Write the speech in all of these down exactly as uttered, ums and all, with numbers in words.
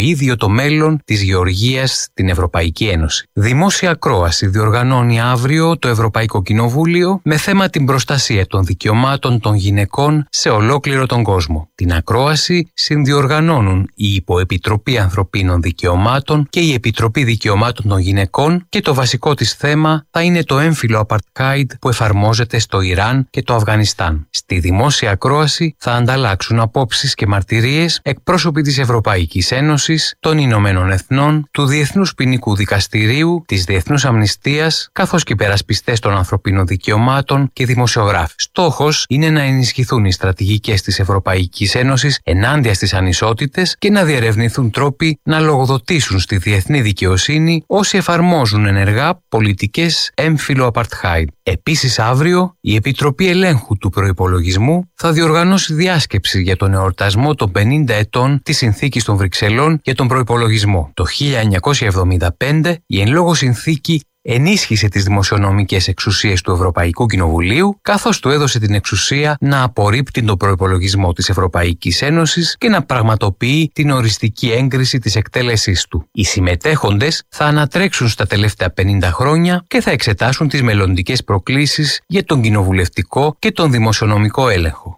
ίδιο το μέλλον της γεωργίας στην Ευρωπαϊκή Ένωση. Δημόσια ακρόαση διοργανώνει αύριο το Ευρωπαϊκό Κοινοβούλιο με θέμα την προστασία των δικαιωμάτων των γυναικών σε ολόκληρο τον κόσμο. Την ακρόαση συνδιοργανώνουν η Υποεπιτροπή Ανθρωπίνων Δικαιωμάτων και η Επιτροπή Δικαιωμάτων των Γυναικών και το βασικό της θέμα θα είναι το έμφυλο apartheid που εφαρμόζεται στο Ιράν και το Αφγανιστάν. Στη δημόσια ακρόαση θα ανταλλάξουν απόψεις και μαρτυρίες εκπρόσωποι της Ευρωπαϊκής Ένωσης, των Ηνωμένων Εθνών, του Διεθνούς Ποινικού Δικαστηρίου, της Διεθνούς Αμνηστίας, καθώς και υπερασπιστές των ανθρωπίνων δικαιωμάτων και δημοσιογράφοι. Στόχος είναι να ενισχυθούν οι στρατηγικές της Ευρωπαϊκής Ένωσης ενάντια στις ανισότητες και να διερευνηθούν τρόποι να λογοδοτήσουν στη διεθνή δικαιοσύνη όσοι εφαρμόζουν ενεργά πολιτικές έμφυλο apartheid. Επίσης, αύριο η Επιτροπή Ελέγχου του Προϋπολογισμού θα διοργανώσει διάσκεψη για τον εορτασμό των πενήντα ετών της Συνθήκης των Βρυξελών για τον προϋπολογισμό. Το χίλια εννιακόσια εβδομήντα πέντε η εν λόγω συνθήκη ενίσχυσε τις δημοσιονομικές εξουσίες του Ευρωπαϊκού Κοινοβουλίου, καθώς του έδωσε την εξουσία να απορρίπτει τον προϋπολογισμό της Ευρωπαϊκής Ένωσης και να πραγματοποιεί την οριστική έγκριση της εκτέλεσής του. Οι συμμετέχοντες θα ανατρέξουν στα τελευταία πενήντα χρόνια και θα εξετάσουν τις μελλοντικές προκλήσεις για τον κοινοβουλευτικό και τον δημοσιονομικό έλεγχο.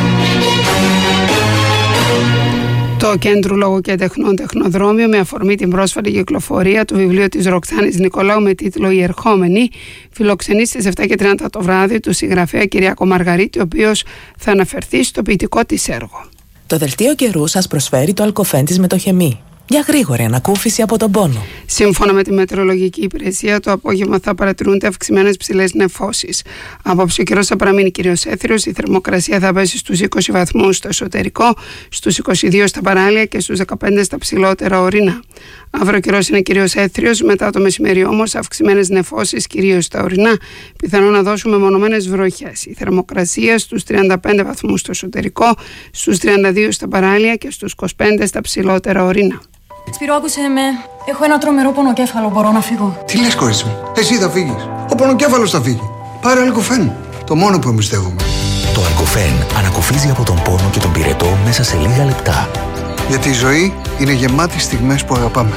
Το Κέντρο Λόγου και Τεχνών Τεχνοδρόμιο, με αφορμή την πρόσφατη κυκλοφορία του βιβλίου της Ροξάνης Νικολάου με τίτλο «Η Ερχόμενη», φιλοξενεί στις επτά και τριάντα το βράδυ του συγγραφέα Κυριάκο Μαργαρίτη, ο οποίος θα αναφερθεί στο ποιητικό της έργο. Το δελτίο καιρού σας προσφέρει το αλκοφέν της μετοχεμή. Για γρήγορη ανακούφιση από τον πόνο. Σύμφωνα με τη μετεωρολογική υπηρεσία, το απόγευμα θα παρατηρούνται αυξημένες ψηλές νεφώσεις. Απόψε ο καιρός θα παραμείνει κυρίως έθριος, η θερμοκρασία θα πέσει στους είκοσι βαθμούς στο εσωτερικό, στους είκοσι δύο στα παράλια και στους δεκαπέντε στα ψηλότερα ορεινά. Αύριο ο καιρός είναι κυρίως έθριος, μετά το μεσημέρι όμως αυξημένες νεφώσεις κυρίως στα ορεινά, πιθανόν να δώσουν μεμονωμένες βροχές. Η θερμοκρασία στους τριάντα πέντε βαθμούς στο εσωτερικό, στους τριάντα δύο στα παράλια και στους είκοσι πέντε στα ψηλότερα ορεινά. Σπύρο, άκουσε με. Έχω ένα τρομερό πονοκέφαλο. Μπορώ να φύγω? Τι λες, κορίτσι μου? Εσύ θα φύγεις. Ο πονοκέφαλος θα φύγει. Πάρε αλκοφέν. Το μόνο που εμπιστεύομαι. Το αλκοφέν ανακουφίζει από τον πόνο και τον πυρετό μέσα σε λίγα λεπτά. Γιατί η ζωή είναι γεμάτη στιγμές που αγαπάμε.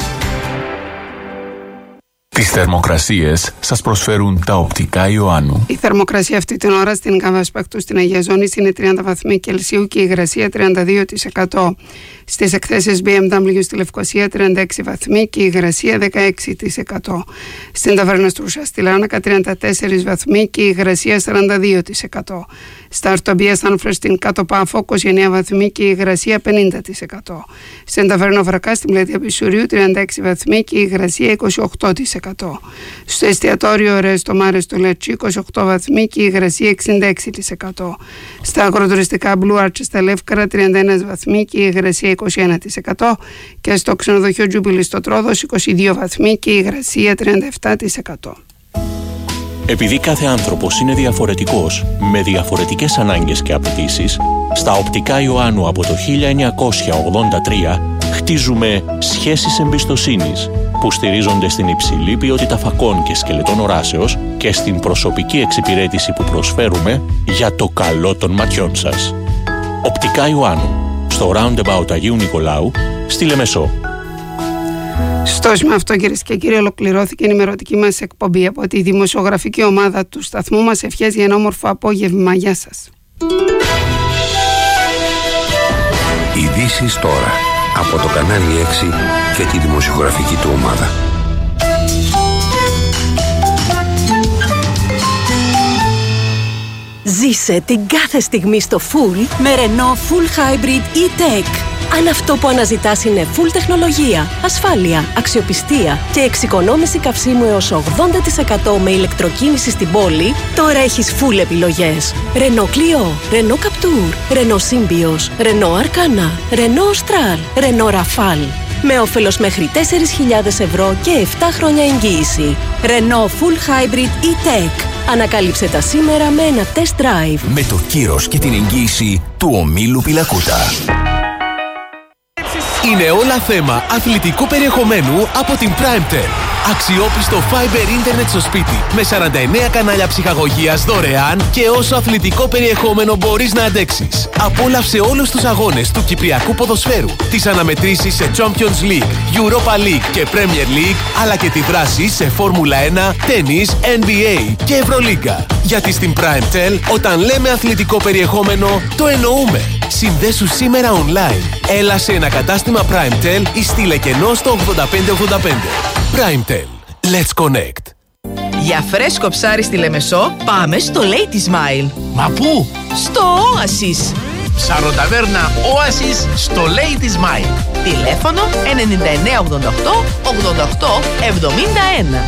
Τις θερμοκρασίες σας προσφέρουν τα οπτικά Ιωάννου. Η θερμοκρασία αυτή την ώρα στην Καβασπακτού στην Αγία Ζώνη είναι τριάντα βαθμοί Κελσίου και η υγρασία τριάντα δύο τοις εκατό. Στις εκθέσεις μπι εμ ντάμπλιου στη Λευκοσία τριάντα έξι βαθμοί και η υγρασία δεκαέξι τοις εκατό. Στην Ταβέρνα Στρούσα στη Λάρνακα τριάντα τέσσερα βαθμοί και η υγρασία σαράντα δύο τοις εκατό. Στα Αρτομπία Στάνφρες στην Κάτω Πάφο είκοσι εννέα βαθμοί και η υγρασία πενήντα τοις εκατό. Στην Ταβέρνα Βρακά στην Πλατεία Πισουρίου τριάντα έξι βαθμοί και η υγρασία είκοσι οκτώ τοις εκατό. Στο εστιατόριο Ρέστο Μάρε στο Λετσί είκοσι οκτώ βαθμοί και η υγρασία εξήντα έξι τοις εκατό. Στα αγροτουριστικά Blue Arch στα Λεύκαρα τριάντα ένα βαθμοί και η υγρασία είκοσι ένα τοις εκατό και στο ξενοδοχείο Τζούμπιλι στο Τρόδος είκοσι δύο βαθμοί και η υγρασία τριάντα επτά τοις εκατό. Επειδή κάθε άνθρωπος είναι διαφορετικός, με διαφορετικές ανάγκες και απαιτήσεις, στα οπτικά Ιωάννου από το χίλια εννιακόσια ογδόντα τρία χτίζουμε σχέσεις εμπιστοσύνης που στηρίζονται στην υψηλή ποιότητα φακών και σκελετών οράσεως και στην προσωπική εξυπηρέτηση που προσφέρουμε για το καλό των ματιών σας. Οπτικά Ιωάννου, στο Roundabout Αγίου Νικολάου, στη Λεμεσό. Στο με αυτό, κυρίες και κύριοι, ολοκληρώθηκε η ενημερωτική μας εκπομπή από τη δημοσιογραφική ομάδα του σταθμού μας. Ευχές για ένα όμορφο απόγευμα. Γεια σας. Ειδήσεις τώρα από το κανάλι έξι και τη δημοσιογραφική του ομάδα. Ζήσε την κάθε στιγμή στο full με Renault Full Hybrid E-Tech. Αν αυτό που αναζητάς είναι full τεχνολογία, ασφάλεια, αξιοπιστία και εξοικονόμηση καυσίμου έως ογδόντα τοις εκατό με ηλεκτροκίνηση στην πόλη, τώρα έχεις full επιλογές. Renault Clio, Renault Captur, Renault Symbioz, Renault Arcana, Renault Austral, Renault Rafale. Με όφελος μέχρι τέσσερις χιλιάδες ευρώ και επτά χρόνια εγγύηση. Renault Full Hybrid E-Tech. Ανακάλυψε τα σήμερα με ένα test drive. Με το κύρος και την εγγύηση του ομίλου Πιλακούτα. Είναι όλα θέμα αθλητικού περιεχομένου από την PrimeTel. Αξιόπιστο Fiber Ίντερνετ στο σπίτι με σαράντα εννέα κανάλια ψυχαγωγίας δωρεάν και όσο αθλητικό περιεχόμενο μπορείς να αντέξεις. Απόλαυσε όλους τους αγώνες του Κυπριακού ποδοσφαίρου, τις αναμετρήσεις σε Champions League, Europa League και Premier League, αλλά και τη δράση σε Φόρμουλα ένα, τένις, N B A και Ευρωλίγκα. Γιατί στην PrimeTel, όταν λέμε αθλητικό περιεχόμενο, το εννοούμε. Συνδέσου σήμερα online. Έλα σε ένα κατάστημα PrimeTel ή στείλε κενό στο ογδόντα πέντε ογδόντα πέντε. PrimeTel. Let's connect. Για φρέσκο ψάρι στη Λεμεσό, πάμε στο Lady Smile. Μα πού? Στο Oasis. Ψαροταβέρνα Oasis στο Lady Smile. Τηλέφωνο ενενήντα εννέα ογδόντα οκτώ ογδόντα οκτώ εβδομήντα ένα.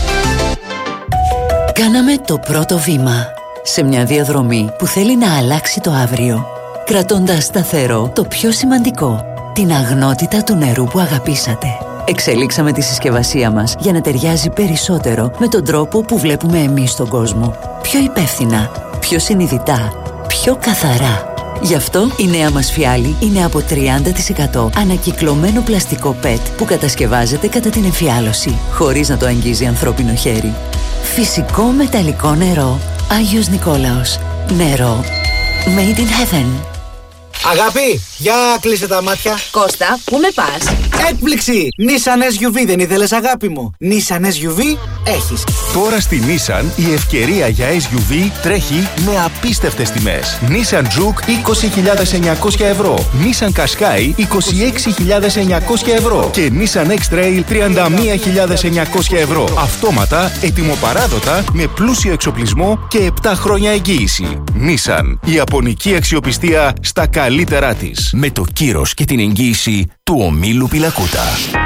Κάναμε το πρώτο βήμα σε μια διαδρομή που θέλει να αλλάξει το αύριο, κρατώντας σταθερό το πιο σημαντικό, την αγνότητα του νερού που αγαπήσατε. Εξελίξαμε τη συσκευασία μας για να ταιριάζει περισσότερο με τον τρόπο που βλέπουμε εμείς τον κόσμο. Πιο υπεύθυνα, πιο συνειδητά, πιο καθαρά. Γι' αυτό η νέα μας φιάλη είναι από τριάντα τοις εκατό ανακυκλωμένο πλαστικό πετ που κατασκευάζεται κατά την εμφιάλωση, χωρίς να το αγγίζει ανθρώπινο χέρι. Φυσικό μεταλλικό νερό Άγιος Νικόλαος. Νερό Made in Heaven. Αγάπη, για κλείσε τα μάτια. Κώστα, πού με πας? Έκπληξη! Nissan ες γιου βι δεν ήθελες, αγάπη μου? Nissan ες γιου βι έχεις. Τώρα στη Nissan η ευκαιρία για ες γιου βι τρέχει με απίστευτες τιμές. Nissan Juke είκοσι χιλιάδες εννιακόσια ευρώ, Nissan Qashqai είκοσι έξι χιλιάδες εννιακόσια ευρώ και Nissan X-Trail τριάντα μία χιλιάδες εννιακόσια ευρώ. Αυτόματα, ετοιμοπαράδοτα, με πλούσιο εξοπλισμό και επτά χρόνια εγγύηση. Nissan, η ιαπωνική αξιοπιστία στα καλύτερά της. Με το κύρος και την εγγύηση του ομίλου Πιλακούτα.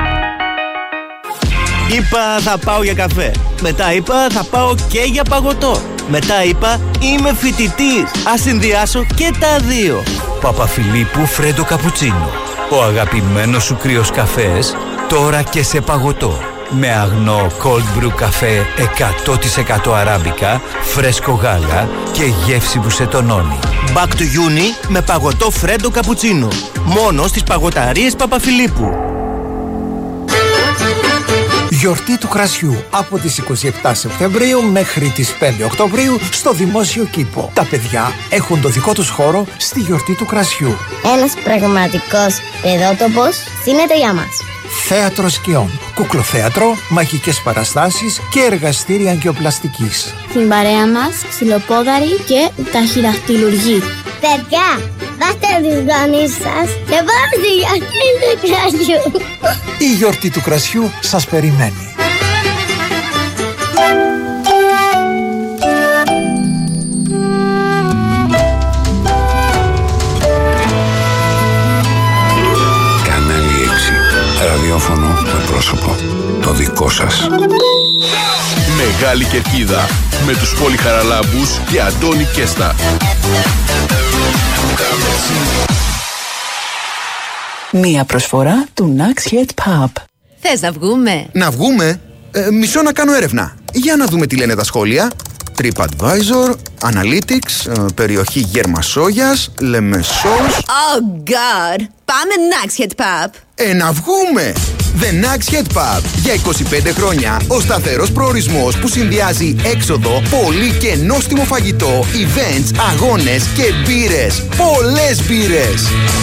Είπα θα πάω για καφέ. Μετά είπα θα πάω και για παγωτό. Μετά είπα είμαι φοιτητής. Ας συνδυάσω και τα δύο. Παπαφιλίππου Φρέντο Καπουτσίνο. Ο αγαπημένος σου κρύος καφές τώρα και σε παγωτό. Με αγνό cold brew καφέ εκατό τοις εκατό αράμπικα, φρέσκο γάλα και γεύση που σε τονώνει. Back to uni με παγωτό Φρέντο Καπουτσίνο. Μόνο στις παγωταρίες Παπαφιλίππου. Γιορτή του κρασιού από τις είκοσι επτά Σεπτεμβρίου μέχρι τις πέντε Οκτωβρίου στο Δημόσιο Κήπο. Τα παιδιά έχουν το δικό τους χώρο στη γιορτή του κρασιού. Ένας πραγματικός παιδότοπος στην εταιρεία μας. Θέατρο σκιών, κουκλοθέατρο, μαγικές παραστάσεις και εργαστήρια αγκιοπλαστικής. Στην παρέα μας, ξυλοπόδαροι και ταχυδαχτυλουργοί. Παιδιά, βάστε τις γονείς σας και πάμε στη γιορτή του κρασιού. Η γιορτή του κρασιού σας περιμένει. Ραδιόφωνο με πρόσωπο. Το δικό σας. Μεγάλη Κερκίδα. Με τους Πόλη Χαραλάμπους και Αντώνη Κέστα. Μία προσφορά του Nax Head Pub. Θες να βγούμε? Να βγούμε? Ε, μισό να κάνω έρευνα. Για να δούμε τι λένε τα σχόλια. TripAdvisor, Analytics, ε, περιοχή Γερμασόγιας, Λεμεσός. Oh God! Πάμε Nax Head Pub. Ε, να βγούμε! The Nax Head Pub. Για είκοσι πέντε χρόνια ο σταθερός προορισμός που συνδυάζει έξοδο, πολύ και νόστιμο φαγητό, events, αγώνες και μπύρες. Πολλές μπύρες!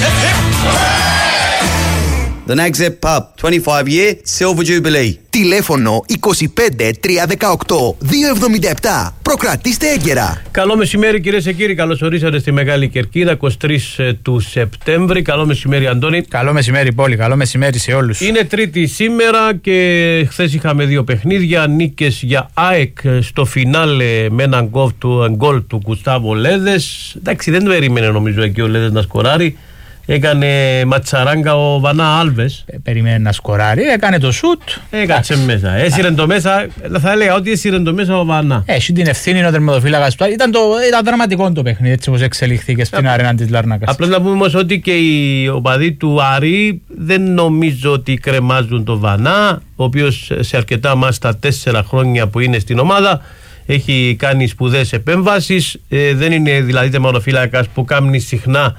The Nax Head Pub, twenty-five year Silver Jubilee. Τηλέφωνο είκοσι πέντε τρία δεκαοκτώ δύο εβδομήντα επτά. Προκρατήστε έγκαιρα. Καλό μεσημέρι κυρίες και κύριοι. Καλώς ορίσατε στη Μεγάλη Κερκίδα, είκοσι τρεις του Σεπτέμβρη. Καλό μεσημέρι Αντώνη. Καλό μεσημέρι Πόλη. Καλό μεσημέρι σε όλους. Είναι Τρίτη σήμερα και χθες είχαμε δύο παιχνίδια. Νίκες για ΑΕΚ στο φινάλε με έναν γκολ του, γκολ του Γκουστάβο Λέδες. Εντάξει, δεν περίμενε νομίζω εκεί ο Λέδες να σκοράρει. Έκανε ματσαράγκα ο Βανά Άλβες. Ε, περιμένει να σκοράρει, έκανε το σουτ. Έκατσε μέσα. Έσυρε το μέσα, θα έλεγα ότι έσυρε το μέσα ο Βανά. Έχει την ευθύνη ο τερματοφύλακας του. Ήταν, το, ήταν δραματικό το παιχνίδι, έτσι όπως εξελιχθήκε στην αρένα της Λάρνακας. Απλώς να πούμε όμως ότι και οι οπαδοί του Άρη δεν νομίζω ότι κρεμάζουν το Βανά, ο οποίος σε αρκετά μας τα τέσσερα χρόνια που είναι στην ομάδα έχει κάνει σπουδαίες επέμβασεις. Ε, δεν είναι δηλαδή τερματοφύλακας που κάνει συχνά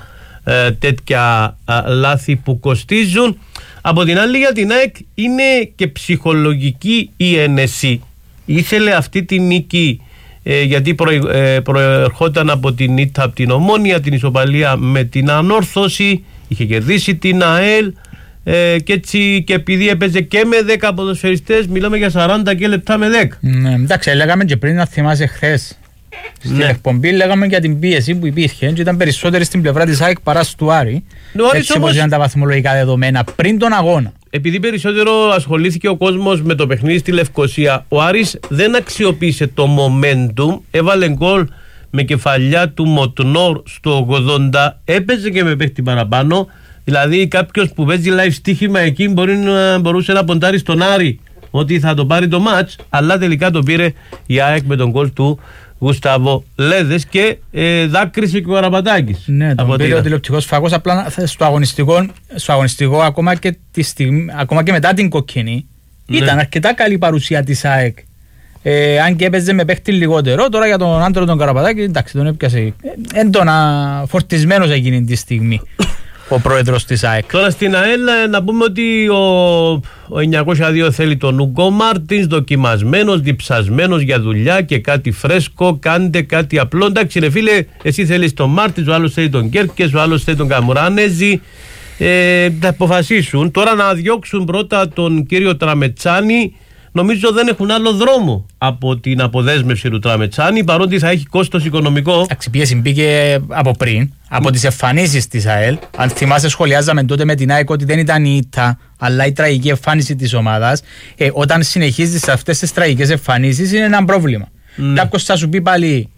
ε, τέτοια ε, λάθη που κοστίζουν. Από την άλλη, για την ΑΕΚ είναι και ψυχολογική η ένεση. Ήθελε αυτή τη νίκη ε, γιατί προ, ε, προερχόταν από την ήττα από την Ομόνοια, την ισοπαλία με την Ανόρθωση, είχε κερδίσει την ΑΕΛ ε, και έτσι, και επειδή έπαιζε και με δέκα ποδοσφαιριστές, μιλάμε για σαράντα και λεπτά με δέκα. Ναι, εντάξει, λέγαμε και πριν, να θυμάσαι χθες στην ναι. εκπομπή, λέγαμε για την πίεση που υπήρχε και ήταν περισσότερη στην πλευρά της ΑΕΚ παρά του Άρη. Έτσι όπως ήταν τα βαθμολογικά δεδομένα πριν τον αγώνα. Επειδή περισσότερο ασχολήθηκε ο κόσμος με το παιχνίδι στη Λευκοσία, ο Άρης δεν αξιοποίησε το momentum, έβαλε γκολ με κεφαλιά του Μοτνόρ στο ογδόντα, έπαιζε και με παίχτη παραπάνω. Δηλαδή κάποιος που παίζει live στοίχημα εκεί μπορεί να, μπορούσε να ποντάρει στον Άρη ότι θα το πάρει το μάτς, αλλά τελικά το πήρε η ΑΕΚ με τον γκολ του Γουστάβο Λέδες και ε, δάκρυσε και ο Αραπατάκης. Ναι, τον πήρε ο τηλεοπτικός φάκος. Απλά στο αγωνιστικό, στο αγωνιστικό ακόμα, και τη στιγμή, ακόμα και μετά την κοκκινή, ναι, ήταν αρκετά καλή παρουσία της ΑΕΚ. Ε, αν και έπαιζε με παίχτη λιγότερο, τώρα για τον άντρο τον Καραπατάκη, εντάξει, τον έπιασε έντονα φορτισμένος εκείνη τη στιγμή ο πρόεδρος της ΑΕΚ. Τώρα στην ΑΕΛ να πούμε ότι ο, ο εννιακόσια δύο θέλει τον Ουγκό Μάρτινς, δοκιμασμένος, διψασμένος για δουλειά και κάτι φρέσκο, κάντε κάτι απλό. Εντάξει ρε φίλε, εσύ θέλεις τον Μάρτινς, ο άλλος θέλει τον Κέρκες, ο άλλος θέλει τον Καμουράνεζη. Ε, θα αποφασίσουν. Τώρα να διώξουν πρώτα τον κύριο Τραμετσάνη. Νομίζω δεν έχουν άλλο δρόμο από την αποδέσμευση του Τραμετσάνη, παρότι θα έχει κόστος οικονομικό. Εντάξει, πίεση μπήκε από πριν, από τις εμφανίσεις της ΑΕΛ. Αν θυμάσαι, σχολιάζαμε τότε με την ΑΕΚ ότι δεν ήταν η ήττα, αλλά η τραγική εμφάνιση της ομάδας. Ε, όταν συνεχίζεις αυτές τις τραγικές εμφανίσεις, είναι ένα πρόβλημα. Mm. Κάποιος θα σου πει πάλι,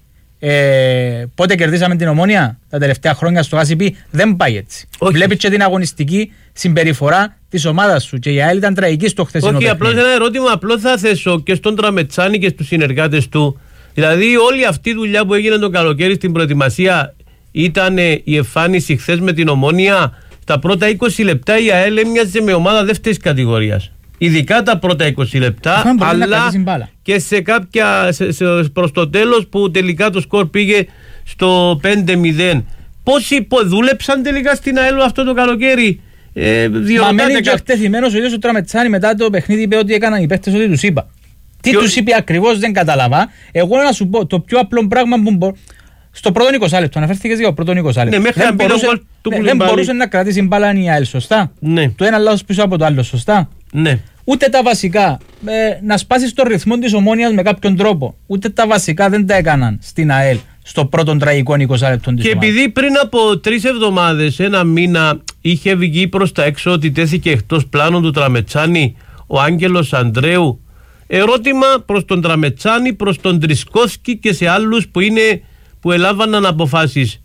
ε, πότε κερδίσαμε την Ομόνοια τα τελευταία χρόνια στο Γάσιπι, δεν πάει έτσι. Βλέπεις και την αγωνιστική συμπεριφορά της ομάδας σου και η ΑΕΛ ήταν τραγική στο χθεσινό παιχνίδι. Όχι, απλώς ένα ερώτημα απλό θα θέσω και στον Τραμετσάνη και στους συνεργάτες του. Δηλαδή, όλη αυτή η δουλειά που έγινε το καλοκαίρι στην προετοιμασία ήταν η εμφάνιση χθες με την Ομόνοια. Τα πρώτα είκοσι λεπτά η ΑΕΛ έμοιαζε με ομάδα δεύτερης κατηγορίας. Ειδικά τα πρώτα είκοσι λεπτά, αλλά και σε κάποια, σε, σε, προς το τέλος που τελικά το σκορ πήγε στο πέντε μηδέν. Πόσοι δούλεψαν τελικά στην ΑΕΛ αυτό το καλοκαίρι? Ε, Μα μένει και εκτεθειμένος ο ίδιος ο Τραμετσάνη μετά το παιχνίδι, είπε ότι έκαναν οι παίχτες ότι τους είπα. Τι Ποιο... τους είπε ακριβώς δεν κατάλαβα. Εγώ να σου πω το πιο απλό πράγμα που μπορώ. Στο πρώτο είκοσι λεπτό, αναφέρθηκες για το πρώτο είκοσι λεπτό. Ναι, δεν μπορούσε, ναι, δεν μπορούσε να κρατήσει μπάλα η ΑΕΛ, σωστά. Ναι. Το ένα λάθος πίσω από το άλλο, σωστά. Ναι. Ούτε τα βασικά, ε, να σπάσεις το ρυθμό της Ομόνοιας με κάποιον τρόπο. Ούτε τα βασικά δεν τα έκαναν στην ΑΕΛ στο πρώτο τραγικό είκοσι λεπτό της. Και ομάδας. Επειδή πριν από τρεις εβδομάδες, ένα μήνα, είχε βγει προς τα έξω ότι τέθηκε εκτός πλάνων του Τραμετσάνη ο Άγγελος Ανδρέου, ερώτημα προς τον Τραμετσάνη, προς τον Τρισκόσκι και σε άλλους που, είναι, που ελάβαναν αποφάσεις.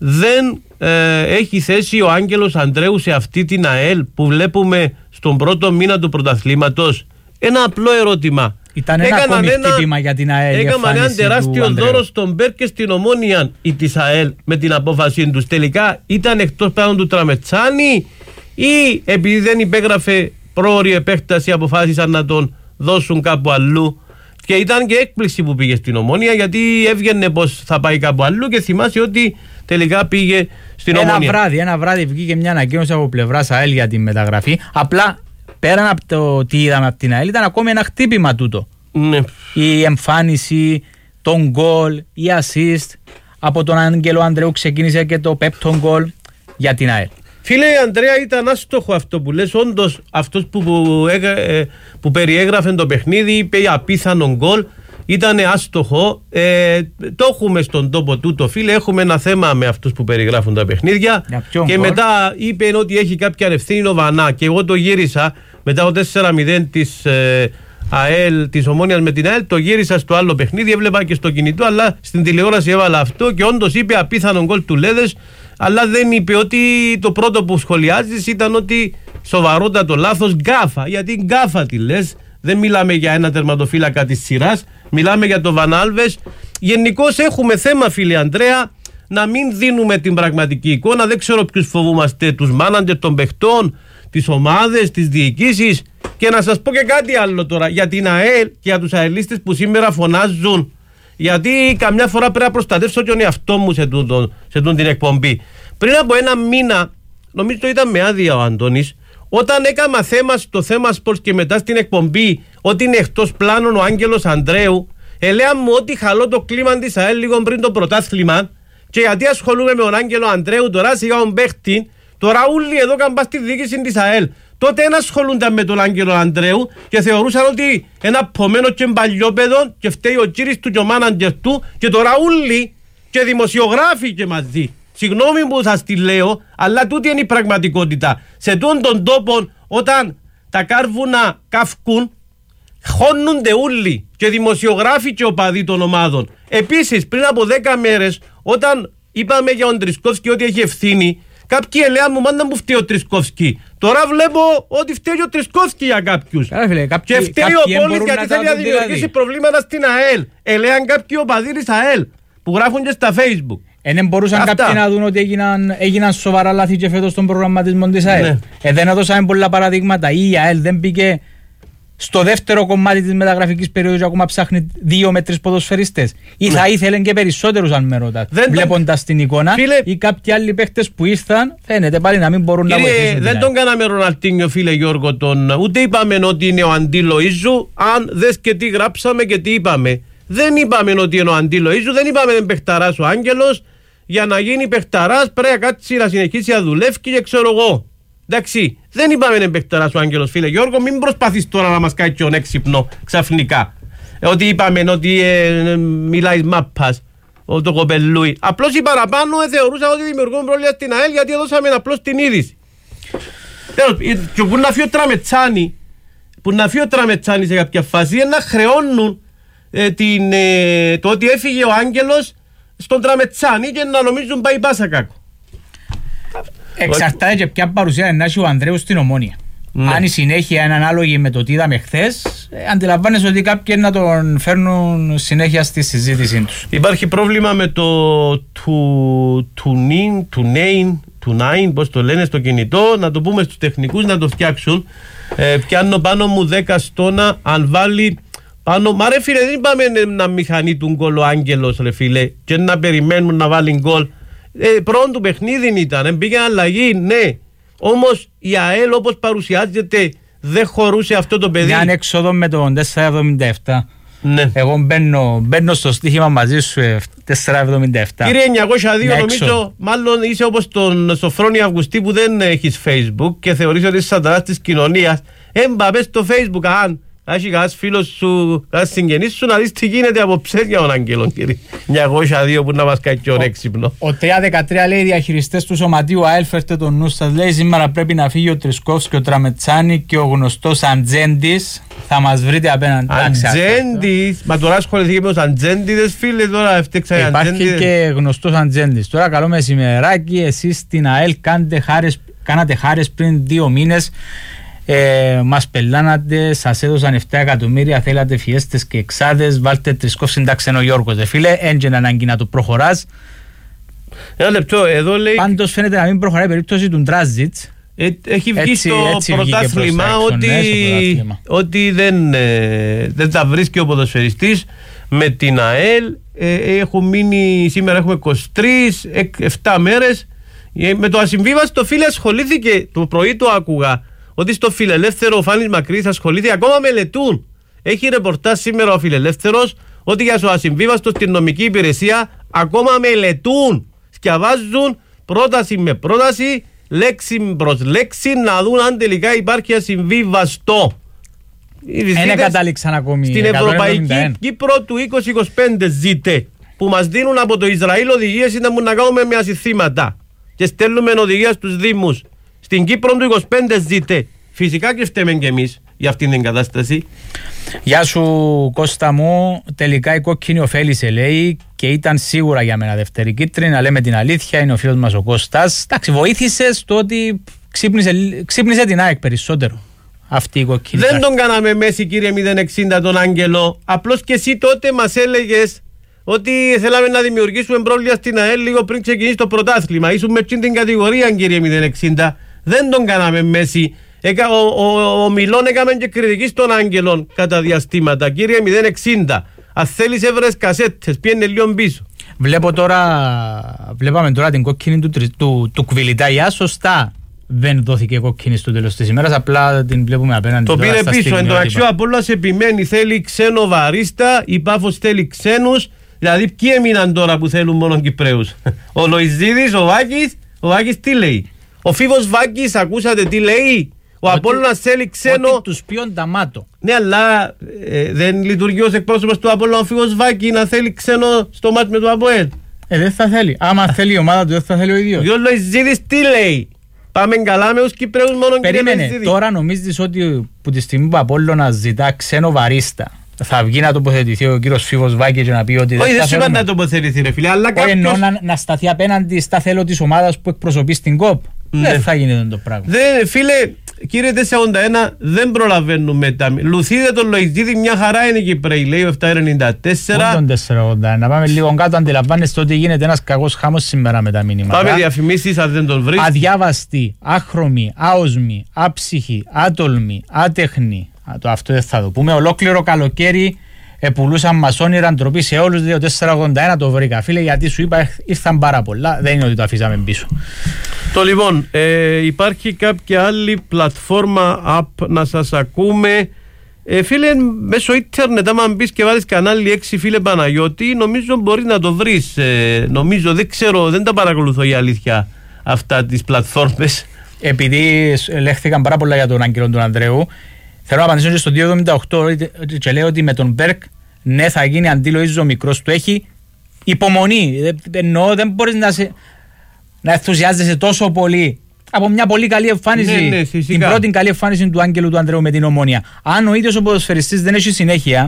Δεν ε, έχει θέση ο Άγγελος Ανδρέου σε αυτή την ΑΕΛ που βλέπουμε στον πρώτο μήνα του πρωταθλήματος? Ένα απλό ερώτημα. Ήταν ένα ακόμη χτύπημα για την ΑΕΛ. Έκαναν ένα τεράστιο δώρο στον Μπέρ και στην Ομόνοια ή της ΑΕΛ με την απόφασή τους. Τελικά ήταν εκτός πλάνων του Τραμετσάνη ή επειδή δεν υπέγραφε πρόωρη επέκταση αποφάσισαν να τον δώσουν κάπου αλλού? Και ήταν και έκπληξη που πήγε στην Ομόνοια, γιατί έβγαινε πως θα πάει κάπου αλλού και θυμάσαι ότι τελικά πήγε στην ένα Ομόνοια. Βράδυ, ένα βράδυ βγήκε μια ανακοίνωση από πλευράς ΑΕΛ για τη μεταγραφή. Απλά πέραν από το τι είδαμε από την ΑΕΛ, ήταν ακόμη ένα χτύπημα τούτο. Ναι. Η εμφάνιση, τον γκολ, η assist. Από τον Άγγελο Ανδρέου ξεκίνησε και το πέπτον γκολ για την ΑΕΛ. Φίλε Ανδρέα, ήταν άστοχο αυτό που λες. Όντως αυτός που, που, ε, που περιέγραφε το παιχνίδι είπε απίθανο γκολ. Ήταν άστοχο. Ε, το έχουμε στον τόπο τούτο, φίλε. Έχουμε ένα θέμα με αυτούς που περιγράφουν τα παιχνίδια. Και γκολ? Μετά είπε ότι έχει κάποια ευθύνη ο Βανά. Και εγώ το γύρισα μετά το τέσσερα μηδέν της ε, ΑΕΛ, της Ομόνοιας με την ΑΕΛ. Το γύρισα στο άλλο παιχνίδι. Έβλεπα και στο κινητό, αλλά στην τηλεόραση έβαλα αυτό. Και όντως είπε απίθανο γκολ του Λέδες. Αλλά δεν είπε ότι το πρώτο που σχολιάζεις ήταν ότι σοβαρότατο λάθος, γκάφα. Γιατί γκάφα τη λες, δεν μιλάμε για ένα τερματοφύλακα της σειράς, μιλάμε για το Βανάλβες. Γενικώς έχουμε θέμα, φίλε Ανδρέα, να μην δίνουμε την πραγματική εικόνα. Δεν ξέρω ποιους φοβούμαστε, τους μάναντερ των παιχτών, τις ομάδες, τις διοικήσεις. Και να σας πω και κάτι άλλο τώρα για την ΑΕΛ και για τους αελίστες που σήμερα φωνάζουν. Γιατί καμιά φορά πρέπει να προστατεύσω και τον εαυτό μου σε, τούτο, σε τούτο την εκπομπή. Πριν από ένα μήνα, νομίζω ήταν με άδεια ο Αντώνης, όταν έκανα θέμα στο θέμα sports και μετά στην εκπομπή ότι είναι εκτός πλάνων ο Άγγελος Ανδρέου, ελέα μου ότι χαλώ το κλίμα της ΑΕΛ λίγο πριν το πρωτάθλημα και γιατί ασχολούμαι με τον Άγγελο Ανδρέου, τώρα σιγά τον παίχτη, τώρα όλοι εδώ κάνουν στη διοίκηση της ΑΕΛ. Τότε δεν ασχολούνταν με τον Άγγελο Ανδρέου και θεωρούσαν ότι ένα απομένο και παλιόπαιδο και φταίει ο κύρις του και ο μάναντζερ του και τώρα όλοι και δημοσιογράφοι και μαζί. Συγγνώμη που σας τη λέω, αλλά τούτη είναι η πραγματικότητα. Σε τούτον τον τόπο, όταν τα κάρβουνα καυκούν, χώνονται όλοι και δημοσιογράφοι και οπαδοί των ομάδων. Επίσης, πριν από δέκα μέρες, όταν είπαμε για τον Τρισκόφσκι ότι έχει ευθύνη, κάποιοι έλεγαν μου μάντα μου φταίει ο Τρισκόφσκι. Τώρα βλέπω ότι φταίει ο Τρισκόφσκι για κάποιους. Φίλε, κάποιοι, και φταίει ο Πόλης γιατί θέλει να δημιουργήσει δηλαδή προβλήματα στην ΑΕΛ. Ελέγαν κάποιοι οπαδοί της ΑΕΛ που γράφουν και στα Facebook. Ε, δεν μπορούσαν αυτά κάποιοι να δουν ότι έγιναν, έγιναν σοβαρά λάθη και φέτος στον προγραμματισμό της ΑΕΛ. Ναι. Ε, δεν έδωσαν πολλά παραδείγματα. Ή η ΑΕΛ δεν πήγε στο δεύτερο κομμάτι της μεταγραφικής περίοδου και ακόμα ψάχνει δύο με τρεις ποδοσφαιριστές. Ή ναι. θα ήθελε και περισσότερους, αν με ρωτάτε. Βλέποντας το την εικόνα, φίλε, ή κάποιοι άλλοι παίχτες που ήρθαν, φαίνεται πάλι να μην μπορούν κύριε, να βοηθήσουν. Δεν τον κάναμε Ροναλντίνιο, φίλε Γιώργο, τον, ούτε είπαμε ότι είναι ο Αντί Λοΐζου, αν δες και τι γράψαμε και τι είπαμε. Δεν είπαμε ότι είναι ο Αντί Λοΐζου, δεν είπαμε είναι παιχταράς ο Άγγελος. Για να γίνει παιχταράς πρέπει να κάτσει να συνεχίσει να δουλεύει και ξέρω εγώ. Εντάξει, δεν είπαμε είναι παιχταράς ο Άγγελος, φίλε Γιώργο, μην προσπαθείς τώρα να μας κάνει και τον έξυπνο ξαφνικά. Ε, ότι είπαμε ότι ε, μιλάει μάπας το κοπελούι. Απλώς οι παραπάνω ε, θεωρούσαν ότι δημιουργούν πρόβλημα στην ΑΕΛ γιατί έδωσαμε απλώς την είδηση. Και που να φύγει ο Τραμετσάνη, που να φύγει ο Τραμετσάνη σε κάποια φάση είναι να χρεώνουν ε, την, ε, το ότι έφυγε ο Άγγελος στον Τραμετσάνη και να νομίζουν πάει πάσα κάκο. Εξαρτάται και ποια παρουσία είναι να έχει ο Ανδρέου στην Ομόνια. Ναι. Αν η συνέχεια είναι ανάλογη με το τι είδαμε χθες, αντιλαμβάνεσαι ότι κάποιοι να τον φέρνουν συνέχεια στη συζήτησή τους. Υπάρχει πρόβλημα με το του νιν, του νέιν, του νάιν, πώς το λένε στο κινητό, να το πούμε στους τεχνικούς να το φτιάξουν. Ε, πιάνω πάνω μου δέκα στόνα, αν βάλει πάνω. Μα ρε φίλε, δεν είπαμε να μηχανή του γκολ ο Άγγελος ρε φίλε και να περιμένουν να βάλει γκολ. Ε, πρώτο παιχνίδι ήταν, πήγε αλλαγή, ναι. Όμως η ΑΕΛ όπως παρουσιάζεται δεν χωρούσε αυτό το παιδί. Μια έξοδο με τον τετρακόσια εβδομήντα επτά. Ναι. Εγώ μπαίνω, μπαίνω στο στοίχημα μαζί σου τετρακόσια εβδομήντα επτά. Κύριε εννιακόσια δύο νομίζω μάλλον είσαι όπως τον Σοφρόνη Αυγουστή που δεν έχεις Facebook και θεωρείς ότι είσαι σατανάς της κοινωνίας. Έμπαπες στο Facebook αν έχει κανένας φίλος σου, κανένας συγγενής σου να δεις τι γίνεται από ψες για τον Άγγελο, κύριε εννιακόσια δύο που να μας κάνει και ο έξυπνο. Ο τρία δεκατρία λέει διαχειριστές του σωματείου ΑΕΛ, φέρτε τον νου σας, λέει σήμερα πρέπει να φύγει ο Τρισκόφσκι και ο Τραμετσάνη και ο γνωστός Αντζέντης. Θα μας βρείτε απέναντι. Αντζέντης, μα τώρα ασχοληθεί και με τους Αντζέντιδες φίλε, τώρα έφτιαξα οι Αντζέντιδες. Υπάρχει και γνωστός Αντζέντης. Τώρα καλό μεσημεράκι, εσείς στην ΑΕΛ κάνατε χάρες πριν δύο μήνες. Ε, μας πελάνατε, σας έδωσαν επτά εκατομμύρια, θέλατε φιέστες και εξάδες, βάλτε Τρισκόφσκι συντάξει ο Γιώργος. Δε φίλε, έντια ανάγκη να το προχωράς. Ένα λεπτό, εδώ λέει. Πάντως φαίνεται να μην προχωράει η περίπτωση του Ντράζιτς. Ε, έχει βγει έτσι, στο έτσι πρωτάθλημα έξω, ότι, ναι, ότι δεν, ε, δεν τα βρίσκει ο ποδοσφαιριστής με την ΑΕΛ. Ε, έχουν μείνει, σήμερα έχουμε είκοσι τρεις, επτά μέρες. Ε, με το ασυμβίβαστο φίλε ασχολήθηκε, το πρωί το άκουγα. Ότι στο Φιλελεύθερο ο Φάνης Μακρύς ασχολείται, ακόμα μελετούν. Έχει ρεπορτάζ σήμερα ο Φιλελεύθερος ότι για το ασυμβίβαστο στην νομική υπηρεσία ακόμα μελετούν. Σκιαβάζουν πρόταση με πρόταση, λέξη προς λέξη, να δουν αν τελικά υπάρχει ασυμβίβαστο. Δεν κατάληξαν ακόμη. Στην Ευρωπαϊκή Κύπρο του είκοσι είκοσι πέντε ζήτε που μας δίνουν από το Ισραήλ οδηγίες να μου να κάνουμε με ασυθήματα και στέλνουμε οδηγία στους Δήμους. Στην Κύπρο του είκοσι πέντε ζήτε. Φυσικά και φταίμε και εμείς για αυτήν την κατάσταση. Γεια σου Κώστα μου. Τελικά η κόκκινη ωφέλησε λέει και ήταν σίγουρα για μένα δεύτερη κίτρινη. Να λέμε την αλήθεια, είναι ο φίλος μας ο Κώστας. Εντάξει, βοήθησε στο ότι ξύπνησε, ξύπνησε την ΑΕΚ περισσότερο. Αυτή η κόκκινη. Δεν τον κάναμε μέση κύριε μηδέν εξήντα τον Άγγελο. Απλώς και εσύ τότε μας έλεγες ότι θέλαμε να δημιουργήσουμε πρόβλημα στην ΑΕΛ λίγο πριν ξεκινήσει το πρωτάθλημα. Ήσουν με την κατηγορία κύριε μηδέν εξήντα. Δεν τον κάναμε μέση. Εκα, ο, ο, ο Μιλών έκαμε και κριτική στον Άγγελον κατά διαστήματα. Κύριε μηδέν εξήντα, αν θέλεις έβρες κασέτες, πιένε λίγο πίσω. Βλέπω τώρα, βλέπαμε τώρα την κόκκινη του, του, του Κβιλιτάγια, σωστά. Δεν δόθηκε κόκκινη στο τέλος της ημέρας, απλά την βλέπουμε απέναντι. Το πήρε πίσω. Εν τω μεταξύ ο Απόλλωνας επιμένει, θέλει ξένο βαρίστα, η Πάφος θέλει ξένους. Δηλαδή, ποιοι έμειναν τώρα που θέλουν μόνο Κυπραίους? Ο Λοϊζίδης, ο Βάκης, ο Βάκης τι λέει? Ο Φίβος Βάκης, ακούσατε τι λέει? Ο Απόλλωνας θέλει ξένο. Ότι τους ποιον τα μάτω. Ναι, αλλά ε, δεν λειτουργεί ως εκπρόσωπος του Απόλλωνα ο Φίβος Βάκη να θέλει ξένο στο μάτς με το Αποέλ. Ε, δεν θα θέλει. Άμα θέλει η ομάδα του, δεν θα θέλει ο ίδιος. Ο Λοϊζίδης τι λέει? Πάμε καλά με τους Κυπραίους μόνο? Περίμενε, τώρα νομίζεις ότι που τη στιγμή που ο Απόλλωνας ζητά ξένο βαρίστα θα βγει να τοποθετηθεί ο κύριος Φίβος Βάκη και να πει ότι... Όχι, δεν σου είπα να τοποθετηθεί ρε φίλε, αλλά κάποιος... Εννοώ να, να σταθεί απέναντι στα θέλω της ομάδας που εκπροσωπεί στην ΚΟΠ. Ναι. Δεν θα γίνει το πράγμα. Δεν, φίλε, κύριε τετρακόσια ογδόντα ένα, δεν προλαβαίνουμε τα... Λουθείτε τον Λοϊζίδη, μια χαρά είναι Κυπρέοι, λέει ο επτακόσια ενενήντα τέσσερα. Όχι τον τετρακόσια ογδόντα ένα, πάμε λίγο κάτω, αντιλαμβάνεστε ότι γίνεται ένας κακός χάμος σήμερα με τα μήνυματα. Πάμε διαφημίσεις, αν δεν τον βρεις. Αδιάβαστη, άχρωμη, άοσμη, άψυχη, άτολμη, άτεχνη. Α, το αυτό δεν θα το πούμε. Ολόκληρο καλοκαίρι επουλούσαν μας όνειρα ντροπή σε όλους. Δύο τετρακόσια ογδόντα ένα το βρήκα, φίλε, γιατί σου είπα ήρθαν πάρα πολλά. Δεν είναι ότι το αφήσαμε πίσω. Το λοιπόν, ε, υπάρχει κάποια άλλη πλατφόρμα app να σας ακούμε? Ε, φίλε, μέσω ίντερνετ, άμα μπεις και βάλεις κανάλι έξι, φίλε Παναγιώτη, νομίζω μπορεί να το βρεις. Ε, νομίζω, δεν ξέρω, δεν τα παρακολουθώ η αλήθεια αυτά τις πλατφόρμες. Επειδή λέχθηκαν πάρα πολλά για τον Άγγελο του Ανδρέου, θέλω να απαντήσω και στο δύο εβδομήντα οκτώ και λέω ότι με τον Μπέρκ, ναι, θα γίνει αντίλογης ο μικρός του, έχει υπομονή. Εννοώ, δεν μπορείς να, σε, να ενθουσιάζεσαι τόσο πολύ από μια πολύ καλή εμφάνιση. Ναι, ναι, την πρώτη καλή εμφάνιση του Άγγελου του Ανδρέου με την Ομόνοια. Αν ο ίδιος ο ποδοσφαιριστής δεν έχει συνέχεια,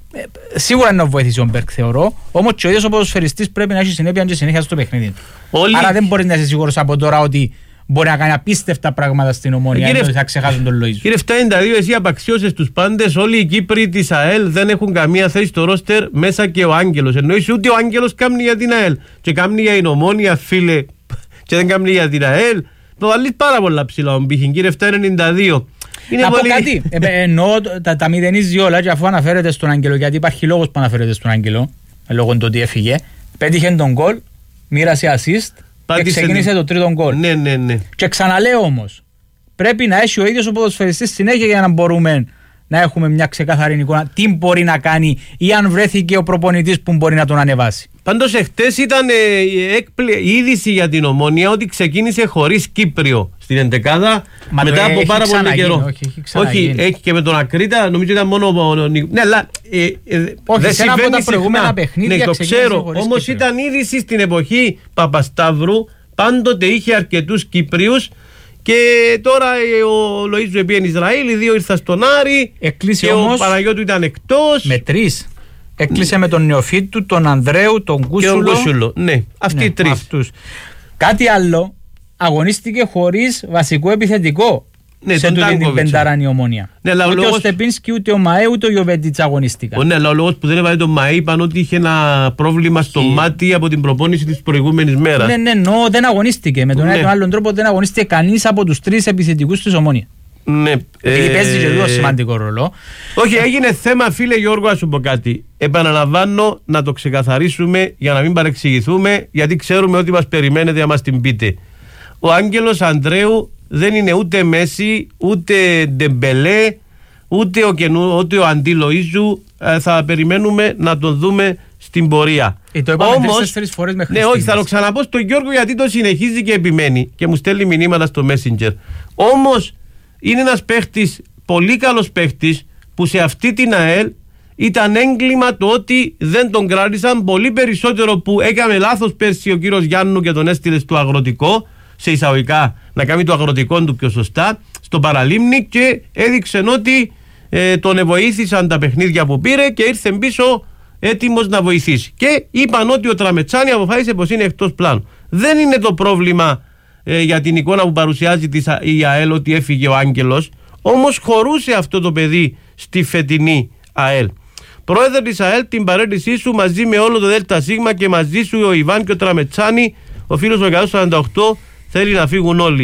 σίγουρα να βοηθήσει ο Μπέρκ, θεωρώ. Όμως και ο ίδιος ο ποδοσφαιριστής πρέπει να έχει συνέπεια και συνέχεια στο παιχνίδι του. Όλοι... Άρα δεν μπορείς να είσαι σίγουρος από τώρα ότι μπορεί να κάνει απίστευτα πράγματα στην Ομόνοια, κύριε, θα ξεχάσουν τον Λοΐζο. Κύριε εβδομήντα δύο, εσύ απαξιώσες τους πάντες. Όλοι οι Κύπροι της ΑΕΛ δεν έχουν καμία θέση στο ρόστερ, μέσα και ο Άγγελος. Εννοείς ούτε ο Άγγελος κάνει για την ΑΕΛ. Και κάνει για την Ομόνοια, φίλε, και δεν κάνει για την ΑΕΛ. Το βάλεις πάρα πολλά ψηλά ο Μπίχιν, κύριε εβδομήντα ενενήντα δύο. Είναι να πολύ... πω κάτι. ε, εννοώ τα, τα μηδενίζει όλα, και αφού αναφέρεται στον Άγγελο, γιατί υπάρχει λόγος που αναφέρεται στον Άγγελο, λόγω του ότι έφυγε, πέτυχε τον γκολ, μοίρασε assist. Και ξεκίνησε το τρίτο γκολ. Ναι, ναι, ναι. Και ξαναλέω όμως, πρέπει να έχει ο ίδιος ο ποδοσφαιριστής συνέχεια για να μπορούμε να έχουμε μια ξεκαθαρή εικόνα τι μπορεί να κάνει ή αν βρέθηκε ο προπονητής που μπορεί να τον ανεβάσει. Πάντως εχθές ήταν ε, έκπλη, η είδηση για την Ομόνοια ότι ξεκίνησε χωρίς Κύπριο στην εντεκάδα. Μα μετά από πάρα πολύ καιρό. Όχι, έχει, όχι, έχει και με τον Ακρίτα, νομίζω ήταν μόνο. Ναι, αλλά. Ε, ε, όχι, δεν σε ένα από τα προηγούμενα παιχνίδια. Ναι, το ξέρω. Όμως ήταν είδηση στην εποχή Παπασταύρου. Πάντοτε είχε αρκετούς Κύπριους. Και τώρα ε, ο Λοΐζου πήγε Ισραήλ, οι δύο ήρθαν στον Άρη. Εκλείσε και όμως, ο Παναγιώτου ήταν εκτός. Με τρεις. Έκλεισε με τον Νεοφίτου, τον Ανδρέου, τον Κούσουλο. Και τον Κούσουλο. Ναι, αυτοί οι ναι, τρεις. Αυτούς. Κάτι άλλο, αγωνίστηκε χωρίς βασικό επιθετικό. Ναι, σε τούτη την πενταράνη Ομόνοια. Ναι, ούτε λόγος... ο Στεπίνσκι, ούτε ο Μαέ, ούτε ο Γιοβέντιτς αγωνίστηκαν. Ναι, αλλά ο λόγος που δεν έβαλε τον Μαέ είπαν ότι είχε ένα πρόβλημα στο και... μάτι από την προπόνηση της προηγούμενης μέρας. Ναι, ναι, ναι, δεν αγωνίστηκε. Με τον ναι. ένα ή τον άλλον τρόπο δεν αγωνίστηκε κανείς από τους τρεις επιθετικούς της Ομόνοια. Ναι. Επειδή ε... παίζει και λίγο σημαντικό ρόλο. Όχι, έγινε θέμα, φίλε Γιώργο, ας σου πω κάτι. Επαναλαμβάνω να το ξεκαθαρίσουμε για να μην παρεξηγηθούμε, γιατί ξέρουμε ότι μας περιμένετε να μας την πείτε. Ο Άγγελος Ανδρέου δεν είναι ούτε Μέση, ούτε Ντεμπελέ, ούτε ο, καινού, ούτε ο Αντί Λοΐζου. Ε, θα περιμένουμε να τον δούμε στην πορεία. Ε, το είπαμε τρεις-τέσσερις φορές μέχρι ναι, όχι, θα το ξαναπώ στον Γιώργο, γιατί το συνεχίζει και επιμένει και μου στέλνει μηνύματα στο Messenger. Όμως είναι ένας παίχτης, πολύ καλός παίχτης, που σε αυτή την ΑΕΛ ήταν έγκλημα το ότι δεν τον κράτησαν, πολύ περισσότερο που έκανε λάθος πέρσι ο κύριος Γιάννου και τον έστειλε στο αγροτικό, σε εισαγωγικά να κάνει το αγροτικό του πιο σωστά, στο Παραλίμνη, και έδειξε ότι ε, τον βοήθησαν τα παιχνίδια που πήρε και ήρθε πίσω έτοιμος να βοηθήσει. Και είπαν ότι ο Τραμετσάνη αποφάσισε πως είναι εκτός πλάνου. Δεν είναι το πρόβλημα ε, για την εικόνα που παρουσιάζει της, η ΑΕΛ ότι έφυγε ο Άγγελος, όμως χωρούσε αυτό το παιδί στη φετινή ΑΕΛ. Πρόεδρε της ΑΕΛ, την παρέτησή σου μαζί με όλο το ΔΣ και μαζί σου ο Ιβάν και ο Τραμετσάνη, ο φίλος ο εκατόν σαράντα οκτώ, θέλει να φύγουν όλοι.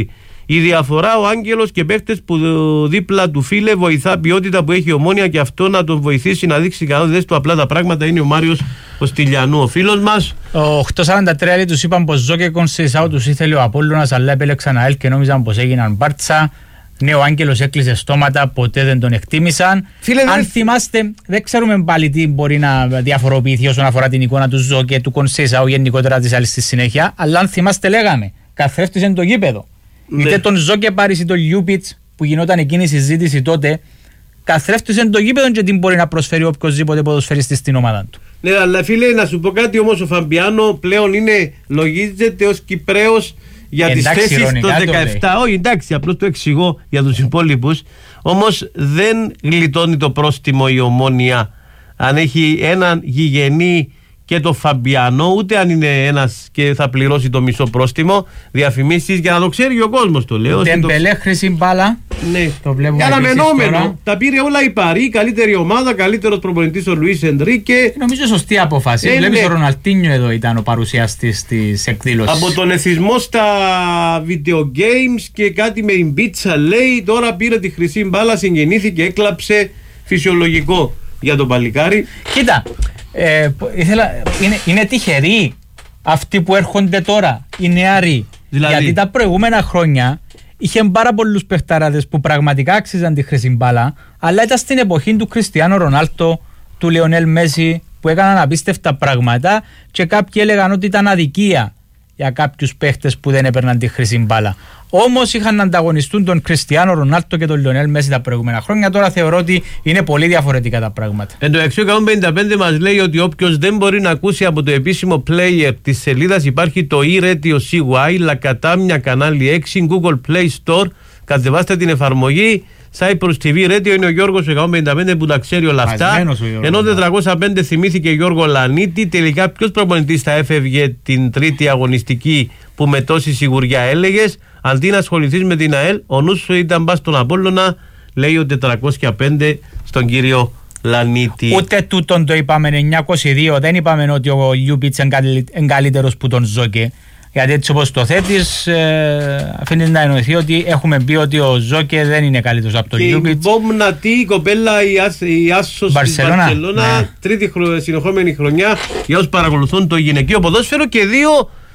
Η διαφορά, ο Άγγελος και παίχτες που δίπλα του φίλε βοηθά ποιότητα που έχει η Ομόνοια και αυτό να τον βοηθήσει να δείξει ικανότητες του. Απλά τα πράγματα είναι ο Μάριος ο Στυλιανού, ο φίλος μας. Ο οκτώ σαράντα τρία λέει, τους είπαν πως Ζω και Κονσεϊσάου τους ήθελε ο Απόλλωνας, αλλά επέλεξαν ΑΕΛ και νόμιζαν πως έγιναν Μπάρτσα. Ναι, ο Άγγελος έκλεισε στόματα, ποτέ δεν τον εκτίμησαν. Φίλε, αν δε... θυμάστε, δεν ξέρουμε πάλι τι μπορεί να διαφοροποιηθεί όσον αφορά την εικόνα του Ζω και του Κονσεϊσάου, γενικότερα της άλλης στη συνέχεια. Αλλά αν θυμάστε, λέγαμε, καθρέφτησε το γήπεδο. Ναι. Είτε τον Ζω και Πάρης ή τον Λιούπιτς που γινόταν εκείνη η συζήτηση τότε, καθρέφτησε το γήπεδο και τι μπορεί να προσφέρει οποιοδήποτε ποδοσφαιριστής στην ομάδα του. Ναι, αλλά φίλε, να σου πω κάτι όμως, ο Φαμπιάνο πλέον είναι, λογίζεται ως Κυπραίος για τις θέσεις το δεκαεπτά. Όχι, εντάξει, απλώς το εξηγώ για τους υπόλοιπους. Όμως δεν γλιτώνει το πρόστιμο η Ομόνοια αν έχει έναν γηγενή και το Φαμπιάνο, ούτε αν είναι ένας και θα πληρώσει το μισό πρόστιμο. Διαφημίσεις για να το ξέρει ο κόσμος, το λέω. Ντεμπελέ, το... χρυσή μπάλα. Ναι, το βλέπουμε. Αναμενόμενο. Τα πήρε όλα η Παρί, καλύτερη ομάδα, καλύτερος προπονητής ο Λουίς Ενρίκε. Νομίζω σωστή απόφαση. Ε, Βλέπεις ναι. Ο Ροναλντίνιο εδώ ήταν ο παρουσιαστής της εκδήλωσης. Από τον εθισμό στα video games και κάτι με την πίτσα λέει, τώρα πήρε τη χρυσή μπάλα, συγκινήθηκε, έκλαψε, φυσιολογικό για τον παλικάρι. Κοίτα. Ε, ήθελα, είναι, είναι τυχεροί αυτοί που έρχονται τώρα, οι νεαροί. Δηλαδή. Γιατί τα προηγούμενα χρόνια είχε πάρα πολλούς παιχταράδες που πραγματικά άξιζαν τη χρυσή μπάλα, αλλά ήταν στην εποχή του Κριστιάνο Ρονάλντο, του Λεωνέλ Μέση, που έκαναν απίστευτα πράγματα και κάποιοι έλεγαν ότι ήταν αδικία για κάποιους παίχτες που δεν έπαιρναν τη χρυσή μπάλα. Όμως είχαν να ανταγωνιστούν τον Κριστιάνο Ρονάλντο και τον Λιονέλ Μέση τα προηγούμενα χρόνια. Τώρα θεωρώ ότι είναι πολύ διαφορετικά τα πράγματα. Εν τω εξή, ο εκατόν πενήντα πέντε μας λέει ότι όποιος δεν μπορεί να ακούσει από το επίσημο player της σελίδας, υπάρχει το e-Radio σι γουάι, Λακατάμια κανάλι έξι, Google Play Store. Κατεβάστε την εφαρμογή. Cyprus τι βι Radio, είναι ο Γιώργος εκατόν πενήντα πέντε που τα ξέρει όλα αυτά. Ενώ τετρακόσια πέντε θυμήθηκε Γιώργο Λανίτη. Τελικά ποιος προπονητής θα έφευγε την τρίτη αγωνιστική που με τόση σιγουριά έλεγες? Αντί να ασχοληθείς με την ΑΕΛ, ο νους σου ήταν πας στον Απόλλωνα, λέει ο τετρακόσια πέντε στον κύριο Λανίτη. Ούτε τούτον το είπαμε εννιακόσια είκοσι δύο, δεν είπαμε ότι ο Λιούπιτς είναι καλύτερος που τον Ζώκε. Γιατί έτσι όπως το θέτεις, ε, αφήνει να εννοηθεί ότι έχουμε πει ότι ο Ζώκε δεν είναι καλύτερος από τον Λιούπιτς. Και η Μπομνατή, η κοπέλα, η, Άσ, η Άσος της Μπαρσελόνα, ναι. Τρίτη χρο, συνεχόμενη χρονιά για όσους παρακολουθούν το γυναικείο ποδόσφαιρο, και δύο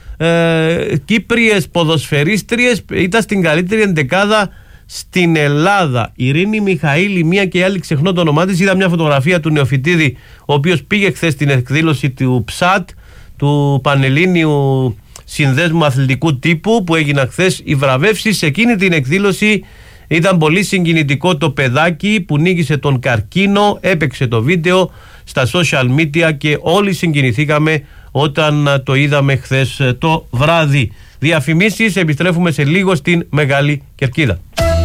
ε, Κύπριες ποδοσφαιρίστριες ήταν στην καλύτερη εντεκάδα στην Ελλάδα. Ειρήνη Μιχαήλ, μία και η άλλη ξεχνώ το όνομά της. Είδα μια φωτογραφία του Νεοφυτίδη, ο οποίος πήγε χθες στην εκδήλωση του ΨΑΤ, του Πανελλήνιου Συνδέσμου Αθλητικού Τύπου, που έγιναν χθες οι βραβεύσεις. Σε εκείνη την εκδήλωση ήταν πολύ συγκινητικό το παιδάκι που νίκησε τον καρκίνο. Έπαιξε το βίντεο στα social media και όλοι συγκινηθήκαμε όταν το είδαμε χθες το βράδυ. Διαφημίσεις, επιστρέφουμε σε λίγο στην Μεγάλη Κερκίδα.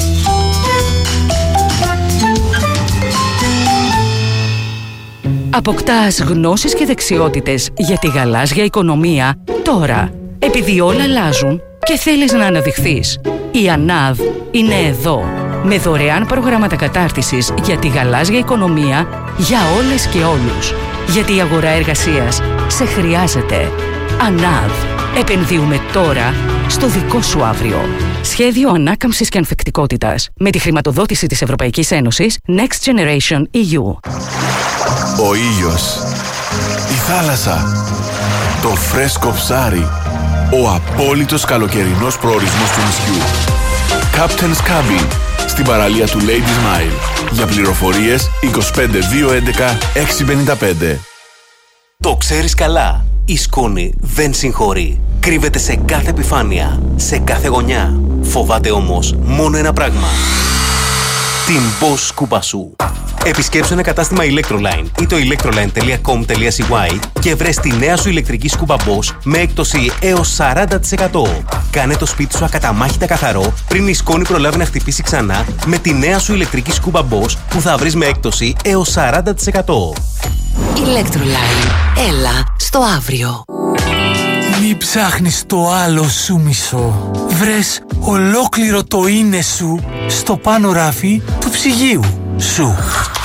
Αποκτάς γνώσεις και δεξιότητες για τη γαλάζια οικονομία τώρα. Επειδή όλα αλλάζουν και θέλεις να αναδειχθείς, η ΑΝΑΔ είναι εδώ με δωρεάν προγράμματα κατάρτισης για τη γαλάζια οικονομία για όλες και όλους. Γιατί η αγορά εργασίας σε χρειάζεται. ΑΝΑΔ. Επενδύουμε τώρα στο δικό σου αύριο. Σχέδιο ανάκαμψης και ανθεκτικότητας με τη χρηματοδότηση της Ευρωπαϊκής Ένωσης Next Generation ι γιου. Ο ήλιος, η θάλασσα, το φρέσκο ψάρι, ο απόλυτος καλοκαιρινός προορισμός του νησιού. Captain's Cabin, στην παραλία του Ladies Mile. Για πληροφορίες είκοσι πέντε δύο έντεκα έξι πενήντα πέντε. Το ξέρεις καλά. Η σκόνη δεν συγχωρεί. Κρύβεται σε κάθε επιφάνεια, σε κάθε γωνιά. Φοβάται όμως μόνο ένα πράγμα. Την Bosch σκούπα σου. Επισκέψου ένα κατάστημα Electroline ή το electroline τελεία com τελεία σι γουάι και βρες τη νέα σου ηλεκτρική σκούπα Bosch με έκπτωση έως σαράντα τοις εκατό. Κάνε το σπίτι σου ακαταμάχητα καθαρό πριν η σκόνη προλάβει να χτυπήσει ξανά με τη νέα σου ηλεκτρική σκούπα Bosch που θα βρεις με έκπτωση έως σαράντα τοις εκατό. Electroline. Έλα στο αύριο. Μη ψάχνεις το άλλο σου μισό. Βρες ολόκληρο το είναι σου στο πάνω ράφι του ψυγείου σου.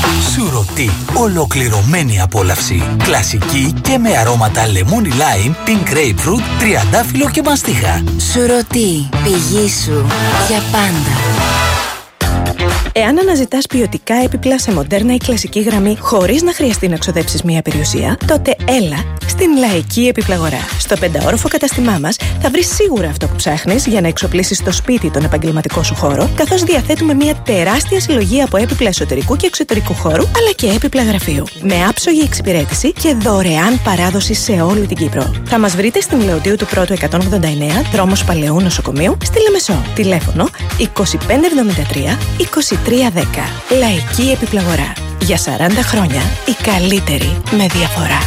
Σουρωτή. Ολοκληρωμένη απόλαυση. Κλασική και με αρώματα λεμόνι λάιμ, pink grapefruit, τριαντάφυλλο και μαστίχα. Σουρωτή. Πηγή σου. Για πάντα. Εάν αναζητάς ποιοτικά έπιπλα σε μοντέρνα ή κλασική γραμμή χωρίς να χρειαστεί να ξοδέψεις μία περιουσία, τότε έλα στην Λαϊκή Επιπλαγορά. Στο πενταόροφο καταστημά μας θα βρεις σίγουρα αυτό που ψάχνεις για να εξοπλίσεις το σπίτι τον επαγγελματικό σου χώρο, καθώς διαθέτουμε μία τεράστια συλλογή από έπιπλα εσωτερικού και εξωτερικού χώρου, αλλά και έπιπλα γραφείου. Με άψογη εξυπηρέτηση και δωρεάν παράδοση σε όλη την Κύπρο. Θα μας βρείτε στην Λεωτίου του Πρώτου εκατόν ογδόντα εννέα, δρόμος Παλαιού Νοσοκομείου, στη Λεμεσό. Τηλέφωνο είκοσι πέντε εβδομήντα τρία είκοσι τρία δέκα. Λαϊκή Επιπλαγορά. Για σαράντα χρόνια η καλύτερη με διαφορά.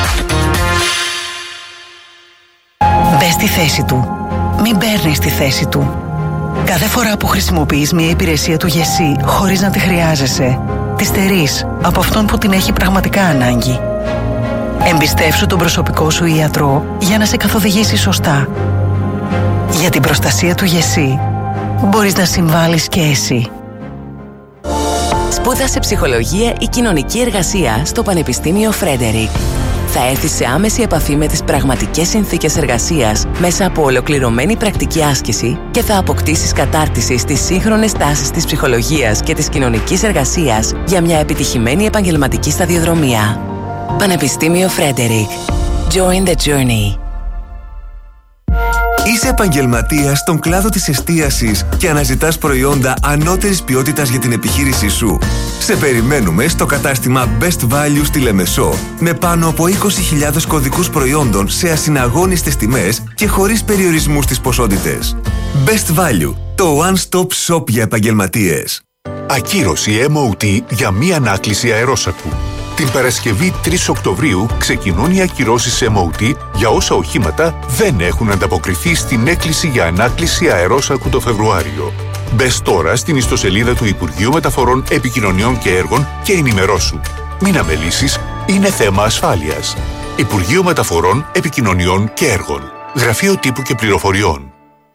Μπες στη θέση του. Μην παίρνεις τη θέση του. Κάθε φορά που χρησιμοποιείς μια υπηρεσία του ΓΕΣΥ χωρίς να τη χρειάζεσαι, τη στερείς από αυτόν που την έχει πραγματικά ανάγκη. Εμπιστεύσου τον προσωπικό σου ιατρό για να σε καθοδηγήσει σωστά. Για την προστασία του ΓΕΣΥ μπορείς να συμβάλλεις και εσύ. Σπούδασε ψυχολογία ή κοινωνική εργασία στο Πανεπιστήμιο Φρέντερικ. Θα έρθεις σε άμεση επαφή με τις πραγματικές συνθήκες εργασίας μέσα από ολοκληρωμένη πρακτική άσκηση και θα αποκτήσεις κατάρτιση στις σύγχρονες τάσεις της ψυχολογίας και της κοινωνικής εργασίας για μια επιτυχημένη επαγγελματική σταδιοδρομία. Πανεπιστήμιο Φρέντερικ. Join the journey. Είσαι επαγγελματίας στον κλάδο της εστίασης και αναζητάς προϊόντα ανώτερης ποιότητας για την επιχείρησή σου. Σε περιμένουμε στο κατάστημα Best Value στη Λεμεσό με πάνω από είκοσι χιλιάδες κωδικούς προϊόντων σε ασυναγώνιστες τιμές και χωρίς περιορισμούς στις ποσότητες. Best Value, το one-stop shop για επαγγελματίες. Ακύρωση εμ ο τι για μία ανάκληση αερόσακου. Την Παρασκευή τρεις Οκτωβρίου ξεκινούν οι ακυρώσεις εμ ο τι για όσα οχήματα δεν έχουν ανταποκριθεί στην έκκληση για ανάκληση αερόσακου το Φεβρουάριο. Μπες τώρα στην ιστοσελίδα του Υπουργείου Μεταφορών, Επικοινωνιών και Έργων και ενημερώσου. Μην αμελήσεις, είναι θέμα ασφάλειας. Υπουργείο Μεταφορών, Επικοινωνιών και Έργων. Γραφείο Τύπου και Πληροφοριών.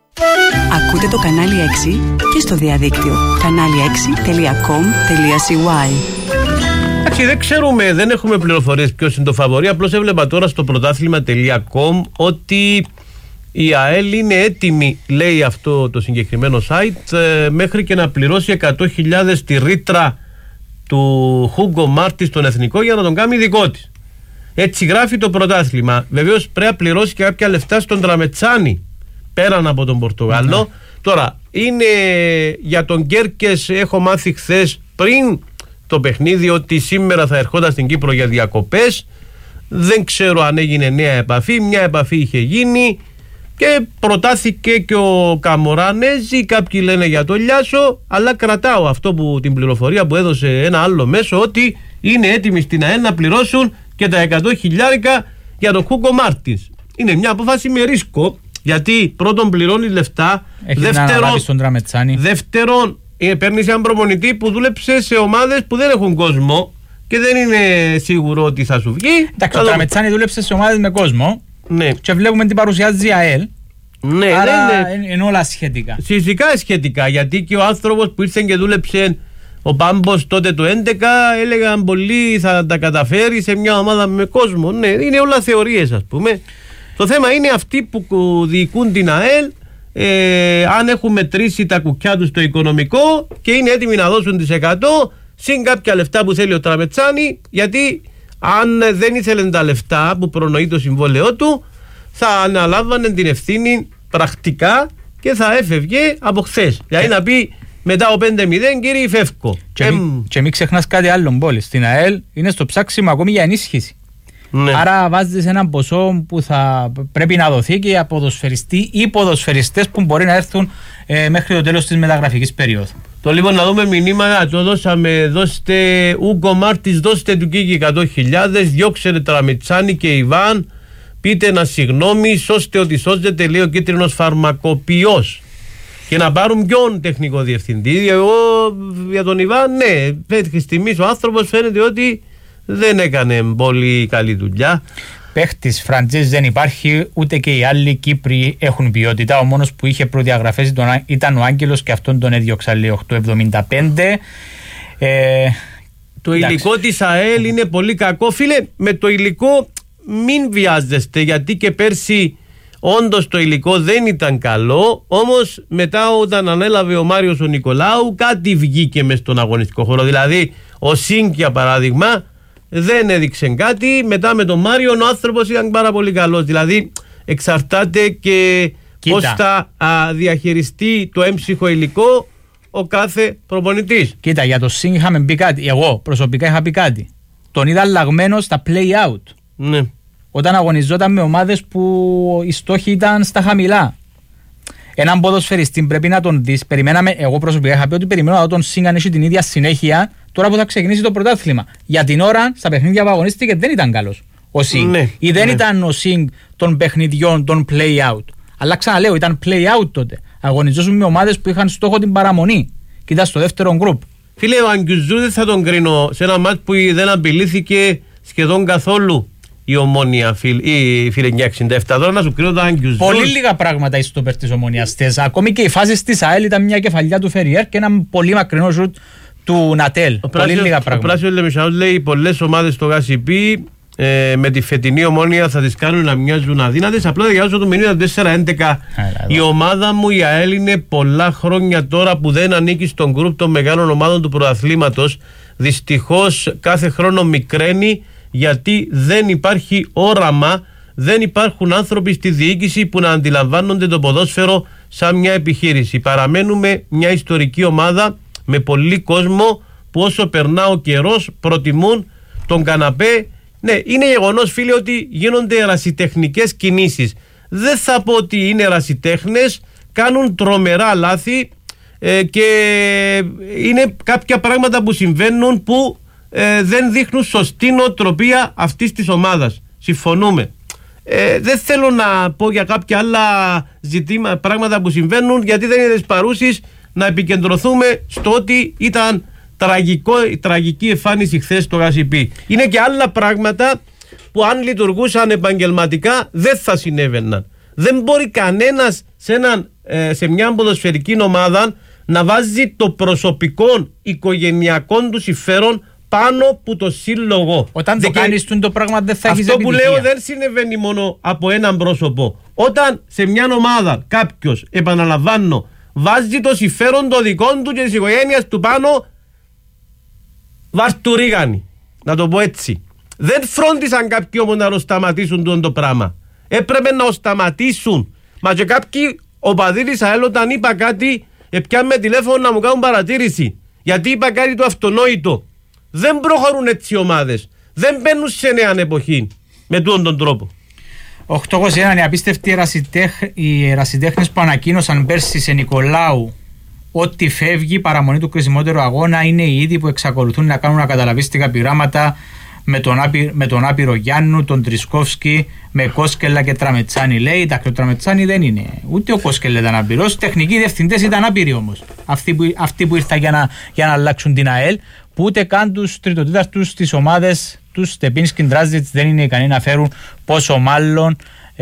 Ακούτε το κανάλι έξι και στο διαδίκτυο κανάλι έξι τελεία κομ τελεία σι γουάι. Εντάξει, δεν ξέρουμε, δεν έχουμε πληροφορίες ποιος είναι το φαβορί. Απλώς έβλεπα τώρα στο πρωτάθλημα τελεία κομ ότι η ΑΕΛ είναι έτοιμη, λέει αυτό το συγκεκριμένο site, μέχρι και να πληρώσει εκατό χιλιάδες τη ρήτρα του Χούγκο Μάρτι στον Εθνικό για να τον κάνει δικό της. Έτσι γράφει το πρωτάθλημα. Βεβαίως πρέπει να πληρώσει και κάποια λεφτά στον Τραμετσάνη πέραν από τον Πορτογάλο. Ναι. Τώρα, είναι για τον Γκέρκες, έχω μάθει χθες πριν το παιχνίδι ότι σήμερα θα ερχόταν στην Κύπρο για διακοπές. Δεν ξέρω αν έγινε νέα επαφή. Μια επαφή είχε γίνει και προτάθηκε και ο Καμοράνεζη. Κάποιοι λένε για το Λιάσο, αλλά κρατάω αυτό που, την πληροφορία που έδωσε ένα άλλο μέσο, ότι είναι έτοιμοι στην ΑΕΛ να πληρώσουν και τα εκατό χιλιάρικα για τον Χούγκο Μάρτινς. Είναι μια απόφαση με ρίσκο, γιατί πρώτον πληρώνει λεφτά, έχει δεύτερον, στον Τραμετσάνη. δεύτερον παίρνεις έναν προπονητή που δούλεψε σε ομάδες που δεν έχουν κόσμο και δεν είναι σίγουρο ότι θα σου βγει. Εντάξει, ο Τραμετσάνη δούλεψε σε ομάδες με κόσμο, ναι, και βλέπουμε τι παρουσιάζει η ΑΕΛ. Ναι, άρα ναι, ναι. είναι όλα σχετικά. Φυσικά σχετικά, γιατί και ο άνθρωπος που ήρθε και δούλεψε, ο Πάμπος τότε το έντεκα, έλεγαν πολλοί θα τα καταφέρει σε μια ομάδα με κόσμο. Ναι, είναι όλα θεωρίες, ας πούμε. Το θέμα είναι αυτοί που διοικούν την ΑΕΛ, ε, αν έχουν μετρήσει τα κουκιά τους στο οικονομικό και είναι έτοιμοι να δώσουν τις εκατό συν κάποια λεφτά που θέλει ο Τραμετσάνη, γιατί αν δεν ήθελε τα λεφτά που προνοεί το συμβόλαιό του, θα αναλάβανε την ευθύνη πρακτικά και θα έφευγε από χθες. Δηλαδή να πει μετά ο πέντε μηδέν, κύριε, φεύγω. Και, Εμ... μην, και μην ξεχνάς κάτι άλλο, πόλη. Στην ΑΕΛ είναι στο ψάξιμο ακόμη για ενίσχυση. Ναι. Άρα βάζεις έναν ποσό που θα πρέπει να δοθεί και για ποδοσφαιριστή ή ποδοσφαιριστές που μπορεί να έρθουν ε, μέχρι το τέλος της μεταγραφικής περίοδου. Το λοιπόν να δούμε μηνύματα, το δώσαμε, δώστε Ούγκο Μάρτις, δώστε του Κίκη εκατό χιλιάδες, διώξετε Τραμετσάνη και Ιβάν, πείτε ένα συγγνώμη, σώστε ότι σώζεται, λέει ο κίτρινος φαρμακοποιός. Και να πάρουν ποιον τεχνικό διευθυντή. Εγώ για τον Ιβάν, ναι, μέχρι στιγμής ο άνθρωπος φαίνεται ότι δεν έκανε πολύ καλή δουλειά. Παίχτης φραντζές δεν υπάρχει, ούτε και οι άλλοι Κύπροι έχουν ποιότητα. Ο μόνος που είχε προδιαγραφές ήταν ο Άγγελος και αυτόν τον έδιωξα, λέει, οκτώ εβδομήντα πέντε. Ε, Το υλικό της ΑΕΛ είναι πολύ κακό. Φίλε, με το υλικό μην βιάζεστε, γιατί και πέρσι όντως το υλικό δεν ήταν καλό. Όμως μετά, όταν ανέλαβε ο Μάριος ο Νικολάου, κάτι βγήκε μες στον αγωνιστικό χώρο. Δηλαδή ο Σίνκ, για παράδειγμα, δεν έδειξε κάτι. Μετά με τον Μάριο ο άνθρωπος ήταν πάρα πολύ καλός. Δηλαδή εξαρτάται και πώς θα α, διαχειριστεί το έμψυχο υλικό ο κάθε προπονητής. Κοίτα, για το Σίνκ είχαμε πει κάτι. Εγώ προσωπικά είχα πει κάτι. Τον είδα αλλαγμένο στα play out. Ναι. Όταν αγωνιζόταν με ομάδες που οι στόχοι ήταν στα χαμηλά. Έναν ποδοσφαιριστή πρέπει να τον δεις. Περιμέναμε, εγώ προσωπικά είχα πει ότι περιμένω να δω τον Σίνκ αν έχει την ίδια συνέχεια τώρα που θα ξεκινήσει το πρωτάθλημα. Για την ώρα, στα παιχνίδια που αγωνίστηκε δεν ήταν καλός ο Σίνκ. Ναι, ή δεν ναι. ήταν ο Σίνκ των παιχνιδιών, των play out. Αλλά ξαναλέω, ήταν play out τότε. Αγωνιζόσουν με ομάδες που είχαν στόχο την παραμονή. Και ήταν στο δεύτερο γκρουπ. Φίλε, ο Αγκιουζού δεν θα τον κρίνω σε ένα μάτς που δεν απειλήθηκε σχεδόν καθόλου η Ομόνια, η Φιλενιά εξήντα επτά. Τώρα να σου κρίνω το Αγκιουζού. Πολύ λίγα πράγματα στο πέρ της Ομόνιας. Ακόμη και οι φάσεις της ΑΕΛ ήταν μια κεφαλιά του Φεριέρ και ένα πολύ μακρινό ζουτ του Νατέλ. Ο πολύ λίγα πράγματα. Ο Πράσιος Λεμισαούς λέει: πολλές ομάδες στο Γασιπί ε, με τη φετινή Ομόνια θα τις κάνουν να μοιάζουν αδύνατες. Απλά διαβάζω το μηνύμα τέσσερα έντεκα. Η ομάδα μου, η ΑΕΛ, είναι πολλά χρόνια τώρα που δεν ανήκει στον γκρουπ των μεγάλων ομάδων του πρωταθλήματος. Δυστυχώς κάθε χρόνο μικραίνει, γιατί δεν υπάρχει όραμα, δεν υπάρχουν άνθρωποι στη διοίκηση που να αντιλαμβάνονται το ποδόσφαιρο σαν μια επιχείρηση. Παραμένουμε μια ιστορική ομάδα με πολύ κόσμο που όσο περνά ο καιρός προτιμούν τον καναπέ. Ναι, είναι γεγονός, φίλε, ότι γίνονται ερασιτεχνικές κινήσεις. Δεν θα πω ότι είναι ερασιτέχνες, κάνουν τρομερά λάθη ε, και είναι κάποια πράγματα που συμβαίνουν που ε, δεν δείχνουν σωστή νοοτροπία αυτής της ομάδας. Συμφωνούμε. Ε, δεν θέλω να πω για κάποια άλλα ζητήματα, πράγματα που συμβαίνουν, γιατί δεν είναι της παρούσης να επικεντρωθούμε στο ότι ήταν τραγικό, τραγική εμφάνιση χθες στο Γασιπί. Είναι και άλλα πράγματα που αν λειτουργούσαν επαγγελματικά δεν θα συνέβαιναν. Δεν μπορεί κανένας σε, έναν, ε, σε μια ποδοσφαιρική ομάδα να βάζει το προσωπικό οικογενειακό του συμφέρον πάνω από το σύλλογο. Όταν το κάνεις το πράγμα δεν θα έχεις επιτυχία. Αυτό που λέω δεν συμβαίνει συμβαίνει μόνο από έναν πρόσωπο. Όταν σε μια ομάδα κάποιος, επαναλαμβάνω, βάζει το συμφέρον το δικό του και της οικογένειας του πάνω, βάρτου ρίγανη, να το πω έτσι. Δεν φρόντισαν κάποιοι όμως να το σταματήσουν το πράγμα. Έπρεπε να το σταματήσουν. Μα και κάποιοι οπαδοί της ΑΕΛ, όταν είπα κάτι, έπιαμε τηλέφωνο να μου κάνουν παρατήρηση. Γιατί είπα κάτι το αυτονόητο. Δεν προχωρούν έτσι οι ομάδες. Δεν μπαίνουν σε νέα εποχή με τούτον τον τρόπο. οκτώ είκοσι ένα, οι απίστευτοι οι ερασιτέχνες που ανακοίνωσαν πέρσι σε Νικολάου ότι φεύγει παραμονή του κρισιμότερου αγώνα είναι οι ίδιοι που εξακολουθούν να κάνουν ακαταλαβίστικα πειράματα με τον, άπει, με τον άπειρο Γιάννου, τον Τρισκόφσκι, με Κόσκελα και Τραμετσάνη. Λέει, εντάξει, ο Τραμετσάνη δεν είναι. Ούτε ο Κόσκελα ήταν άπειρος. Τεχνικοί διευθυντές ήταν άπειροι όμως. Αυτοί που, αυτοί που ήρθαν για να, για να αλλάξουν την ΑΕΛ, που ούτε καν τους τριτοτήταρτους στις ομάδες, τους Στεπίνσκι, Ντράζιτς δεν είναι ικανοί να φέρουν, πόσο μάλλον.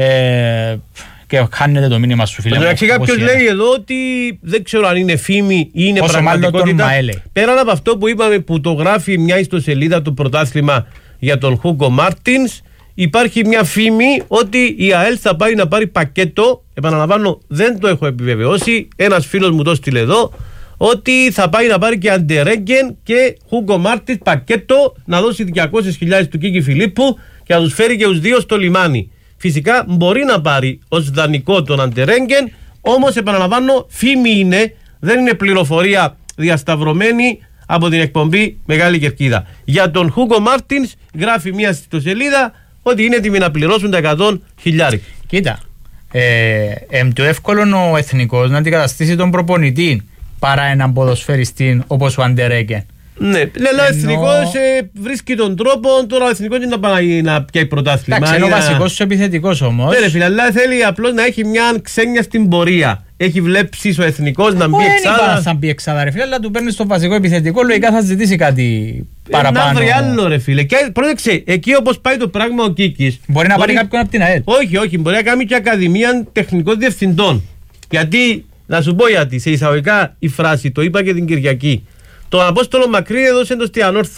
Ε, και χάνεται το μήνυμα σου, φίλε. Εντάξει, κάποιος λέει εδώ ότι δεν ξέρω αν είναι φήμη ή είναι πόσο πραγματικότητα. Πέραν από αυτό που είπαμε, που το γράφει μια ιστοσελίδα του πρωτάθλημα για τον Χούγκο Μάρτινς, υπάρχει μια φήμη ότι η ΑΕΛ θα πάει να πάρει πακέτο. Επαναλαμβάνω, δεν το έχω επιβεβαιώσει. Ένας φίλος μου το στείλε εδώ, ότι θα πάει να πάρει και Αντερέγγεν και Χούγκο Μάρτινς πακέτο, να δώσει διακόσιες χιλιάδες του Κίκη Φιλίππου και να τους φέρει και τους δύο στο λιμάνι. Φυσικά μπορεί να πάρει ως δανεικό τον Αντερέγγεν, όμως επαναλαμβάνω, φήμη είναι, δεν είναι πληροφορία διασταυρωμένη από την εκπομπή Μεγάλη Κερκίδα. Για τον Χούγκο Μάρτινς γράφει μια ιστοσελίδα ότι είναι έτοιμοι να πληρώσουν τα εκατό χιλιάδες. Κοίτα, ε, ε, πιο εύκολο ο εθνικός να αντικαταστήσει τον προπονητή παρά έναν ποδοσφαιριστή όπως ο Αντερέγγεν. Ναι, αλλά ο εθνικός ε, βρίσκει τον τρόπο, τώρα ο εθνικός είναι να πάει να πιάει πρωτάθλημα. Εντάξει, είναι ο βασικός σου επιθετικός όμως. Ναι, φίλε, αλλά θέλει απλώς να έχει μια ξένια στην πορεία. Έχει βλέψει ο εθνικός να μπει εξάδα. Δεν θα μπει εξάδα, ρε φίλε, αλλά του παίρνει το βασικό επιθετικό, λογικά θα ζητήσει κάτι παραπάνω. Να βρει άλλο, ρε φίλε. Και πρόσεξε, εκεί όπως πάει το πράγμα ο Κίκης. Μπορεί να πάρει κάποιον από την ΑΕΛ. Όχι, όχι, μπορεί να κάνει και ακαδημία τεχνικών διευθυντών. Γιατί, να σου πω γιατί, σε εισαγωγικά η φράση, το είπα και την Κυριακή. Τον Απόστολο Μακρύ έδωσε το στη ανόρθωση.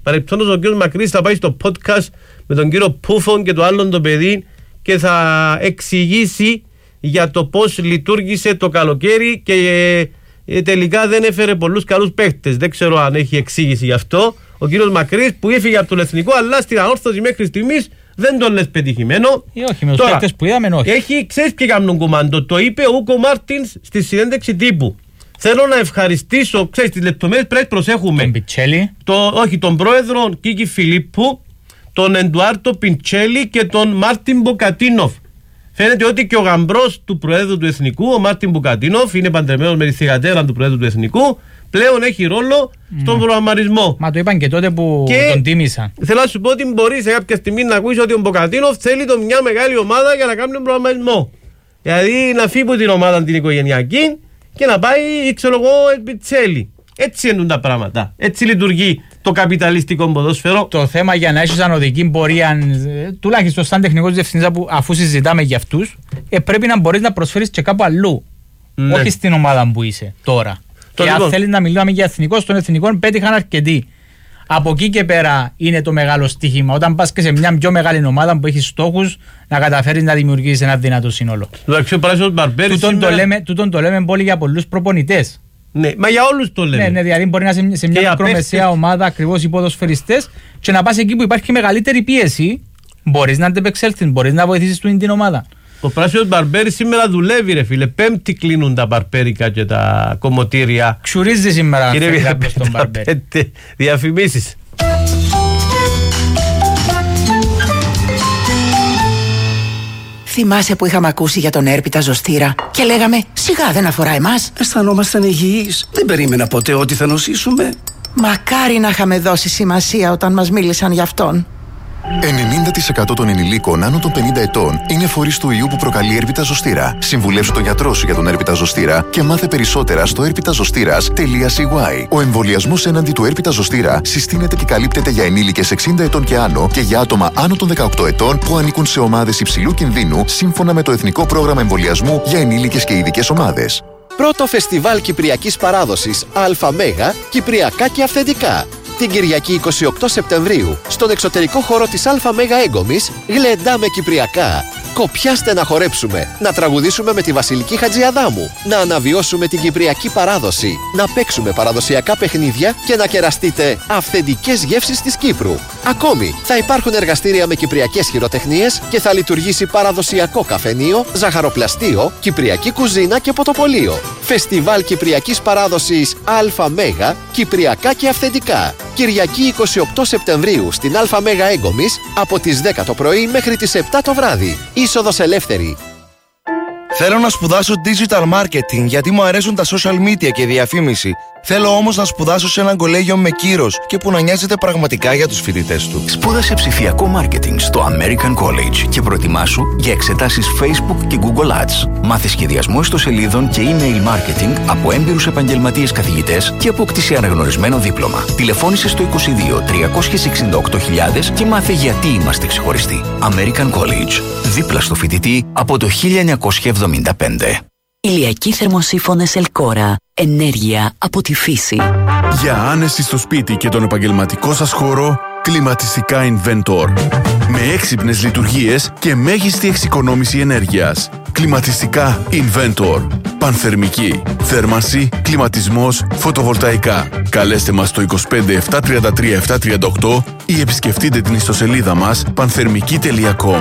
Παρεπτόντως ο κύριος Μακρύς θα πάει στο podcast με τον κύριο Πούφον και το άλλον το παιδί και θα εξηγήσει για το πώς λειτουργήσε το καλοκαίρι και ε, τελικά δεν έφερε πολλούς καλούς παίχτες. Δεν ξέρω αν έχει εξήγηση γι' αυτό. Ο κύριος Μακρύς που έφυγε από τον Εθνικό, αλλά στην ανόρθωση μέχρι στιγμής δεν τον λες πετυχημένο. Ή όχι, με τους παίχτες που είδαμε, όχι. Έχει, ξέρεις και κάνουν κουμάντο. Το είπε ο Ούκο Μάρτινς στη συνέντευξη τύπου. Θέλω να ευχαριστήσω, ξέρεις, τις λεπτομέρειες πρέπει να προσέχουμε. Τον Πιτσέλη. Το, όχι, τον πρόεδρο Κίκη Φιλίππου, τον Εντουάρτο Πιντσέλη και τον Μάρτιν Μποκατίνοφ. Φαίνεται ότι και ο γαμπρός του Προέδρου του Εθνικού, ο Μάρτιν Μποκατίνοφ, είναι παντρεμένος με τη θυγατέρα του Προέδρου του Εθνικού, πλέον έχει ρόλο στον mm. προγραμματισμό. Μα το είπαν και τότε που και τον τίμησαν. Θέλω να σου πω ότι μπορεί σε κάποια στιγμή να ακούσει ότι ο Μποκατίνοφ θέλει το μια μεγάλη ομάδα για να κάνει τον προγραμματισμό. Δηλαδή να φύγει από την ομάδα την οικογενειακή και να πάει, ξέρω εγώ, Πιτσέλη. Έτσι είναι τα πράγματα. Έτσι λειτουργεί το καπιταλιστικό ποδόσφαιρο. Το θέμα για να έχεις ανωδική πορεία, τουλάχιστον σαν τεχνικός διευθυντής, αφού συζητάμε για αυτούς, ε, πρέπει να μπορείς να προσφέρεις και κάπου αλλού. Ναι. Όχι στην ομάδα που είσαι τώρα. Το και λοιπόν. Αν θέλεις να μιλάμε για εθνικό, στον εθνικό πέτυχαν αρκετοί. Από εκεί και πέρα είναι το μεγάλο στοίχημα. Όταν πας και σε μια πιο μεγάλη ομάδα που έχει στόχους, να καταφέρεις να δημιουργήσεις ένα δυνατό σύνολο. Τούτον το λέμε, τούτον το λέμε πολύ για πολλούς προπονητές. Ναι, μα για όλους το λέμε. Ναι, ναι, δηλαδή μπορεί να είσαι σε μια μικρομεσαία ομάδα ακριβώς οι ποδοσφαιριστές και να πας εκεί που υπάρχει μεγαλύτερη πίεση, μπορείς να αντεπεξέλθεις, μπορείς να βοηθήσεις την ομάδα. Ο πράσινος μπαρμπέρι σήμερα δουλεύει, ρε φίλε. Πέμπτη κλείνουν τα μπαρμπέρικα και τα κομμωτήρια. Ξουρίζει σήμερα τον μπαρμπέρι. Διαφημίσεις. Θυμάσαι που είχαμε ακούσει για τον έρπιτα ζωστήρα και λέγαμε σιγά δεν αφορά εμάς. Αισθανόμασταν υγιείς. Δεν περίμενα ποτέ ότι θα νοσήσουμε. Μακάρι να είχαμε δώσει σημασία όταν μας μίλησαν γι' αυτόν. ενενήντα τοις εκατό των ενηλίκων άνω των πενήντα ετών είναι φορείς του ιού που προκαλεί έρπιτα ζωστήρα. Συμβουλεύσου τον γιατρό σου για τον έρπιτα ζωστήρα και μάθε περισσότερα στο έρπιτα ζωστήρας τελεία σι γουάι. Ο εμβολιασμός έναντι του έρπιτα ζωστήρα συστήνεται και καλύπτεται για ενήλικες εξήντα ετών και άνω και για άτομα άνω των δεκαοκτώ ετών που ανήκουν σε ομάδες υψηλού κινδύνου σύμφωνα με το Εθνικό Πρόγραμμα Εμβολιασμού για ενήλικες και ειδικές ομάδες. Πρώτο φεστιβάλ Κυπριακής Παράδοσης ΑΜΕΓΑ Κυπριακά και Αυθεντικά. Την Κυριακή εικοστή όγδοη Σεπτεμβρίου, στον εξωτερικό χώρο της ΑΜΕΓΑ Έγκομης, γλεντάμε Κυπριακά. Κοπιάστε να χορέψουμε, να τραγουδήσουμε με τη Βασιλική Χατζιαδάμου, να αναβιώσουμε την Κυπριακή παράδοση, να παίξουμε παραδοσιακά παιχνίδια και να κεραστείτε αυθεντικές γεύσεις της Κύπρου. Ακόμη, θα υπάρχουν εργαστήρια με κυπριακές χειροτεχνίες και θα λειτουργήσει παραδοσιακό καφενείο, ζαχαροπλαστείο, κυπριακή κουζίνα και ποτοπολείο. Φεστιβάλ Κυπριακής Παράδοσης ΑΜΕΓΑ Κυπριακά και Αυθεντικά. Κυριακή εικοστή όγδοη Σεπτεμβρίου στην ΑΜΕΓΑ Έγκομης από τις δέκα το πρωί μέχρι τις επτά το βράδυ. Είσοδος ελεύθερη. Θέλω να σπουδάσω digital marketing γιατί μου αρέσουν τα social media και η διαφήμιση. Θέλω όμως να σπουδάσω σε ένα κολέγιο με κύρος και που να νοιάζεται πραγματικά για τους φοιτητές του. Σπούδασε ψηφιακό marketing στο American College και προετοιμάσου για εξετάσεις Facebook και Google Ads. Μάθε σχεδιασμό ιστοσελίδων και email marketing από έμπειρους επαγγελματίες καθηγητές και απόκτησε αναγνωρισμένο δίπλωμα. Τηλεφώνησε στο είκοσι δύο τριακόσιες εξήντα οκτώ χιλιάδες και μάθε γιατί είμαστε ξεχωριστοί. American College. Δίπλα στο φοιτητή από το χίλια εννιακόσια εβδομήντα πέντε. Ηλιακοί θερμοσύφωνες Ελκόρα. Ενέργεια από τη φύση. Για άνεση στο σπίτι και τον επαγγελματικό σας χώρο, κλιματιστικά Inventor. Με έξυπνες λειτουργίες και μέγιστη εξοικονόμηση ενέργειας. Κλιματιστικά Inventor. Πανθερμική, θέρμανση, κλιματισμός, φωτοβολταϊκά. Καλέστε μας στο είκοσι πέντε επτακόσια τριάντα τρία επτακόσια τριάντα οκτώ ή επισκεφτείτε την ιστοσελίδα μας πανθερμική τελεία κομ.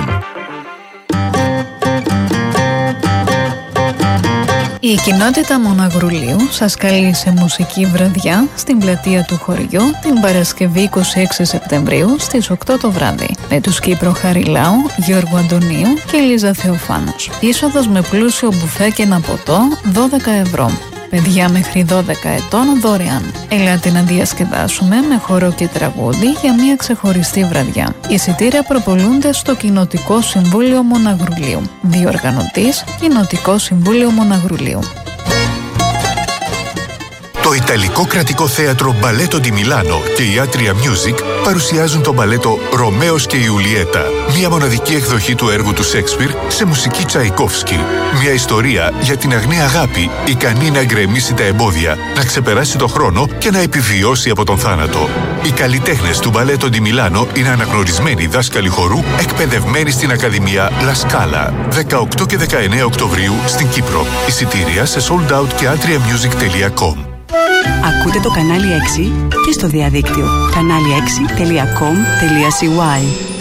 Η κοινότητα Μοναγρουλίου σας καλεί σε μουσική βραδιά στην πλατεία του χωριού την Παρασκευή εικοστή έκτη Σεπτεμβρίου στις οκτώ το βράδυ με τους Κύπρο Χαριλάου, Γιώργου Αντωνίου και Λίζα Θεοφάνος. Είσοδος με πλούσιο μπουφέ και ένα ποτό δώδεκα ευρώ. Παιδιά μέχρι δώδεκα ετών δωρεάν. Ελάτε να διασκεδάσουμε με χορό και τραγούδι για μια ξεχωριστή βραδιά. Εισιτήρια προπολούνται στο Κοινοτικό Συμβούλιο Μοναγρουλίου. Διοργανωτής Κοινοτικό Συμβούλιο Μοναγρουλίου. Το Ιταλικό Κρατικό Θέατρο Μπαλέτο Ντι Μιλάνο και η Atria Music παρουσιάζουν το μπαλέτο «Ρωμαίος και Ιουλιέτα», μια μοναδική εκδοχή του έργου του Σέξπιρ σε μουσική Τσαϊκόφσκι. Μια ιστορία για την αγνή αγάπη, ικανή να γκρεμίσει τα εμπόδια, να ξεπεράσει το χρόνο και να επιβιώσει από τον θάνατο. Οι καλλιτέχνες του Μπαλέτο Ντι Μιλάνο είναι αναγνωρισμένοι δάσκαλοι χορού, εκπαιδευμένοι στην Ακαδημία La Scala. δεκαοκτώ και δεκαεννέα Οκτωβρίου στην Κύπρο. Εισιτήρια σε sold out και atria music τελεία com. Ακούτε το κανάλι έξι και στο διαδίκτυο κανάλι έξι τελεία κομ τελεία σι γουάι.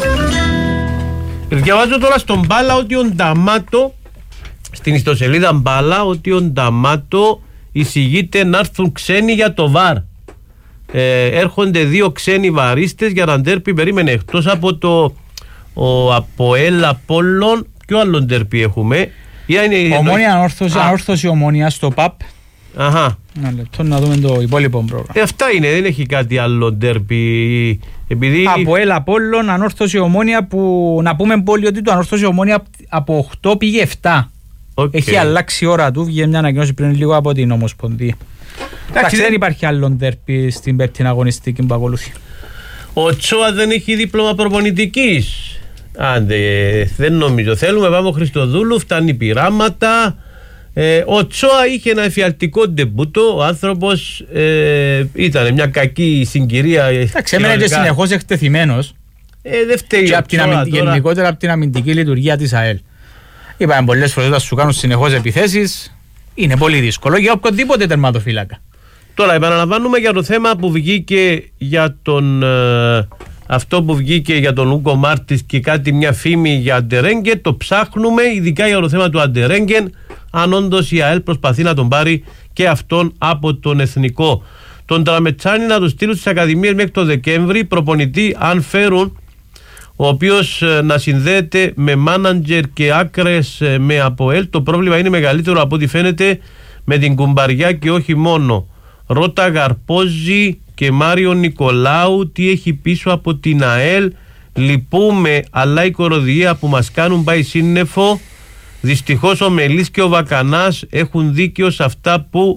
Διαβάζω τώρα στον Μπάλα ότι ο Νταμάτο, στην ιστοσελίδα Μπάλα, ότι ο Νταμάτο εισηγείται να έρθουν ξένοι για το βαρ. Ε, έρχονται δύο ξένοι βαρίστες για να ντέρπι, περίμενε, εκτός από το ο Αποέλ Απόλλων, ποιο άλλο ντέρπι έχουμε? Είναι, Ομόνια, ανόρθωση, ανόρθωση Ομόνια στο ΠΑΠ. Αχα. Ένα λεπτό να δούμε το υπόλοιπο πρόγραμμα. Ε, αυτά είναι, δεν έχει κάτι άλλο ντέρπι. Επειδή... Αποέλ Απόλλων, ανόρθωση Ομόνια, που να πούμε πολύ ότι το ανόρθωση Ομόνια από οκτώ πήγε επτά. Okay. Έχει αλλάξει η ώρα του, βγήκε μια ανακοίνωση πριν λίγο από την Ομοσπονδία. Εντάξει, δεν υπάρχει άλλο ντέρπι στην πέμπτη αγωνιστική που ακολουθεί. Ο Τσόα δεν έχει δίπλωμα προπονητικής. Άντε, δεν νομίζω. Θέλουμε Παύλο Χριστοδούλου, φτάνει πειράματα. Ε, ο Τσόα είχε ένα εφιαλτικό ντεμπούτο. Ο άνθρωπος ε, ήταν μια κακή συγκυρία. Εντάξει, έμενε και συνεχώς εκτεθειμένος. Ε, δεν φταίει και ο Τσόα τώρα. Γενικότερα από την αμυντική λειτουργία της ΑΕΛ. Είπαμε πολλές φορές ότι σου κάνουν συνεχώς επιθέσεις. Είναι πολύ δύσκολο για οποιοδήποτε τερματοφύλακα. Τώρα επαναλαμβάνουμε για το θέμα που βγήκε για τον ε, αυτό που βγήκε για τον Ούγκο Μάρτις και κάτι, μια φήμη για Αντερέγγεν. Το ψάχνουμε ειδικά για το θέμα του Αντερέγγεν, αν όντως η ΑΕΛ προσπαθεί να τον πάρει και αυτόν από τον εθνικό. Τον Τραμετσάνη να του στείλουν στις ακαδημίες μέχρι το Δεκέμβρη, προπονητή αν φέρουν, ο οποίος ε, να συνδέεται με μάναντζερ και άκρες ε, με ΑΠΟΕΛ. Το πρόβλημα είναι μεγαλύτερο από ό,τι φαίνεται με την Κουμπαριά και όχι μόνο. Ρώτα Γαρπόζη και Μάριο Νικολάου τι έχει πίσω από την ΑΕΛ. Λυπούμε, αλλά η κοροδιία που μας κάνουν πάει σύννεφο. Δυστυχώς ο Μελής και ο Βακανάς έχουν δίκιο σε αυτά που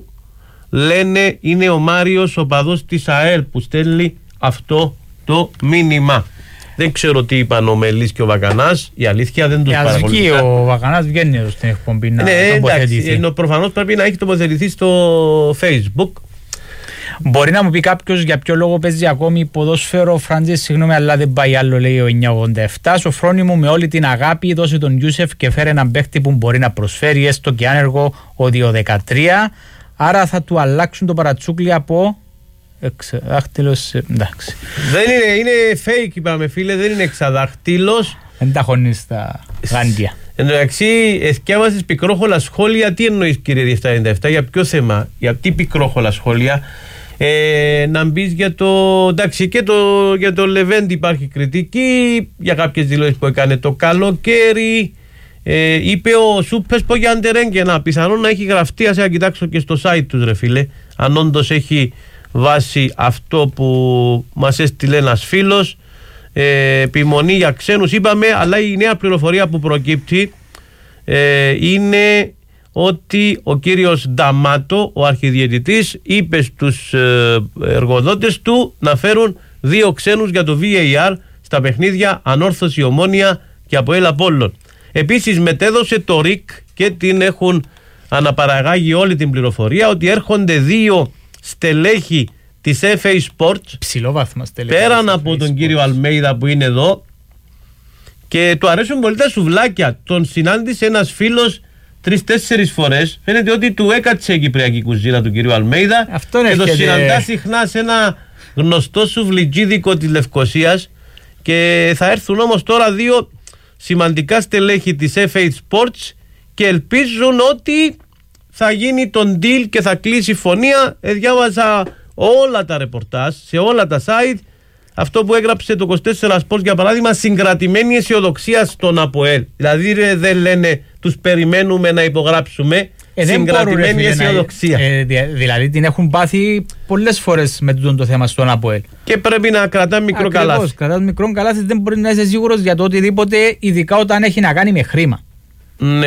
λένε. Είναι ο Μάριος, ο παδός της ΑΕΛ, που στέλνει αυτό το μήνυμα. Δεν ξέρω τι είπαν ο Μελής και ο Βακανάς. Η αλήθεια δεν τους παρακολουθήσα. Ο Βακανάς βγαίνει εδώ στην εκπομπή να ναι, τοποθετηθεί. Εντάξει, προφανώς πρέπει να έχει τοποθετηθεί στο Facebook. Μπορεί να μου πει κάποιος για ποιο λόγο παίζει ακόμη ποδόσφαιρο ο Φραντζές, συγγνώμη, αλλά δεν πάει άλλο, λέει ο εννιακόσια ογδόντα επτά. Σοφρόνη μου, με όλη την αγάπη, δώσε τον Γιούσεφ και φέρε έναν παίχτη που μπορεί να προσφέρει, έστω και άνεργο, ο δύο δεκατρία. Άρα θα του αλλάξουν το παρατσούκλι από εξαδάχτυλος. Εντάξει. Δεν είναι, είναι fake, είπαμε φίλε, δεν είναι εξαδάχτυλος. Δεν τα χωνείς στα γάντια. Εν τω μεταξύ, εθιάβασες πικρόχολα σχόλια. Τι εννοείς, κύριε επτακόσια ενενήντα επτά, για ποιο θέμα, για τι πικρόχολα σχόλια? Ε, να μπεις για το. Εντάξει, και το, για το Λεβέντη υπάρχει κριτική για κάποιες δηλώσεις που έκανε το καλοκαίρι. Ε, είπε ο Σούπες πω για Αντερέγγεν. Πιθανόν να έχει γραφτεί, ας κοιτάξω και στο site τους, ρε φίλε, αν όντως έχει βάσει αυτό που μας έστειλε ένας φίλος. Ε, επιμονή για ξένους είπαμε, αλλά η νέα πληροφορία που προκύπτει ε, είναι ότι ο κύριος Νταμάτο, ο αρχιδιαιτητής, είπε στους ε, εργοδότες του να φέρουν δύο ξένους για το βι έι αρ στα παιχνίδια Ανόρθωση Ομόνια και ΑΠΟΕΛ Απόλλων. Επίσης μετέδωσε το ΡΙΚ και την έχουν αναπαραγάγει όλη την πληροφορία ότι έρχονται δύο στελέχη της εφ έι Sports, πέραν από τον κύριο Αλμέιδα που είναι εδώ, και του αρέσουν πολύ τα σουβλάκια. Τον συνάντησε ένας φίλος τρεις-τέσσερις φορές. Φαίνεται ότι του έκατσε η κυπριακή κουζίνα του κυρίου Αλμέιδα. Αυτό και έρχεται... το συναντά συχνά σε ένα γνωστό σουβλιτζίδικο της Λευκωσίας. Και θα έρθουν όμως τώρα δύο σημαντικά στελέχη της εφ έι Sports και ελπίζουν ότι θα γίνει τον deal και θα κλείσει η φωνία. Ε, διάβαζα όλα τα ρεπορτάζ σε όλα τα site. Αυτό που έγραψε το είκοσι τέσσερα Sports, για παράδειγμα, συγκρατημένη αισιοδοξία στον ΑΠΟΕΛ. Δηλαδή ρε, δεν λένε τους περιμένουμε να υπογράψουμε. Ε, συγκρατημένη αισιοδοξία. Ε, δηλαδή την έχουν πάθει πολλές φορές με το θέμα στον ΑΠΟΕΛ. Και πρέπει να κρατά μικρό καλάθι. Κρατά μικρό καλάθι, δεν μπορεί να είσαι σίγουρος για το οτιδήποτε, ειδικά όταν έχει να κάνει με χρήμα. Ναι.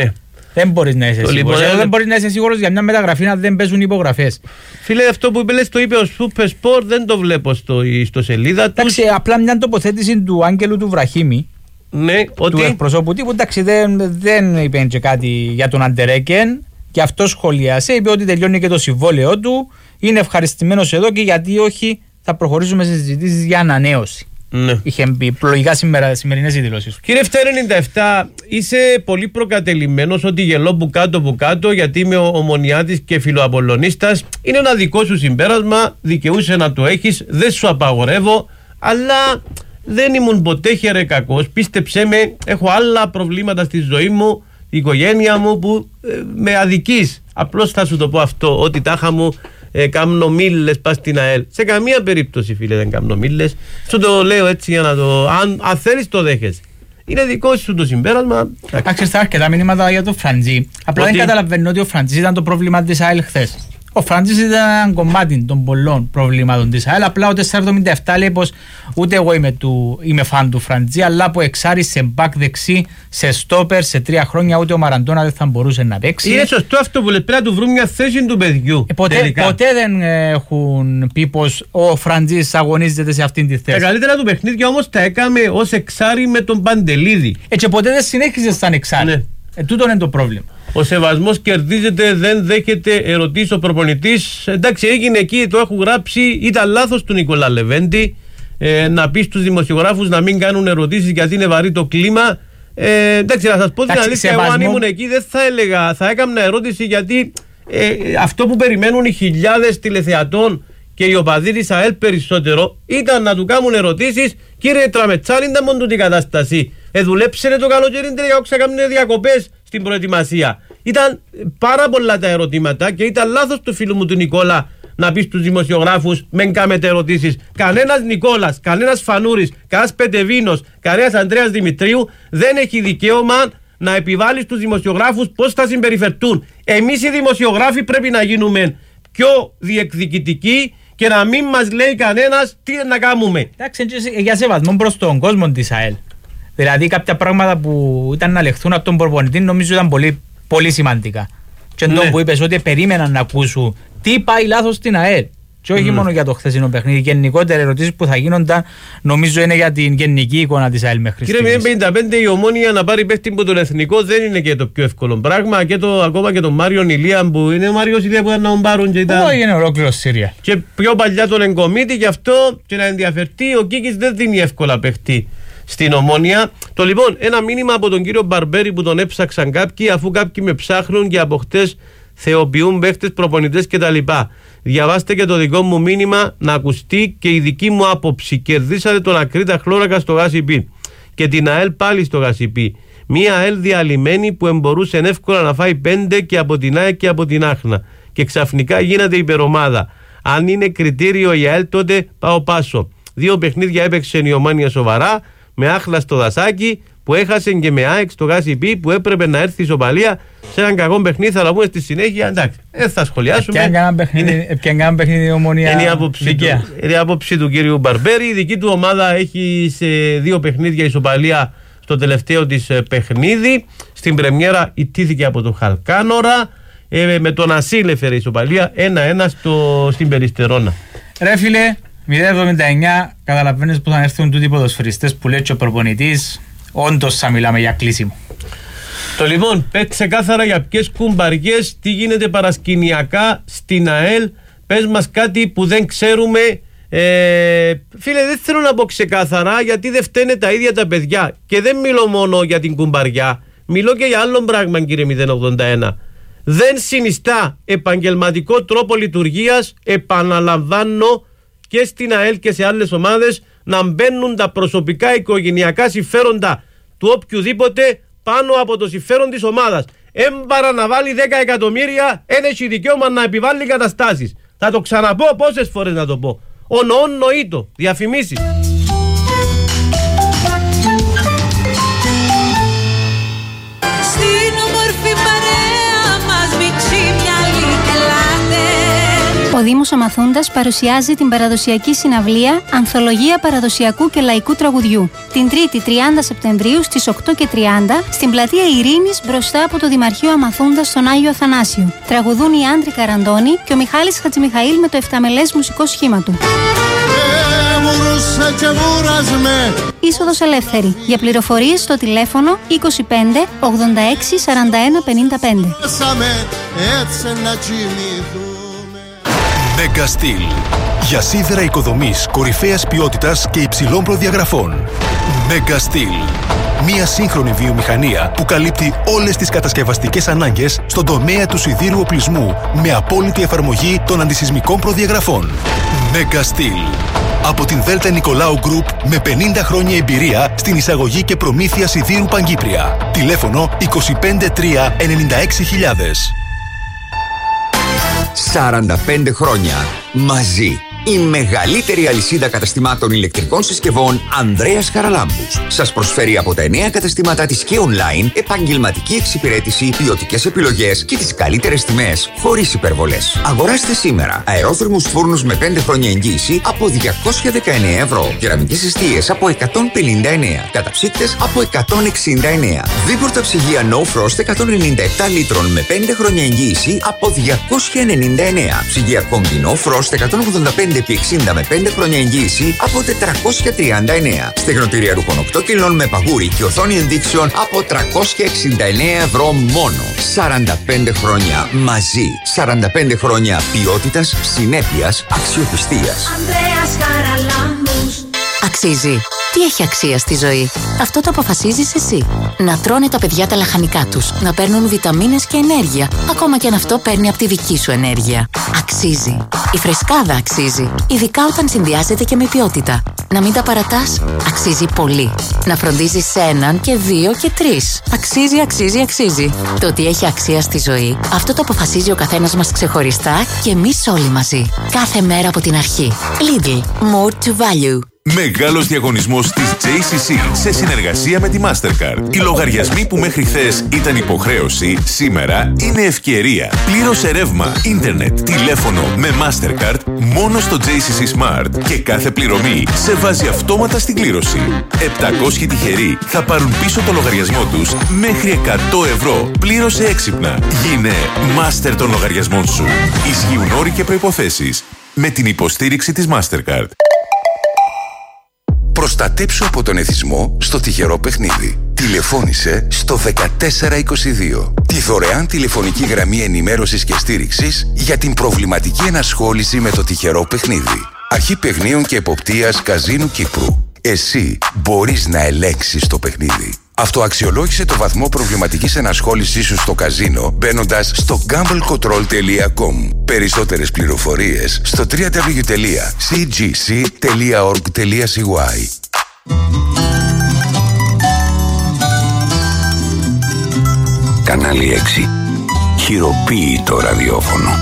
Δεν μπορείς να είσαι σίγουρος. Δεν μπορείς να είσαι σίγουρος για μια μεταγραφή να δεν παίζουν υπογραφές. Φίλε, αυτό που είπες το είπε ο Super Sport, δεν το βλέπω στο, στο σελίδα του. Εντάξει, απλά μια τοποθέτηση του Άγγελου του Βραχίμη. Ναι, του ότι... εκπροσώπου τύπου, εντάξει, δεν, δεν είπε και κάτι για τον Αντερέκεν και αυτό σχολίασε. Είπε ότι τελειώνει και το συμβόλαιό του. Είναι ευχαριστημένος εδώ και γιατί όχι, θα προχωρήσουμε σε συζητήσεις για ανανέωση. Ναι. Είχε μπει λογικά σήμερα, σημερινές οι δηλώσεις του. Κύριε Φτέρ ενενήντα επτά, είσαι πολύ προκατελημένος ότι γελώ που κάτω που κάτω γιατί είμαι ομονιάτης και φιλοαπολωνίστας. Είναι ένα δικό σου συμπέρασμα, δικαιούσε να το έχεις, δεν σου απαγορεύω, αλλά δεν ήμουν ποτέ χερε κακός. Πίστεψέ με, έχω άλλα προβλήματα στη ζωή μου, η οικογένεια μου που ε, με αδικείς. Απλώς θα σου το πω αυτό, ότι τάχα μου ε, κάμνω μίλες πας στην ΑΕΛ. Σε καμία περίπτωση, φίλε, δεν κάμνω μίλες. Σου το λέω έτσι για να το. Αν, αν θέλεις, το δέχεσαι. Είναι δικό σου το συμπέρασμα. Άξιζε αρκετά μηνύματα για τον Φραντζή. Απλά ότι... δεν καταλαβαίνω ότι ο Φραντζής ήταν το πρόβλημα της ΑΕΛ χθες. Ο Φραντζής ήταν ένα κομμάτι των πολλών προβλημάτων της ΑΕΛ. Απλά ο τετρακόσια εβδομήντα επτά λέει πως ούτε εγώ είμαι, του, είμαι φαν του Φραντζή, αλλά που εξάρει σε μπακ δεξί, σε στόπερ, σε τρία χρόνια ούτε ο Μαραντόνα δεν θα μπορούσε να παίξει. Είναι σωστό αυτό που λέει, πρέπει να του βρουν μια θέση του παιδιού. Ε, ποτέ, ποτέ δεν έχουν πει πως ο Φραντζής αγωνίζεται σε αυτήν τη θέση. Τα καλύτερα του παιχνίδια όμως τα έκαμε ως εξάρι με τον Παντελίδη. Ε, και ποτέ δεν συνέχισε σαν εξάρι. Ναι. Ε, τούτο είναι το πρόβλημα. Ο σεβασμός κερδίζεται, δεν δέχεται ερωτήσεις ο προπονητής. Εντάξει, έγινε εκεί, το έχουν γράψει. Ήταν λάθος του Νικόλα Λεβέντη ε, να πει στους δημοσιογράφους να μην κάνουν ερωτήσεις γιατί είναι βαρύ το κλίμα. Ε, εντάξει, να σας πω την αλήθεια, εγώ αν ήμουν εκεί δεν θα έλεγα, θα έκανα ερώτηση γιατί ε, αυτό που περιμένουν οι χιλιάδες τηλεθεατών και οι οπαδοί της ΑΕΛ περισσότερο ήταν να του κάνουν ερωτήσεις. Κύριε Τραμετσάν, ήταν μόνο την κατάσταση. Ε, δουλέψετε το καλοκαίρι, τρία ξακάμνε διακοπές στην προετοιμασία. Ήταν πάρα πολλά τα ερωτήματα και ήταν λάθος του φίλου μου του Νικόλα να πει στους δημοσιογράφους μην κάνετε ερωτήσεις. Κανένας Νικόλας, κανένας Φανούρης, κανένας Πετεβίνος, κανένας Ανδρέας Δημητρίου δεν έχει δικαίωμα να επιβάλλει στους δημοσιογράφους πώς θα συμπεριφερθούν. Εμείς οι δημοσιογράφοι πρέπει να γίνουμε πιο διεκδικητικοί και να μην μας λέει κανένας τι να κάνουμε. Εντάξει, για σεβασμό προς τον κόσμο της ΑΕΛ. Δηλαδή κάποια πράγματα που ήταν να λεχθούν από τον προπονητή νομίζω ήταν πολύ, πολύ σημαντικά. Και ναι. Τον που είπες ότι περίμεναν να ακούσουν τι πάει λάθος στην ΑΕΛ. Και όχι mm. μόνο για το χθεσινό παιχνίδι. Γενικότερα ερωτήσεις που θα γίνονταν νομίζω είναι για την γενική εικόνα της ΑΕΛ μέχρι στιγμής. Κύριε πενήντα πέντε, η Ομόνια να πάρει παίχτη από τον Εθνικό δεν είναι και το πιο εύκολο πράγμα. Και το, ακόμα και τον Μάριον Ηλία που είναι ο Μάριος Ηλία που ήταν να τον πάρουν και ήταν. Όχι, είναι ολόκληρο Σύρια. Και πιο παλιά τον Εγκομίτη, γι' αυτό και να ενδιαφερθεί ο Κίκης δεν δίνει εύκολα παίχτη στην Ομόνια. Το λοιπόν, ένα μήνυμα από τον κύριο Μπαρμπέρη που τον έψαξαν κάποιοι, αφού κάποιοι με ψάχνουν και από χτες θεοποιούν παίχτες, προπονητές κτλ. Διαβάστε και το δικό μου μήνυμα να ακουστεί και η δική μου άποψη. Κερδίσατε τον Ακρίτα Χλώρακα στο Γασιπί και την ΑΕΛ πάλι στο Γασιπί. Μία ΑΕΛ διαλυμένη που εμπορούσε εύκολα να φάει πέντε και από την ΑΕΚ και από την Άχνα. Και ξαφνικά γίνεται υπερομάδα. Αν είναι κριτήριο η ΑΕΛ, τότε πάω πάσο. Δύο παιχνίδια έπαιξε η Ομόνια σοβαρά, με Άχλα στο Δασάκι που έχασε και με ΑΕΚ στο Γασιπί που έπρεπε να έρθει η ισοπαλία σε έναν κακό παιχνίδι. Θα το πούμε στη συνέχεια. Εντάξει, δεν θα σχολιάσουμε. Επιαν κανένα παιχνίδι η Ομόνια. Είναι η άποψη του, είναι η άποψη του κύριου Μπαρμπέρη. Η δική του ομάδα έχει σε δύο παιχνίδια ισοπαλία στο τελευταίο της παιχνίδι. Στην πρεμιέρα ιτήθηκε από το Χαλκάνορα. Ε, με τον Ασίλ έφερε ισοπαλία ένα ένα στην Περιστερώνα. Ρε φίλε, μηδέν εβδομήντα εννιά, καταλαβαίνεις που θα έρθουν τούτοι ποδοσφαιριστές που λέει και ο προπονητής, όντως θα μιλάμε για κλείσιμο. Το λοιπόν, πες ξεκάθαρα για ποιες κουμπαριές, τι γίνεται παρασκηνιακά στην ΑΕΛ, πες μας κάτι που δεν ξέρουμε. Ε, φίλε, δεν θέλω να πω ξεκάθαρα γιατί δεν φταίνε τα ίδια τα παιδιά και δεν μιλώ μόνο για την κουμπαριά, μιλώ και για άλλο πράγμα κύριε μηδέν ογδόντα ένα. Δεν συνιστά επαγγελματικό τρόπο λειτουργίας, επαναλαμβάνω, και στην ΑΕΛ και σε άλλες ομάδες να μπαίνουν τα προσωπικά οικογενειακά συμφέροντα του οποιοδήποτε πάνω από το συμφέρον της ομάδας. Έμπαρα να βάλει δέκα εκατομμύρια, δεν έχει δικαίωμα να επιβάλλει καταστάσεις. Θα το ξαναπώ πόσες φορές να το πω. Ο νοόν νοήτο, διαφημίσεις. Στην όμορφη παρέα μας μίξει μυαλί, ελάτε. Ο Δήμος Αμαθούντας παρουσιάζει την παραδοσιακή συναυλία Ανθολογία Παραδοσιακού και Λαϊκού Τραγουδιού την Τρίτη τριάντα Σεπτεμβρίου στις οκτώ και τριάντα στην πλατεία Ειρήνης μπροστά από το Δημαρχείο Αμαθούντας στον Άγιο Αθανάσιο. Τραγουδούν η Άντρη Καραντώνη και ο Μιχάλης Χατζημιχαήλ με το εφταμελές μουσικό σχήμα του. Είσοδος ελεύθερη. Για πληροφορίες στο τηλέφωνο είκοσι πέντε ογδόντα έξι σαράντα ένα πενήντα πέντε. Megastil. Για σίδερα οικοδομής κορυφαίας ποιότητας και υψηλών προδιαγραφών. Megastil. Μία σύγχρονη βιομηχανία που καλύπτει όλες τις κατασκευαστικές ανάγκες στον τομέα του σιδήρου οπλισμού με απόλυτη εφαρμογή των αντισυσμικών προδιαγραφών. Megastil. Από την Δέλτα Νικολάου Γκρουπ με πενήντα χρόνια εμπειρία στην εισαγωγή και προμήθεια σιδήρου Παγκύπρια. Τηλέφωνο είκοσι πέντε τρία ενενήντα έξι χιλιάδες. σαράντα πέντε χρόνια μαζί. Η μεγαλύτερη αλυσίδα καταστημάτων ηλεκτρικών συσκευών Ανδρέας Χαραλάμπους σας προσφέρει από τα εννέα καταστήματά της και online επαγγελματική εξυπηρέτηση, ποιοτικές επιλογές και τις καλύτερες τιμές, χωρίς υπερβολές. Αγοράστε σήμερα αερόθερμους φούρνους με πέντε χρόνια εγγύηση από διακόσια δεκαεννέα ευρώ, κεραμικές εστίες από εκατόν πενήντα εννέα, καταψύκτες από εκατόν εξήντα εννέα, δίπορτα ψυγεία No Frost εκατόν ενενήντα επτά λίτρων με πέντε χρόνια εγγύηση από διακόσια ενενήντα εννέα, ψυγεία Combi No Frost εκατόν ογδόντα πέντε επί εξήντα με πέντε χρόνια εγγύηση από τετρακόσια τριάντα εννέα. Στεγνοτήρια ρούχων οκτώ κιλών με παγούρι και οθόνη ενδείξεων από τριακόσια εξήντα εννέα ευρώ μόνο. σαράντα πέντε χρόνια μαζί. σαράντα πέντε χρόνια ποιότητας, συνέπειας, αξιοπιστίας. Ανδρέας Χαραλάμπους. Αξίζει. Τι έχει αξία στη ζωή? Αυτό το αποφασίζεις εσύ. Να τρώνε τα παιδιά τα λαχανικά τους, να παίρνουν βιταμίνες και ενέργεια, ακόμα και αν αυτό παίρνει από τη δική σου ενέργεια. Αξίζει. Η φρεσκάδα αξίζει, ειδικά όταν συνδυάζεται και με ποιότητα. Να μην τα παρατάς, αξίζει πολύ. Να φροντίζεις έναν και δύο και τρεις. Αξίζει, αξίζει, αξίζει. Το ότι έχει αξία στη ζωή, αυτό το αποφασίζει ο καθένας μας ξεχωριστά και εμείς όλοι μαζί. Κάθε μέρα από την αρχή. Lidl. More to value. Μεγάλος διαγωνισμός της τζέι σι σι σε συνεργασία με τη Mastercard. Οι λογαριασμοί που μέχρι χθες ήταν υποχρέωση, σήμερα είναι ευκαιρία. Πλήρωσε ρεύμα, ίντερνετ, τηλέφωνο με Mastercard μόνο στο τζέι σι σι Smart και κάθε πληρωμή σε βάζει αυτόματα στην κλήρωση. επτακόσιοι τυχεροί θα πάρουν πίσω το λογαριασμό τους μέχρι εκατό ευρώ. Πλήρωσε έξυπνα. Γίνε Master των λογαριασμών σου. Ισχύουν όροι και προϋποθέσεις. Με την υποστήριξη της Mastercard. Προστατέψου από τον εθισμό στο τυχερό παιχνίδι. Τηλεφώνησε στο δεκατέσσερα είκοσι δύο. Τη δωρεάν τηλεφωνική γραμμή ενημέρωσης και στήριξης για την προβληματική ενασχόληση με το τυχερό παιχνίδι. Αρχή Παιγνίων και Εποπτείας Καζίνου Κύπρου. Εσύ μπορείς να ελέγξεις το παιχνίδι. Αυτοαξιολόγησε το βαθμό προβληματικής ενασχόλησής σου στο καζίνο μπαίνοντας στο gamble control τελεία com. Περισσότερες πληροφορίες στο double-u double-u double-u τελεία σι τζι σι τελεία org τελεία σι γουάι. Κανάλι έξι. Χειροποίητο ραδιόφωνο.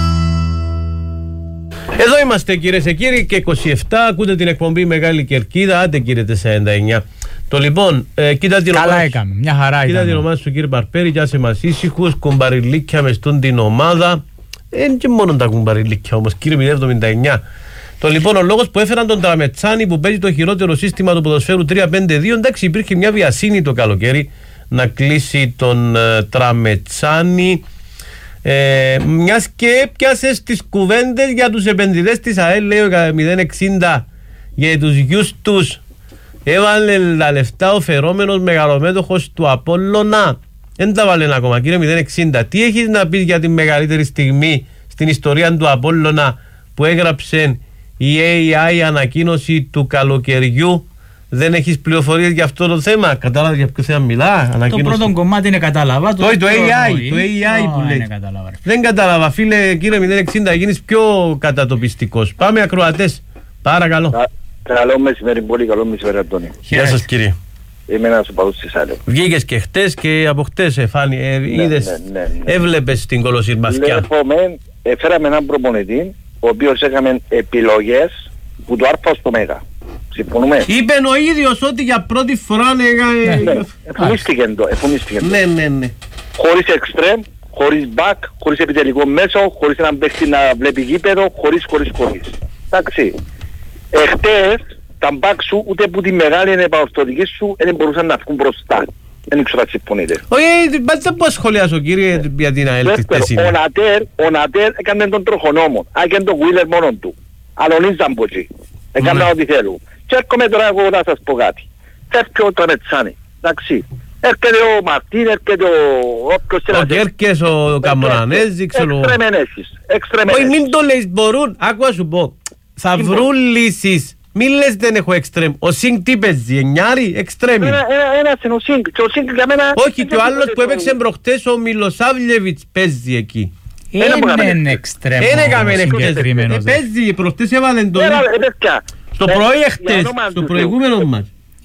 Εδώ είμαστε κυρίες και κύριοι και είκοσι επτά. Ακούτε την εκπομπή Μεγάλη Κερκίδα. Άντε κύριε τεσσαράντα εννέα. Το λοιπόν, ε, κοίτα την ομάδα. Καλά έκαμε, μια χαρά κοίτα ήταν. την ομάδα σου κύριε Παρπέρη, κι άσε μας ήσυχους, κουμπαριλίκια μες στον την ομάδα. Είναι και μόνο τα κουμπαριλίκια όμως, κύριε μηδέν εβδομήντα εννέα. Το λοιπόν, ο λόγος που έφεραν τον Τραμετσάνη που παίζει το χειρότερο σύστημα του ποδοσφαίρου τρία πέντε δύο, εντάξει, υπήρχε μια βιασύνη το καλοκαίρι να κλείσει τον ε, Τραμετσάνη. Ε, μιας και έπιασε τις κουβέντες για τους επενδυτές της ΑΕΛ, λέει ο μηδέν εξήντα, για τους γιους τους. Έβαλε τα λεφτά ο φερόμενος μεγαλομέτωχος του Απόλλωνα. Δεν τα βάλε ακόμα, κύριε μηδέν εξήντα. Τι έχεις να πεις για τη μεγαλύτερη στιγμή στην ιστορία του Απόλλωνα που έγραψε η έι άι ανακοίνωση του καλοκαιριού? Δεν έχεις πληροφορίες για αυτό το θέμα? Κατάλαβα για ποιο θέμα μιλά? Ανακοίνωση. Το πρώτο κομμάτι είναι κατάλαβα. Το, το, το έι άι, το έι άι oh, που λέει. Κατάλαβα. Δεν κατάλαβα, φίλε, κύριε μηδέν εξήντα, γίνεις πιο κατατοπιστικός. Πάμε ακροατές, παρακαλώ. Καλό μεσημέρι, πολύ καλό μεσημέρι, Αντώνη. Γεια σας κύριε. Είμαι ένας οπαδός της ΑΕΛ. Βγήκες και χτες και από χτες εφάνει, ε, ναι, είδες, ναι, ναι, ναι. έβλεπες την κολοσυρμαθιά. Λοιπόν, έφεραμε έναν προπονητή, ο οποίος έκαμε επιλογές που του άρπα στο Μέγα. Συμφωνούμε. Είπε ο ίδιος ότι για πρώτη φορά ναι, ναι, εφημίστηκε το. Ναι, ναι, ναι. Χωρίς εξτρέμ, χωρίς μπακ, χωρίς επιτελικό μέσο, χωρίς έναν παίχτη να βλέπει γήπεδο, χωρίς, χωρίς, χωρίς. Εντάξει. Εχτες τα μπακ σου ούτε που τη μεγάλη επαορθωτική σου δεν μπορούσαν να βγουν μπροστά. Δεν ξέρω αν συμφωνείτε. Όχι, δεν μπορώ να σχολιάσω κύριε για την ΑΕΛ της τέσσερα. Ο Νατέρ, ο Νατέρ έκανε τον τροχονόμο. Έκανε τον Γουίλερ μόνον του. Αλωνίζαν από εκεί. Έκαναν ό,τι θέλουν. Και έρχομαι τώρα εγώ να σας πω κάτι. Φεύγει ο Τρανετσάνη. Εντάξει. Έρχεται ο Μαρτίν, έρχεται ο... Ο Κέρκες, ο Καμρανέζη, ξέρω... Εξτρεμενέσεις. Εξτρεμενέσεις. Όχι, μην το λέεις, μπορούν. Άκου να σου πω. Θα βρουν λύσεις. Μην λες δεν έχω εξτρέμ. Ο Σινγκ τι παίζει, εννιάρι, εξτρέμι. Ένας είναι ο Σινγκ. Και ο Σινγκ για μένα... Όχι, και ο άλλος που έπαιξε προχτές, ο Μιλοσάβλεβιτς, παίζει εκεί. Είναι εξτρέμ. Είναι καμένε εξτρέμ. Παίζει, προχτές έβαλαν το... Στο πρωί εχτες, στο προηγούμενο μας.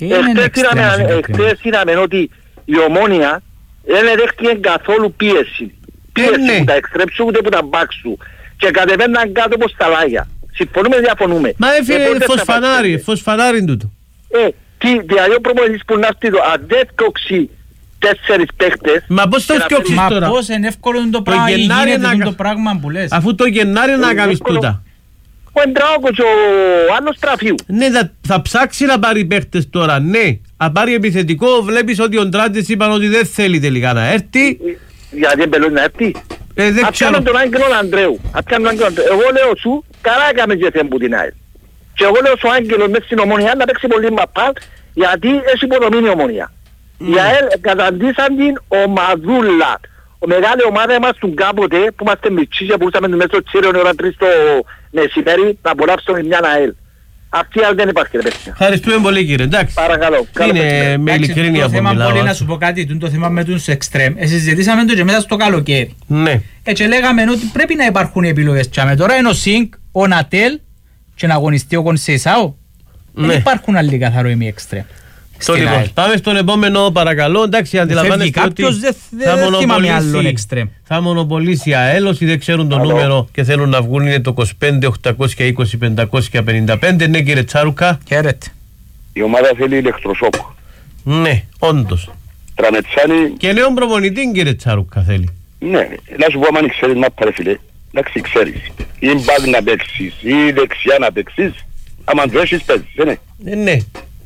Εχτες είδαμε ότι η Ομόνια δεν δέχτηκε καθόλου πίεση. Πίεση που τα εξτρέμ σου ούτε που τα μπακ σου. Και κατεβαίναν κάτω όπως τα λάγια. Συμφωνούμε, διαφωνούμε. Μα έφυγε φωσφανάρι, φωσφανάρι τούτο. Ε, τι, δηλαδή ο προπονητής που να έρθει εδώ, αν δεν φτιάξει τέσσερις παίχτες... Μα πώς το φτιάξεις τώρα. Μα πώς είναι εύκολο το πράγμα ή γίνεται το πράγμα που λες. Αφού το Γενάρη να κάνεις τούτα. Ο Εντράοκος, ο άλλος τραφείου. Ναι, θα, θα ψάξει να πάρει παίχτες τώρα, ναι. Αν πάρει επιθετικό, βλέπεις ότι ο Ντράντες είπαν ότι δεν θέλει τελικά να έρθει. Γιατί εμπελώνει να έρθει. Ε, δεν ξέρω. Απιάνω τον Άγγελο Ανδρέου. Απιάνω τον Άγγελο Ανδρέου. Εγώ λέω σου, καλά έκαμε και θέμα που την ΑΕΛ. Και εγώ λέω σου Άγγελος μέσα στην Ομονία να παίξει πολύ μαπάλ, γιατί έχει υποδομήνει η Ομονία. Mm. Η ΑΕΛ καταντήσαν την ομαδούλα. Ο μεγάλη ομάδα μας του κάποτε που είμαστε μητσί και μπορούσαμε μέσα στο τσίριον ώρα τρεις το μεσημέρι να απολαύσουμε μια ΑΕΛ. Αυτή η ΑΕΛ δεν υπάρχει, ρε παιδιά. Ευχαριστούμε πολύ κύριε, εντάξει. Παρακαλώ. Είναι με ειλικρίνεια που μιλάω. Το θέμα πολύ να σου πω κάτι, το θέμα με τους εξτρέμ. Συζητήσαμε το και μέσα στο καλοκαίρι. Ναι. Έτσι λέγαμε ότι πρέπει να υπάρχουν επιλογές. Και τώρα είναι ο Σινκ, ο Νατέλ και να αγωνιστεί ο Κονσεϊσάου. Δεν υπάρχουν άλλοι καθαρό ημί εξτρέμ. Λοιπόν, πάμε στον επόμενο παρακαλώ. Εντάξει, αντιλαμβάνεστε ότι θα, μονοπολίσει, θα μονοπολίσει η ΑΕΛ. Όσοι δεν ξέρουν το νούμερο και θέλουν να βγουν είναι το είκοσι πέντε οκτακόσια είκοσι πεντακόσια πενήντα πέντε. Ναι κύριε Τσάρουκα. Χαίρετε. Η ομάδα θέλει ηλεκτροσόκ. Ναι, όντως. Τρανετσάνη. Και νέον προπονητή κύριε Τσάρουκα θέλει. Ναι, να σου πω αν ξέρεις να πάρε φίλε. Εντάξει, ξέρεις. Ή μπακ να παίξεις ή δεξιά να παίξεις. Άμα το έχεις παίζεις, ναι. Ε, ναι.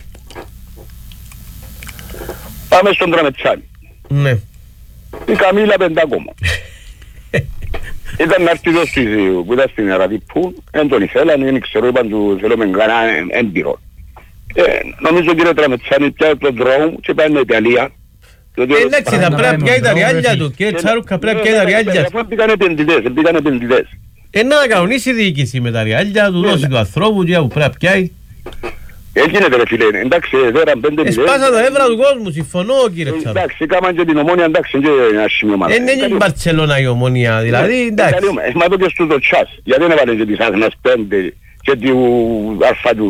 Πάμε στον Τρανετσάνη. Ναι. Η Καμίλα πέντε ακόμα. Ήταν να έρθει εδώ που ήταν στην Αραδίππου, δεν τον ήθελαν, δεν ξέρω, είπαν του θέλουμε κανένα έμπειρο. Νομίζω κύριε Τρανετσάνη πια τον δρόμο και πάει στην Ιταλία. Εντάξει, θα πρέπει πια τα ριάλια του, κύριε Τσάρουκα, πρέπει πια τα ριάλια του. Αφού πήγαν επενδυτές, πήγαν επενδυτές. Ε, να κανονίσει η διοίκηση με τα ριάλια του, δώσει του ανθρώπου και που πρέπει πιάει. Έγινε ρε φίλε, εντάξει, δέραν πέντε μηδέν. Εσπάσα τα έβρα του κόσμου, συμφωνώ κύριε Τσάρουκα. Εντάξει, κάμαν και την Ομόνια, εντάξει, και ένα σημείο μάλλον. Είναι η Μπαρτσελώνα η Ομόνια, δηλαδή, εντάξει. Μα το και στο το τσάς, γιατί δεν έβαλε και της Άθνας πέντε και του Αλφα του Β.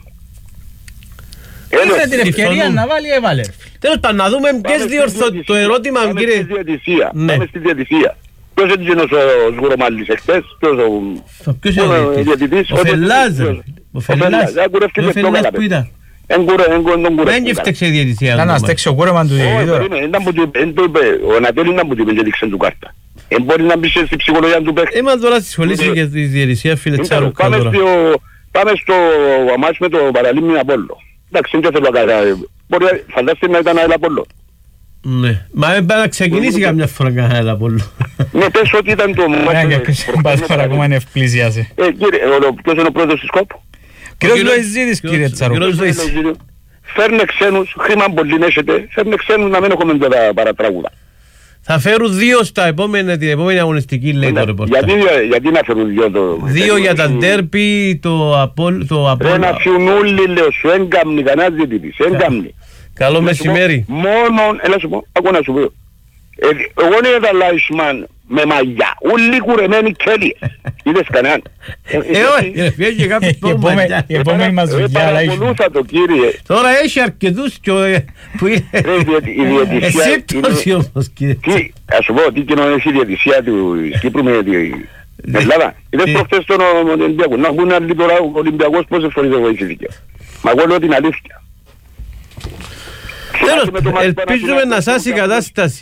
Είχε την ευκαιρία να βάλει, έβαλε. Τέλος πάντων, να δούμε ποιες διορθώσεις, το ερώτημα κύριε. Πάμε στη διατησία. Ποιος έγινε ο Σγουρομάλης εχθές, ποιος ο διαιτητής. Ο Φελάς, ο Φελάς, ο Φελάς που ήταν. Δεν έφταξε η διαιτησία. Ήταν να στέξει ο κούρεμαν του διαιτητήρα. Ο Νατέλη να μου το είπε και δείξε του κάρτα. Εν μπορεί να μπει στη ψυχολογία του παίχτη. Είμαστε τώρα στη σχολή και τη διαιτησία φίλε Τσάρουκα. Πάμε στο αμάς με το Παραλίμνη Απόλλω. Εντάξει, δεν θέλω να κάνω. Φαντάστε να ήταν ένα Απόλλω. Ναι, μα έπρεπε να ξεκινήσει καμιά φορά κανένα Απόλλω. Ναι, πες ότι ήταν το μάτι. Πάρα ακόμα είναι ευπλησιάζει. Ποιος είναι ο πρόεδρος της ΚΟΠ? Κύριος Λοϊζίδης κύριε Τσαρούκα. Φέρνε ξένους, χρήμα πολύ έχετε, φέρνε ξένους να μην έχουμε τα παρατράγουδα. Θα φέρουν δύο στα επόμενα, την επόμενη αγωνιστική λέει το ρεπορτάζ. Γιατί, γιατί να φέρουν δύο το... Δύο για τα ντέρπι, το Απόλλω... Ρε να φύγουν όλοι λέω σου, έγκαμνη, κανένας διαιτητής, έγκαμνη. Καλό μεσημέρι. Μόνο, έλα σου πω, ακούω να σου πω. Εγώ είναι τα Λάισμαν με μαγιά, όλοι κουρεμένοι κέλιες. Είδες κανέναν. Ε, όχι, φύγει κάποιος το μαγιά. Η επόμενη μας δουλειά Λάισμαν. Παρακολούθα το κύριε. Τώρα έχει αρκετούς που είναι... Εσύ πτώση όμως κύριε. Ας σου πω, τι κοινωνία η διαιτησία του Κύπρου με την Ελλάδα. Είδες προχτές τον Ολυμπιακό. Να βγουν άλλοι τώρα ο Ολυμπιακός πόσες φορές δεν βοηθήθηκε. Μα εγώ λέω την αλήθεια. Τέλος, ελπίζουμε να σάσει η κατάσταση.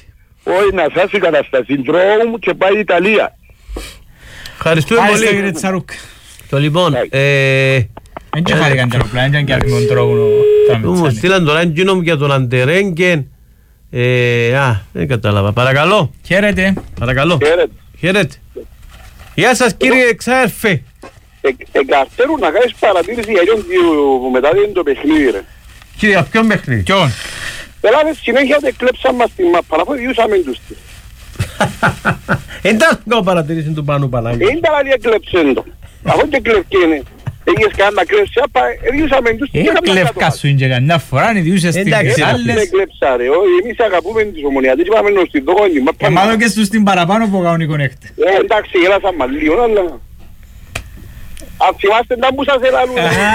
Όχι, να σας η κατάσταση. Τρώω μου και πάει η Ιταλία. Ευχαριστούμε πολύ. Το λοιπόν, δεν και χάρηκαν τα αεροπλάνα, δεν και άρχιμον τρόπο. Μου στείλαν τώρα εκείνο για τον Αντερέγγεν. Α, δεν κατάλαβα. Παρακαλώ. Χαίρετε. Παρακαλώ. Χαίρετε. Γεια σας κύριε Ξάερφε. Εγκαρτέρουν να κάνεις παρατήρηση για ποιον που μετά δίνει το παιχνίδι ρε. Κύριε, για ποιον παιχνίδι? Ποιον? Ελάτε συνέχεια ότι κλέψαν μας την μάπα, αφού διούσαμε τους τις. Εντάς να παρατηρήσει του Πάνου Πανάγη. Ήταν άλλη εκλέψεν το. Αφού και κλευκένε. Έγινες κανένα κλέψη, απα, διούσαμε τους τις. Ε, κλευκά σου είναι και κανένα φορά, είναι διούσες τις άλλες. Δεν κλέψα ρε, εμείς αγαπούμε τις ομονιατές και πάμε στην δόγονη. Και μάλλον και στους την παραπάνω που κάνουν οι κονέχτε. Εντάξει, γέλασαν μας λίγο, αλλά... Αν θυμάστε να μου σας ελαλούν.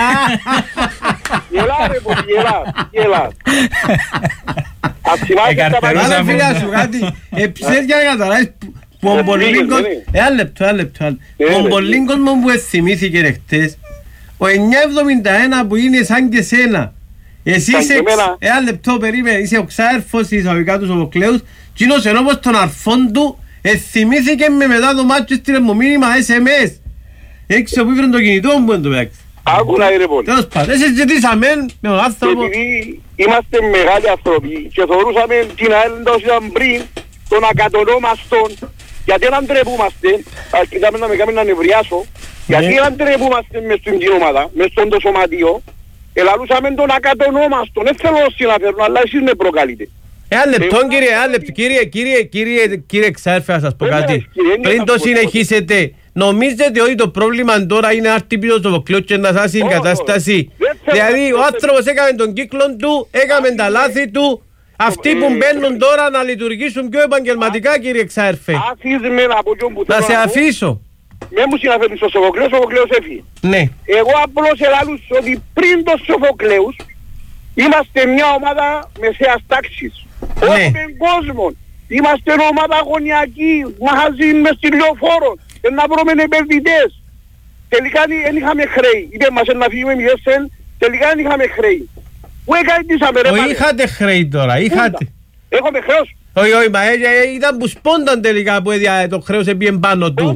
Γελά ρε πως, γελά, γελά. Αν θυμάστε τα μαγιά. Άρα φίλια σου κάτι, εψές για να καταλάβεις που ο Μπολίγκος... Ένα λεπτό, ένα λεπτό. Ο Μπολίγκος μου που θυμήθηκε ρε χτες, ο εννιά εβδομήντα ένα που είναι σαν και σένα. Εσύ είσαι, ένα λεπτό περίμενε, είσαι ο ξάερφος της εισαγωγικά του Σοφοκλέους, κοινός ενώ πως τον αρφόν του θυμήθηκε με μετά το μάτσο στείλε μου μήνυμα ες εμ ες. Έξω που ήφεραν το κινητό μου εν τω μεταξύ. Άκουνα ρε πολύ. Τέλος πάντων, δεν συζητήσαμε με τον άνθρωπο. Επειδή είμαστε μεγάλοι άνθρωποι και θεωρούσαμε την ΑΕΛ όσο ήταν πριν των ακατονόμαστων, γιατί δεν αντρεπούμαστε, αρχίσαμε να με κάνουμε να νευριάσω, γιατί δεν αντρεπούμαστε μες στην κοινομάδα, μες στον το σωματείο, ελαλούσαμε τον ακατονόμαστον, δεν θέλω να συναφέρουν, αλλά εσείς με προκαλείτε. Ένα λεπτό κύριε, ένα λεπτό κύριε, κύριε, κύριε, κύριε Ξάρφε, να σας πω κάτι. Πριν το συνεχίσετε, νομίζετε ότι το πρόβλημα τώρα είναι αρτυπίδος το βοκλείο και να σας είναι κατάσταση? Δηλαδή ο άνθρωπος έκαμε τον κύκλο του, έκαμε τα λάθη του, αυτοί που μπαίνουν τώρα να λειτουργήσουν πιο επαγγελματικά κύριε Ξάρφε. Να σε αφήσω. Με μου συναφέρει στο Σοφοκλέος, ο Σοφοκλέος έφυγε. Ναι. Εγώ απλώς ελάλους ότι πριν το Σοφοκλέους είμαστε μια ομάδα μεσαίας τάξης. Όχι με κόσμο. Είμαστε ομάδα αγωνιακή, μαχαζί μες στη λεωφόρο. Να βρούμε επενδυτές. Τελικά δεν είχαμε χρέη. Είπε μας να φύγουμε μηδέσεν, τελικά δεν είχαμε χρέη. Πού έκανησαμε ρε πάνε. Είχατε χρέη τώρα, είχατε. Έχουμε χρέος. Όχι, όχι, μα ήταν που σπόνταν τελικά που το χρέος έπιεν πάνω του.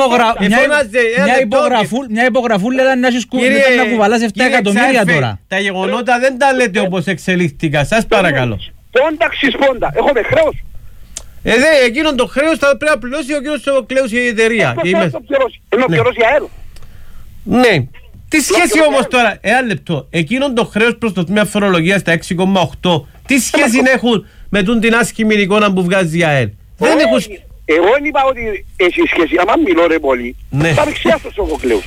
Μια υπογραφούλα να έχεις να κουβαλάς επτά εκατομμύρια τώρα. Τα γεγονότα δεν τα λέτε όπως εξελίχθηκα, σας παρακαλώ. Πόντα ξυσπόντα, έχουμε χρέος. Ε, δε, εκείνον το χρέος θα πρέπει να πληρώσει ο κύριος Σοφοκλέους η εταιρεία. Είναι να πληρώσει ΑΕΛ. Ναι. Τι σχέση όμως τώρα, ένα λεπτό, εκείνον το χρέος προς το τμήμα φορολογίας στα έξι κόμμα οκτώ, τι σχέση έχουν με την άσχημη εικόνα που βγάζει η ΑΕΛ? Δεν έχουν... Εγώ δεν είπα ότι έχει σχέση, άμα μιλώ ρε πολύ, θα με ξιάσει το Σοφοκλέους.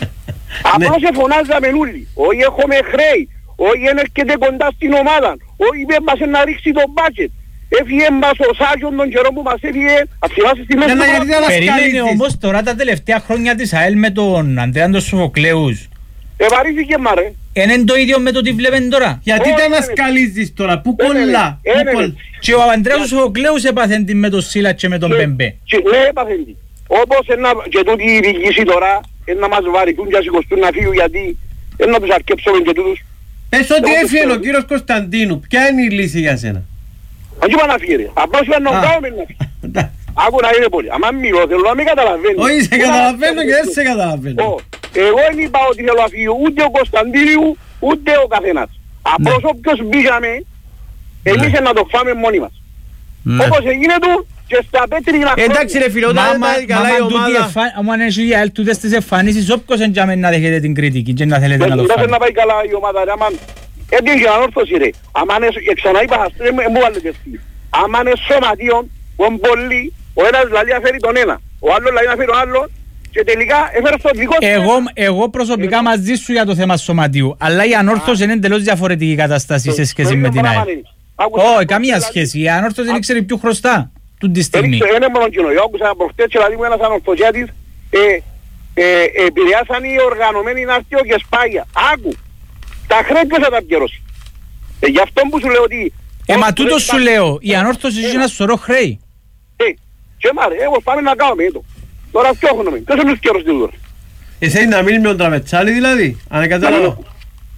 Απλώς εφωνάζαμε όλοι, όχι έχουμε χρέη, όχι έρχεται κοντά στην ομάδα, όχι είπε μας να ρίξει το μπάκετ. Έφυγε μας ο Σάγιον τον καιρό που μας έφυγε, αφημάσαι στη μέση του πράγμα. Περίμενε όμως τώρα τα τελευταία χρόνια της ΑΕΛ με τον Αντρέα τον Σοφοκλέους. Ευαρύθηκε μα ρε. Είναι το ίδιο με το τι βλέπουν τώρα. Γιατί τα ανασκαλίζεις τώρα, πού κολλά. Και ο Αντρέας ο Σοφοκλέους έπαθεν την με τον Σίλα και με τον Πεμπέ. Ναι έπαθεν την. Όπως και τούτοι οι διοικήσεις τώρα να μας βαρικούν και σηκωστούν να φύγουν γιατί να τους αρκέψουμε και τούτους. Πες ότι έφυγε ο κύριος Κωνσταντίνου, ποια είναι η λύση για σένα? Αν είπα να φύγει ρε, απλώς είπα να κάνουμε να φύγει. Άκου να είναι πολύ, άμα μιλώ θέλω να μην καταλαβαίνω. Όχι σε καταλαβαίνω και δεν σε καταλαβαίνω. Εγώ δεν είπα ότι θέλω να φύγει ούτε ο Κωνσταντίνου ούτε ο καθένας. Απλώς όποιος μπήκαμε, εμείς να το φάμε μόνοι μας. Όπως έγινε του και στα πέτρινα χρόνια. Εντάξει ρε φίλε, όταν δεν πάει καλά η ομάδα. Αν έχει η ΑΕΛ τούτες τις εμφανίσεις, όποιος εντιάμε να δέχεται την κριτική και να θέλετε να το φάνε. Δεν να πάει καλά η ομάδα ρε, άμα έτυχε και ανόρθωση ρε. Άμα ξαναείπα, μου βάλετε εσύ. Άμα είναι σωματείον, ο πολλοί, ο ένας δηλαδή αφαίρει τον ένα, ο άλλος δηλαδή αφαίρει τον άλλον και τελικά έφερε στο δικό του. Εγώ, εγώ προσωπικά μαζί σου για το θέμα σωματείου, αλλά η ανόρθωση είναι εντελώς διαφορετική κατάσταση σε σχέση με την ΑΕΛ. Όχι, καμία σχέση. Η ανόρθωση δεν ξέρει ποιο χρωστά του τη στιγμή. Είναι μόνο κοινό. Εγώ άκουσα προχτές και δηλαδή μου ένας ανορθωσιάτης επηρεάσαν οι οργανωμένοι να έρθει και σπάγια. Άκου. Τα χρέη ποιος θα τα πληρώσει. Ε, γι' αυτό που σου λέω ότι... Ε, μα τούτο σου λέω, η ανόρθωση έχει ένα σωρό χρέη. Ε, και μάρε, εγώ πάμε να κάνουμε το. Τώρα φτιάχνουμε. Ποιος είναι ο καιρός του τώρα. Εσύ να μείνει με τον Τραβετσάλη δηλαδή, αν καταλαβαίνω.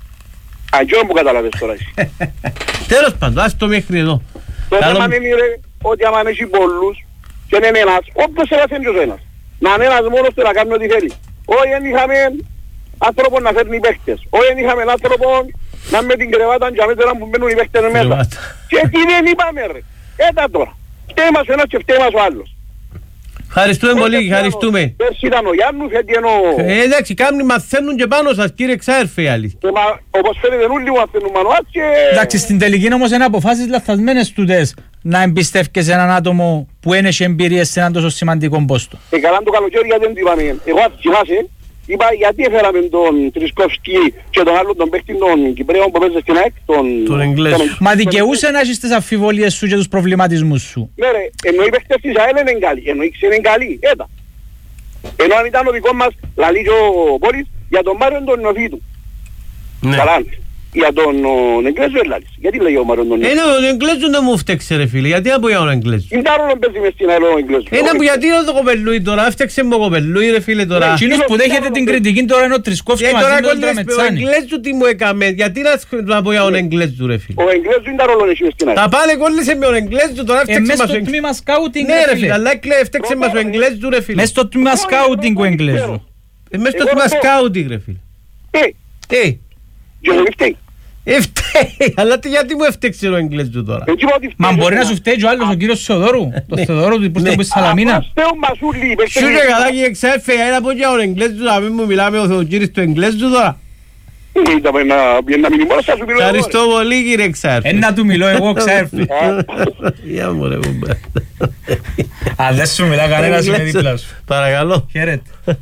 Αν και που καταλαβες τώρα εσύ. Τέλος πάντων, ας το μέχρι εδώ. Το θέμα είναι ρε, ότι άμα έχει πολλούς και είναι ένας, όποιος έλαθεν και ο ένας. Να είναι ένας μόνος του να κάνει ό,τι θέλει. Όχι δεν είχαμε άνθρωπο να φέρνει παίχτες. Όχι δεν είχαμε άνθρωπο να με την κρεβάτα και αμέσως που μπαίνουν οι παίχτες μέσα. Και τι δεν είπαμε ρε. Έτα τώρα. Φταίει μας ο ένας και φταίει μας ο άλλος. Ευχαριστούμε πολύ, ευχαριστούμε. Πέρσι ήταν ο Γιάννους, έτσι ενώ... Ε, εντάξει, κάμνοι μαθαίνουν και πάνω σας, κύριε Ξάρφε, οι άλλοι. Όπως φαίνεται όλοι μαθαίνουν μανουάς και... Εντάξει, στην τελική όμως είναι αποφάσεις λαθασμένες τούτες να εμπιστεύκεσαι έναν άτομο που ένεχε εμπειρίες σε έναν τόσο σημαντικό πόστο. Ε, καλά το καλοκαίρι γιατί δεν το είπαμε. Εγώ θυμάσαι, είπα γιατί έφεραμε τον Τρισκόφσκι και τον άλλο τον παίκτη των Κυπρέων που παίζε στην ΑΕΚ, τον... Τον Εγγλέζο. Μα δικαιούσε να έχεις τις αμφιβολίες σου και τους προβληματισμούς σου. Ναι ρε, ενώ οι παίκτες της ΑΕΛ είναι καλοί, ενώ οι ξένοι είναι καλοί, έτα. Ενώ αν ήταν ο δικό μας λαλί και ο Πόλης για τον Μάριον τον Νοφίτου. Ναι. Καλά, για τον Εγγλέζο έλαλης. Γιατί λέγει ο Μάριον τον Νοφίτου. Ε, τον Εγγλέζο δεν μου φταίξε ρε φίλε, γιατί αποιά τον Εγγλέζο. Είναι τα ρόλο παίζει μες στην ΑΕΛ ο Εγγλέζο. Είναι που γιατί είναι το κοπελούι τώρα, έφτιαξε με κοπελούι ρε φίλε τώρα. Εκείνος που δέχεται την κριτική τώρα είναι ο Τρισκόφσκι μαζί με τον Τραμετσάνη. Ο Εγγλέζο τι μου έκαμε, γιατί να αποιά τον Εγγλέζο ρε φίλε. Ο Εγγλέζο είναι τα ρόλο εσύ μες στην ΑΕΛ. Τα πάνε κόλλησε με τον Εγγλέζο τώρα, έφτιαξε μας ο Εγγλέζο. Μες στο τμήμα σκάουτινγκ ναι ρε φίλε, αλλά έφτιαξε μας ο Εγγλέζο ρε φίλε. Μες στο τμήμα σκάουτινγκ ο Εγγλέζο. Μες στο τμήμα σκάουτινγκ ρε φίλε. Τι. Φταίει, αλλά γιατί μου έφτιαξε ο Εγγλέζου τώρα. Μα μπορεί να σου φταίει και ο άλλος ο κύριος Θεοδόρου, το Θεοδόρου του που είστε Σαλαμίνα. Σου και καλά και εξέφε, ένα πω για ο Εγγλέζου να μην μου μιλάμε ο κύριος του Εγγλέζου τώρα. Ευχαριστώ πολύ κύριε Ξάρφη. Ένα του μιλώ εγώ Ξάρφη. Για μου ρε κουμπέ. Αν δεν σου μιλά κανένας είναι δίπλα σου. Παρακαλώ. Χαίρετε.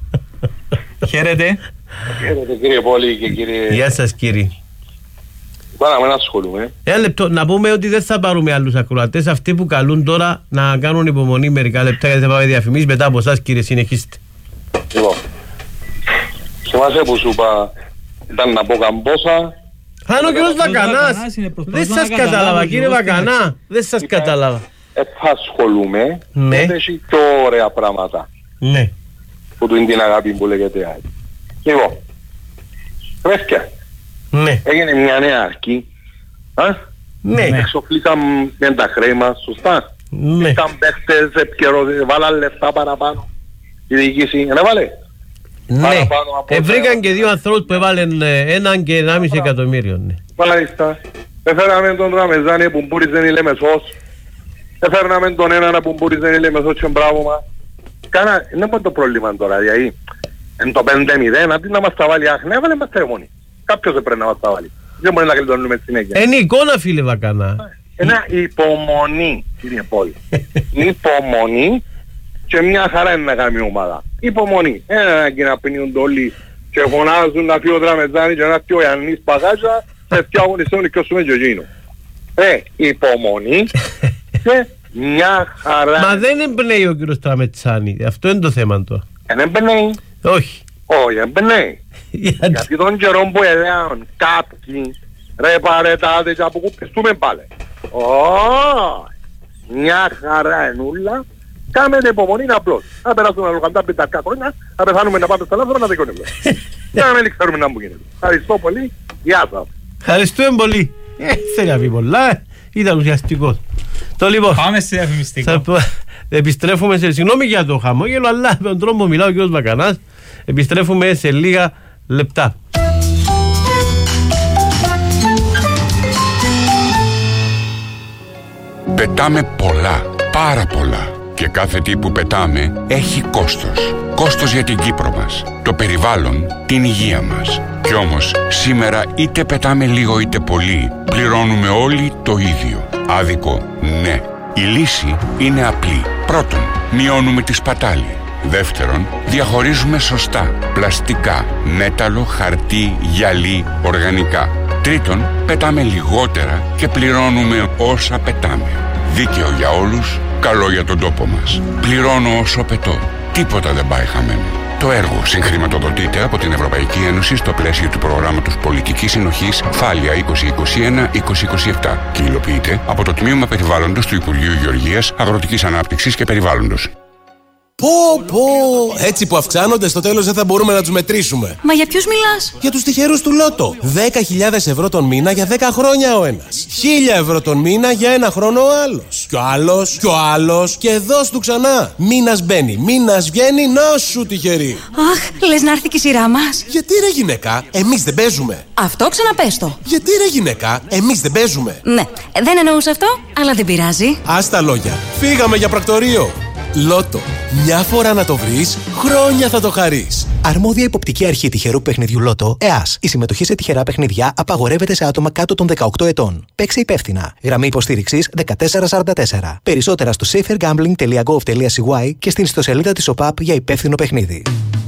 Χαίρετε. Χαίρετε κύριε Πόλη και κύριε... Γεια σας κύριε. Πάμε να ασχολούμαι. Ένα λεπτό, να πούμε ότι δεν θα πάρουμε άλλους ακροατές. Αυτοί που καλούν τώρα να κάνουν υπομονή μερικά λεπτά γιατί θα πάμε διαφημίσεις μετά από εσάς κύριε, συνεχίστε. Λοιπόν, θυμάσαι που σου είπα ήταν να πω καμπόσα. Αν ο κύριος Βακανάς, δεν σας κατάλαβα κύριε Βακανά, δεν σας κατάλαβα. Ε, θα ασχολούμαι, ναι. Έχει πιο ωραία πράγματα. Ναι. Που του είναι την αγάπη που λέγεται άλλη. Λοιπόν, βρέθηκα. Ναι. Έγινε μια νέα αρκή. Α? Ναι. Εξοφλήσαν με τα χρέμα, σωστά. Ναι. Ήταν παίχτες, βάλαν λεφτά παραπάνω. Η διοίκηση, δεν έβαλε. Ναι. Ε, βρήκαν και δύο ανθρώπους που έβαλαν έναν και ενάμιση εκατομμύριο. Ναι. Μάλιστα. Έφεραμε τον Ραμεζάνη που μπούριζε η Λεμεσός. Έφεραμε τον έναν που μπούριζε η Λεμεσός και μπράβο μας. Κάνα, είναι το πρόβλημα τώρα, δηλαδή. Εν το πέντε μηδέν, αντί να μας τα βάλει άχνη, έβαλε μας τρέμονη. Κάποιος δεν πρέπει να μας τα βάλει. Δεν μπορεί να κλειτώνουμε συνέχεια. Είναι εικόνα φίλε Βακανά. Ένα υπομονή, κύριε Πόλη. Υπομονή και μια χαρά είναι να κάνει ομάδα. Υπομονή. Ένα και να πίνουν όλοι και φωνάζουν να φύγει ο Δραμετζάνη και να φύγει ο Ιαννής Παγάζα και φτιάχνουν οι σώνοι και όσουμε και εκείνο. Ε, υπομονή και μια χαρά. Μα δεν εμπνέει ο κύριος Τραμετσάνη. Αυτό είναι το θέμα του. Δεν εμπνέει. Όχι. Όχι, εμπνέει. Γιατί τον καιρό που έλεγαν κάποιοι ρε παρετάτε και αποκουπιστούμε πάλι. Ω, μια χαρά ενούλα. Κάμε την υπομονή είναι απλώς. Θα περάσουμε να λογαντά πενταρκά χρόνια, θα πεθάνουμε να πάμε στα λάθος να δικαιώνουμε. Για να μην ξέρουμε να μου γίνεται. Ευχαριστώ πολύ. Γεια σας. Ευχαριστούμε πολύ. Ε, θέλει να πει πολλά. Ήταν ουσιαστικός. Το λοιπόν. Πάμε σε διαφημιστικό. Επιστρέφουμε σε... Συγγνώμη για το χαμόγελο, αλλά με τον τρόπο μιλάω ο κ. Βακανάς. Επιστρέφουμε σε λίγα λεπτά. Πετάμε πολλά, πάρα πολλά. Και κάθε τι που πετάμε έχει κόστος. Κόστος για την Κύπρο μας, το περιβάλλον, την υγεία μας. Κι όμως σήμερα είτε πετάμε λίγο είτε πολύ, πληρώνουμε όλοι το ίδιο. Άδικο, ναι. Η λύση είναι απλή. Πρώτον, μειώνουμε τη σπατάλη. Δεύτερον, διαχωρίζουμε σωστά πλαστικά, μέταλλο, χαρτί, γυαλί, οργανικά. Τρίτον, πετάμε λιγότερα και πληρώνουμε όσα πετάμε. Δίκαιο για όλους, καλό για τον τόπο μας. Πληρώνω όσο πετώ. Τίποτα δεν πάει χαμένο. Το έργο συγχρηματοδοτείται από την Ευρωπαϊκή Ένωση στο πλαίσιο του προγράμματος Πολιτικής Συνοχής Θάλια είκοσι είκοσι ένα είκοσι είκοσι επτά και υλοποιείται από το Τμήμα Περιβάλλοντος του Υπουργείου Γεωργίας, Αγροτικής Ανάπτυξης και Περιβάλλοντος. Πω πω! Έτσι που αυξάνονται, στο τέλος δεν θα μπορούμε να τους μετρήσουμε. Μα για ποιους μιλάς? Για τους τυχερούς του Λότο. δέκα χιλιάδες ευρώ τον μήνα για δέκα χρόνια ο ένας. χίλια ευρώ τον μήνα για ένα χρόνο ο άλλος. Κι ο άλλος, κι ο άλλος, και δώσ' του ξανά. Μήνας μπαίνει, μήνας βγαίνει, να σου τυχερή. Αχ, λες να έρθει και η σειρά μας. Γιατί ρε γυναίκα, εμείς δεν παίζουμε. Αυτό ξαναπες το. Γιατί ρε γυναίκα, εμείς δεν παίζουμε. Ναι, δεν εννοούσα αυτό, αλλά δεν πειράζει. Ας τα λόγια. Φύγαμε για πρακτορείο. Λότο. Μια φορά να το βρεις, χρόνια θα το χαρείς. Αρμόδια υποπτική αρχή τυχερού παιχνιδιού Λότο, ΕΑΣ. Η συμμετοχή σε τυχερά παιχνίδια απαγορεύεται σε άτομα κάτω των δεκαοκτώ ετών. Παίξε υπεύθυνα. Γραμμή υποστήριξης δεκατέσσερα σαράντα τέσσερα. Περισσότερα στο safer gambling τελεία gov τελεία c y και στην ιστοσελίδα της ΟΠΑΠ για υπεύθυνο παιχνίδι.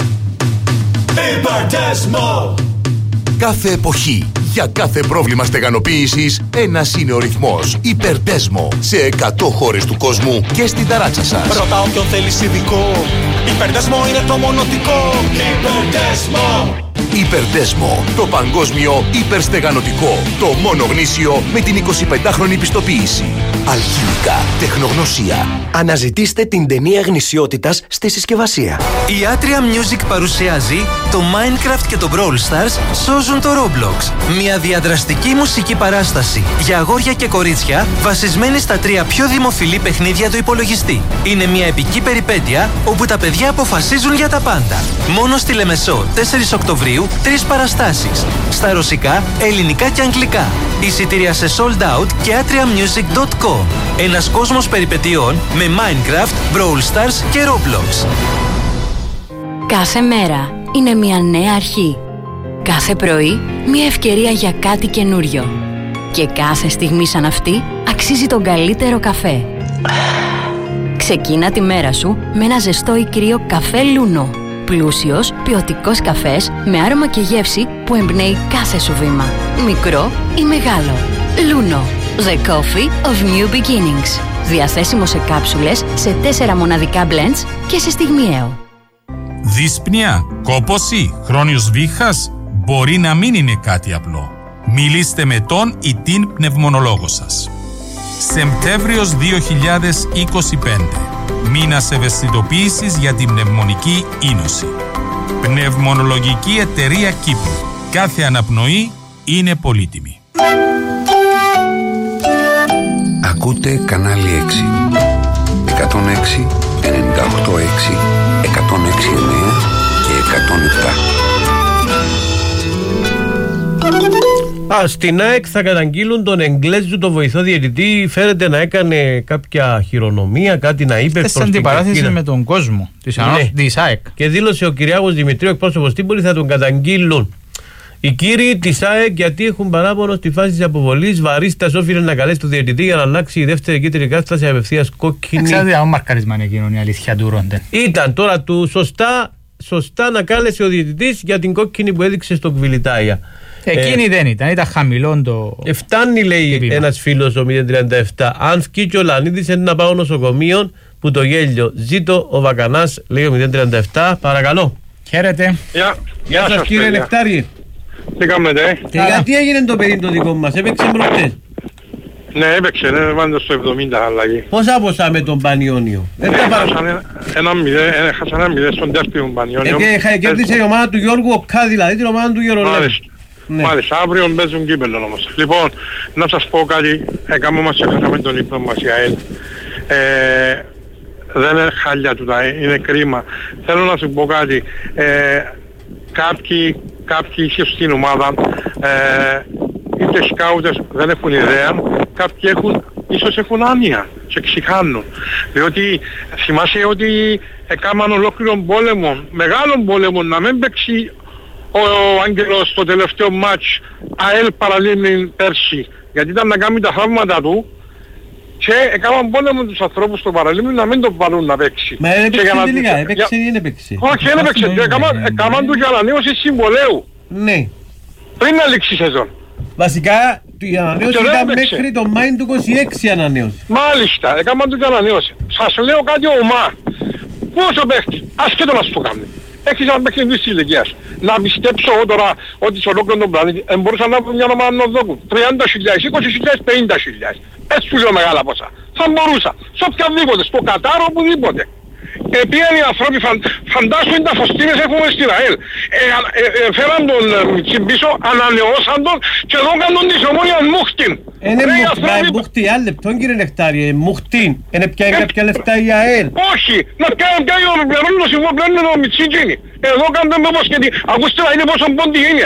Υπερτέσμο! Κάθε εποχή, για κάθε πρόβλημα στεγανοποίησης, ένας είναι ο ρυθμός. Υπερτέσμο. Σε εκατό χώρες του κόσμου και στην ταράτσα σας. Ρωτάω ποιον θέλεις ειδικό. Υπερτέσμο είναι το μονοτικό. Υπερτέσμο! Υπερτέσμο. Το παγκόσμιο υπερστεγανωτικό. Το μόνο γνήσιο με την εικοσιπεντάχρονη πιστοποίηση. Αλχημικά. Τεχνογνωσία. Αναζητήστε την ταινία γνησιότητας στη συσκευασία. Η Atria Music παρουσιάζει το Minecraft και το Brawl Stars σώζουν το Roblox. Μια διαδραστική μουσική παράσταση για αγόρια και κορίτσια βασισμένη στα τρία πιο δημοφιλή παιχνίδια του υπολογιστή. Είναι μια επική περιπέτεια όπου τα παιδιά αποφασίζουν για τα πάντα. Μόνο στη Λεμεσό, τέσσερις Οκτωβρίου, τρεις παραστάσεις. Στα ρωσικά, ελληνικά και αγγλικά. Εισιτήρια σε sold out και atria music dot com. Ένας κόσμος περιπετειών με Minecraft, Brawl Stars και Roblox. Κάθε μέρα είναι μια νέα αρχή. Κάθε πρωί μια ευκαιρία για κάτι καινούριο. Και κάθε στιγμή σαν αυτή αξίζει τον καλύτερο καφέ. Ξεκίνα τη μέρα σου με ένα ζεστό ή κρύο καφέ Λούνο. Πλούσιος, ποιοτικός καφές με άρωμα και γεύση που εμπνέει κάθε σου βήμα. Μικρό ή μεγάλο. Λούνο. The coffee of new beginnings. Διαθέσιμο σε κάψουλες, σε τέσσερα μοναδικά blends και σε στιγμιαίο. Δύσπνοια, κόπωση, χρόνιος βήχας μπορεί να μην είναι κάτι απλό. Μιλήστε με τον ή την πνευμονολόγο σας. Σεπτέμβριος δύο χιλιάδες είκοσι πέντε. Μήνας ευαισθητοποίησης για την πνευμονική ίνωση. Πνευμονολογική Εταιρεία Κύπρου. Κάθε αναπνοή είναι πολύτιμη. Ακούτε κανάλι έξι. εκατόν έξι, ενενήντα οκτώ έξι, εκατόν έξι εννέα και εκατόν επτά. Α, στην ΑΕΚ θα καταγγείλουν τον Εγγλέζου, τον βοηθό διαιτητή. Φέρεται να έκανε κάποια χειρονομία, κάτι να είπε. Στην αντιπαράθεση με τον κόσμο της ναι. ΑΕΚ. Και δήλωσε ο Κυριάκος Δημητρίου, εκπρόσωπος Τύπολη, θα τον καταγγείλουν οι κύριοι της ΑΕΚ γιατί έχουν παράπονο στη φάση της αποβολής. Βαρίστας όφιλε να καλέσει τον διαιτητή για να αλλάξει η δεύτερη κίτρινη κάρτα σε απευθείας κόκκινη. Ξέρετε, αν μαρκαρισμά είναι εκείνον η αλήθεια του Ρόντεν. Ήταν τώρα του σωστά, σωστά να κάλεσε ο διαιτητής για την κόκκινη που έδειξε στο Κβιλιτάια. Εκείνη ε, δεν ήταν, ήταν χαμηλό το. Φτάνει, λέει ένας φίλος ο μηδέν τριάντα επτά. Αν φκεί και ο Λανίδης είναι να πάω νοσοκομείο που το γέλιο. Ζήτω ο Βακανάς, λέει ο μηδέν τριάντα επτά. Παρακαλώ. Χαίρετε. Γεια, Γεια σας κύριε Νεκτάρη. Τι κάνετε? Και γιατί έγινε το παιδί το δικό μας, έπαιξε προχτές? Ναι, έπαιξε, ναι, πάντα στο εβδομήντα αλλαγή. Πόσα πόσα με τον Πανιόνιο? Έχασαν ένα μηδέν στον τέρπι τον Πανιόνιο. Κέρδισε η ομάδα του Γιώργου Οκά, δηλαδή την ομάδα του Γερολέμου. Ναι. Μάλιστα, αύριο παίζουν κύπελλο όμως. Λοιπόν, να σας πω κάτι, έκαμε μας και χάσαμε τον ύπνο μας η ΑΕΛ. Ε, δεν είναι χάλια του, είναι κρίμα. Θέλω να σου πω κάτι, ε, κάποιοι, κάποιοι ίσως στην ομάδα, ε, είτε σκάουτες δεν έχουν ιδέα, κάποιοι έχουν, ίσως έχουν άνοια και ξηχάνουν. Διότι θυμάσαι ότι έκαναν ολόκληρο πόλεμο, μεγάλο πόλεμο, να μην παίξει ο Άγγελος στο τελευταίο μάτς ΑΕΛ Παραλίμνη πέρσι, γιατί ήταν να κάνει τα θαύματα του και έκαναν πόλεμο τους ανθρώπους στο Παραλίμνη να μην τον βάλουν να παίξει. Μα έπαιξε τελικά, έπαιξε ή δεν έπαιξε? Όχι, δεν έπαιξε, έκαναν του και ανανέωση συμβολέου. Ναι. Πριν να λήξει η σεζόν. Βασικά η ανανέωση ήταν μέχρι το Μάη του είκοσι έξι ανανέωση. Μάλιστα, έκαναν του και ανανέωση. Σας λέω κάτι ομά. Πόσο παίχτης, ασχέτω να σου το κάνει. Έχεις ένα παιχνίδι της ηλικίας. Να πιστέψω εγώ τώρα ότι σε ολόκληρο τον πλανήτη δεν μπορούσαν να βρουν μια ομάδα να δώκουν τριάντα χιλιάδες, είκοσι χιλιάδες, πενήντα χιλιάδες. Έτσι σου λέω μεγάλα ποσά. Θα μπορούσα. Σε οποιαδήποτε, στο Κατάρο, οπουδήποτε. Επίαν οι άνθρωποι, φαν, φαντάσου είναι τα φωστίνες έχουμε στην ΑΕΛ. Ε, ε, ε, φέραν τον ε, πίσω, ανανεώσαν τον και εδώ κάνουν της Ομόνιας μούχτην. Είναι μούχτη, άλλο λεπτό κύριε Νεκτάρη, μούχτην. Είναι πια κάποια λεφτά η ΑΕΛ. Όχι, να πιάνουν πια ο πληρώνουν το συμβόλαιο πλέον το Μιτσίτζινι. Εδώ κάνουν με πως γιατί ακούστε να είναι πόσο πόντι είναι.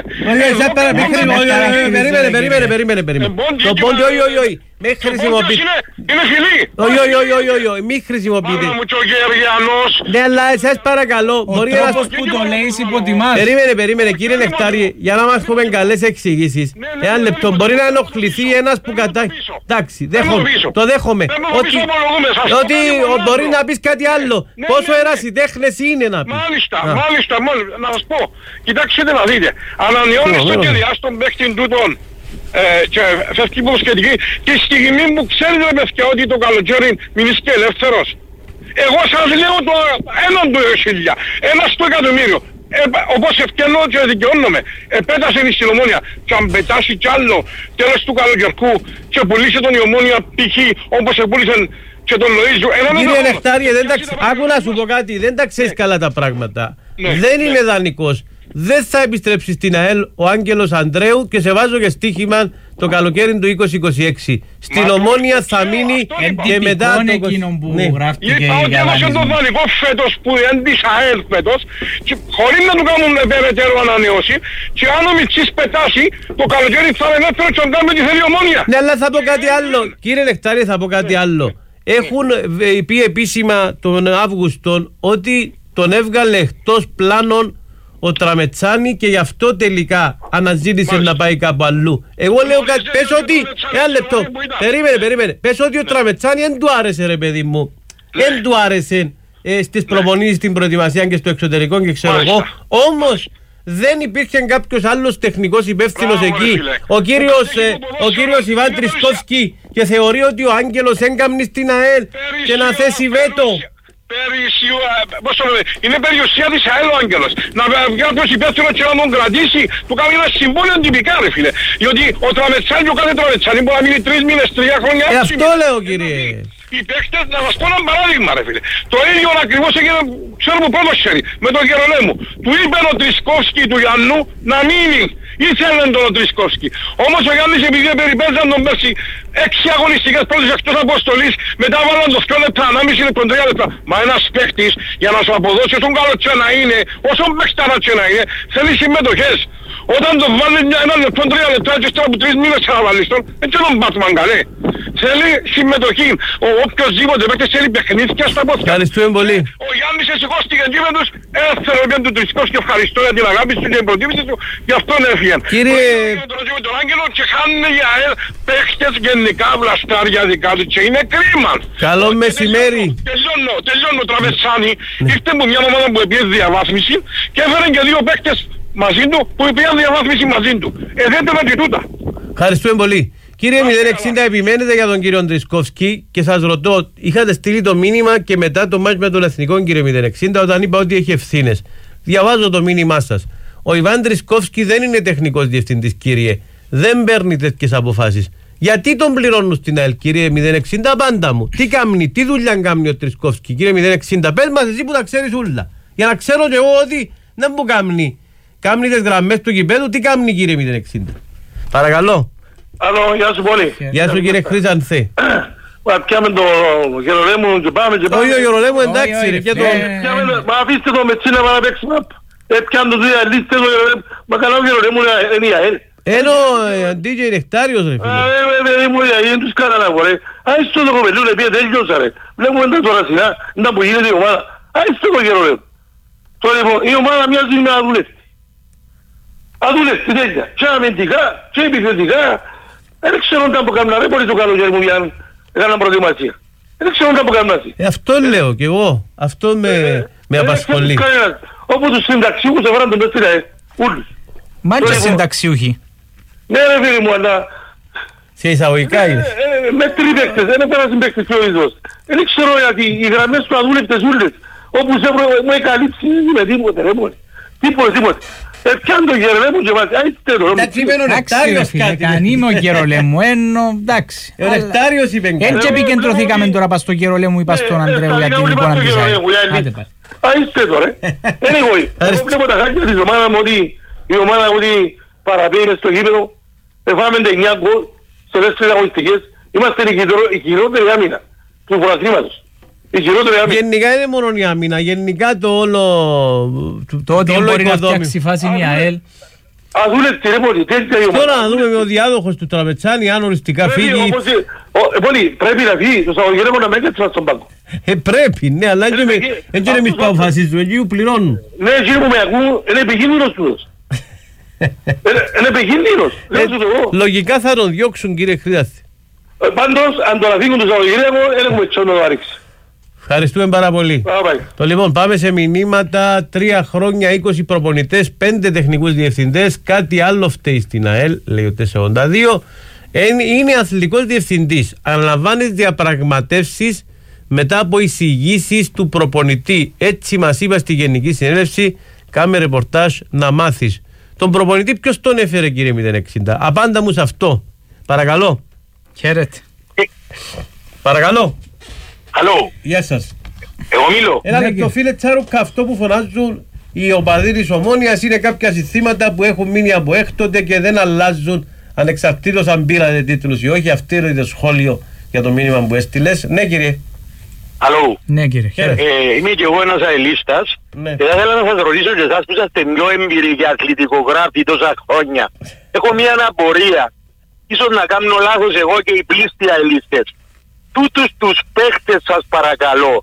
Περίμενε, περίμενε, περίμενε, περίμενε. Το πόντι, όχι, όχι, όχι. Μη χρησιμοποιείτε. Είναι φιλί. Όχι, όχι, όχι, όχι, όχι, μη χρησιμοποιείτε. Πάνω μου και ο Γεωργιανός. Ναι, αλλά εσάς παρακαλώ. Ο τρόπος που το λέεις υποτιμάς. Περίμενε, περίμενε, κύριε Νεκτάρη, για να μας πούμε καλές εξηγήσεις. Ένα λεπτό, μπορεί να ενοχληθεί ένας που κατά... Εντάξει, δέχομαι, το δέχομαι. Ότι μπορεί να πεις κάτι άλλο. Πόσο ερασιτέχνες είναι να πεις. Μάλιστα, μάλιστα, μάλιστα. Να σας πω. Κοιτάξτε να δείτε. Ανανεώνεις το κεδιάς των παίχτην τούτων. Ε, και φεύγει που σχετική και στη στιγμή που ξέρετε ρε παιδιά ότι το καλοκαίρι μείνεις και ελεύθερος. Εγώ σας λέω το έναν του χίλια, ένα στο εκατομμύριο. Ε, όπως ευκαινώ και δικαιώνομαι, επέτασε στην Ομόνια και αν πετάσει κι άλλο τέλος του καλοκαιρικού και πουλήσε τον η Ομόνια π.χ. όπως επούλησαν και τον Λοΐζου. Κύριε Νεκτάρη, άκου να σου πω κάτι, δεν τα ξέρεις καλά τα πράγματα. Δεν είναι δανεικός. Δεν θα επιστρέψει στην ΑΕΛ ο Άγγελος Ανδρέου και σε βάζω και στοίχημα το καλοκαίρι του είκοσι είκοσι έξι. Στην Ομόνια θα μείνει και μετά το... εκείνο που γράφτηκε για δανεισμό. Ότι έδωσε το δανεικό φέτος που είναι της ΑΕΛ φέτος και χωρίς να του κάνουν περαιτέρω ανανεώσει και αν ο Μιτσής πετάσει το καλοκαίρι θα είναι ελεύθερο και να κάνουμε τη θέλει Ομόνια. Ναι, αλλά θα πω κάτι άλλο. Κύριε Νεκτάρη, θα πω κάτι άλλο. Έχουν πει επίσημα τον Αύγουστο ότι τον έβγαλε εκτός πλάνων ο Τραμετσάνη και γι' αυτό τελικά αναζήτησε να πάει κάπου αλλού. Εγώ λέω κάτι, πες ότι, ένα λεπτό, περίμενε, περίμενε, πες ότι ο Τραμετσάνη δεν του άρεσε ρε παιδί μου, δεν του άρεσε ε, στις προπονήσεις, στην προετοιμασία και στο εξωτερικό και ξέρω εγώ, όμως δεν υπήρχε κάποιος άλλος τεχνικός υπεύθυνος εκεί. Ο κύριος, ε, ο κύριος Ιβάν Τρισκόφσκι και θεωρεί ότι ο Άγγελος έγκαμνει στην ΑΕΛ και να θέσει βέτο. Είναι περιουσία της ΑΕΛ ο Άγγελος. Να βγει κάποιος υπεύθυνος και να τον κρατήσει, του κάνει ένα συμβόλαιο τυπικά ρε φίλε. Διότι ο Τραμετσάνη, ο κάθε Τραμετσάνη μπορεί να μείνει τρεις μήνες, τρία χρόνια. Ε, αυτό λέω κύριε. Οι παίχτες, να σας πω ένα παράδειγμα ρε φίλε. Το ίδιο ακριβώς έγινε, ξέρω που πρώτο χέρι, με τον Γερολέμου. Του είπε ο Τρισκόφσκι του Γιάννου να μείνει. Ήθελαν τον Τρισκόφσκι. Όμως ο Γιάννης επειδή περιπέζαν τον πέρσι έξι αγωνιστικές πρώτες εκτός αποστολής, μετά βάλαν το δύο λεπτά, ανάμιση λεπτό, τρία λεπτά. Μα ένας παίχτης για να σου αποδώσει όσον καλό και να είναι, όσον παίχταρα και να είναι, θέλει συμμετοχές. Όταν τον βάλει ένα λεπτό, τρία λεπτά και τώρα από τρεις μήνες ξαναβάλεις τον, έτσι τον Μπάτμαν καλέ. Θέλει συμμετοχή. Ο οποιοσδήποτε παίκτης θέλει παιχνίδια στα πόδια. Ευχαριστούμε πολύ. Ο Γιάννης εσηκώστηκε εκεί με τους έφερε ο του Τρισκός και ευχαριστώ για την αγάπη του και την προτίμηση του, γι' αυτόν έφυγαν. Κύριε... Με τον Άγγελο και χάνουν για ΑΕΛ παίχτες γενικά βλαστάρια δικά του και είναι κρίμα. Καλό μεσημέρι. Τελειώνω, τελειώνω Τραμετσάνη. Ήρθε από μια ομάδα που πήγε διαβάθμιση και έφερε και δύο παίχτες μαζί του που πήγαν διαβάθμιση μαζί του. Ε, δεν το με τούτα. Ευχαριστούμε πολύ. Κύριε μηδέν εξήντα, επιμένετε για τον κύριο Τρισκόφσκι και σας ρωτώ, είχατε στείλει το μήνυμα και μετά το μάτς με τον Εθνικό, κύριε μηδέν εξήντα, όταν είπα ότι έχει ευθύνες. Διαβάζω το μήνυμά σας. Ο Ιβάν Τρισκόφσκι δεν είναι τεχνικός διευθυντής, κύριε. Δεν παίρνει τέτοιες αποφάσεις. Γιατί τον πληρώνουν στην ΑΕΛ, κύριε μηδέν εξήντα, πάντα μου. Τι κάνει, τι δουλειά κάνει ο Τρισκόφσκι, κύριε μηδέν εξήντα. Πες μας εσύ που τα ξέρεις όλα. Για να ξέρω και εγώ ότι δεν μου κάνει. Κάνει τις γραμμές του κηπέδου, τι κάνει, κύριε μηδέν εξήντα. Παρακαλώ. Άλλο, γεια σου πολύ. Γεια σου κύριε Χρυσανθέ. Πιάμε το Γερολέμου και πάμε και πάμε. Όχι, ο Γερολέμου εντάξει ρε. Μα αφήστε το με τσίνα να παίξει μαπ. Πιάνε το δύο λίστε το Γερολέμου. Μα καλά ο Γερολέμου είναι η ΑΕΛ. Ενώ αντί και Νεκτάριος ρε φίλε. Ε, μου δεν τους κατάλαβω ρε. Άις το το κοπελού ρε, πήγε τέλειωσα ρε. Βλέπουμε τα τώρα σειρά, είναι που γίνεται η ομάδα. Άις το Γερολέμου. Τώρα λοιπόν, η ομάδα μοιάζει με αδούλευτη. Αδούλευτη τέτοια. Και αμυντικά, και επιθετικά. Δεν ξέρω τι που κάνουν, δεν μπορεί το καλοκαίρι μου για να έκανα προετοιμασία. Δεν ξέρω τι που κάνουν. Αυτό λέω κι εγώ, αυτό με, με απασχολεί. Όπου τους συνταξιούχους έβραν τον πέστηρα, ούλους. Μα και συνταξιούχοι. Ναι ρε φίλοι μου, αλλά... Σε εισαγωγικά είναι. Με τρίπαικτες, δεν έπαιρνα συμπαίκτες πιο ειδός. Δεν ξέρω γιατί οι γραμμές του αδούλευτες ούλες, όπου μου έκαλύψει με τίποτε ρε μόνοι. Τίποτε, τίποτε. Επιάν το Γερολέμου και μας, άιστε το. Εντάξει είπε ο Νεκτάριος κάτι. Κανεί ο Γερολέμου, ενώ εντάξει. Ο Νεκτάριος είπε κάτι. Έτσι επικεντρωθήκαμε τώρα πας στο Γερολέμου ή πας στον Ανδρέου για την εικόνα της ΑΕΚ. Άιστε το ρε. Anyway, εγώ βλέπω τα χάρτια της ομάδας μου ότι η ομάδα μου ότι παραπέινε στο γήπεδο, εφάμε εννιά γκολ σε τέσσερις αγωνιστικές, είμαστε η χειρότερη άμυνα του πρωταθλήματος. Γενικά είναι μόνο η άμυνα, γενικά το όλο το ότι μπορεί να φτιάξει φάση μια ΑΕΛ. Ας δούμε τι ρε πόδι, τέτοια η ομάδα. Τώρα να δούμε με ο διάδοχος του Τραπετσάνη αν οριστικά φύγει. Πολύ, πρέπει να φύγει, το Σαββατοκύριακο να μην κάτσει στον πάγκο. Ε, πρέπει, ναι, αλλά δεν είναι εμείς που αποφασίζουμε, εκεί που πληρώνουν. Ναι, εκεί που με ακούν, είναι επικίνδυνος τούτος. Είναι επικίνδυνος, λέω του το εγώ. Λογικά θα τον διώξουν κύριε Χρήδαθη. Πάντως, αν τον αφήγουν το Σαββατοκύριακο, δεν έχουμε τσόνο να ρίξει. Ευχαριστούμε πάρα πολύ. Το λοιπόν πάμε σε μηνύματα. Τρία χρόνια, είκοσι προπονητές, πέντε τεχνικούς διευθυντές. Κάτι άλλο φταίει στην ΑΕΛ, λέει ο τετρακόσια ογδόντα δύο. Είναι αθλητικός διευθυντής. Αναλαμβάνει διαπραγματεύσεις μετά από εισηγήσεις του προπονητή. Έτσι μας είπα στη Γενική Συνέλευση. Κάμε ρεπορτάζ να μάθεις. Τον προπονητή ποιος τον έφερε κύριε μηδέν εξήντα? Απάντα μου σε αυτό. Παρακαλώ. Χαίρετε. Παρακαλώ. Αλλό. Γεια σας. Εγώ μιλώ. Ένα λεπτό φίλε Τσάρουκα, αυτό που φωνάζουν οι οπαδοί της Ομόνοιας είναι κάποια συστήματα που έχουν μείνει από έκτοτε και δεν αλλάζουν ανεξαρτήτως αν πήρατε τίτλους ή όχι. Αυτό είναι το σχόλιο για το μήνυμα που έστειλες. Ναι κύριε. Αλλό. Ναι κύριε. Ε, είμαι και εγώ ένας αελίστας ναι. Και θα ήθελα να σας ρωτήσω και εσάς που είσαστε πιο έμπειροι και αθλητικογράφοι τόσα χρόνια. Έχω μια αναπορία. Ίσως να κάνω λάθος εγώ και οι πλήστοι αελίστες. Τούτους τους παίχτες σας παρακαλώ,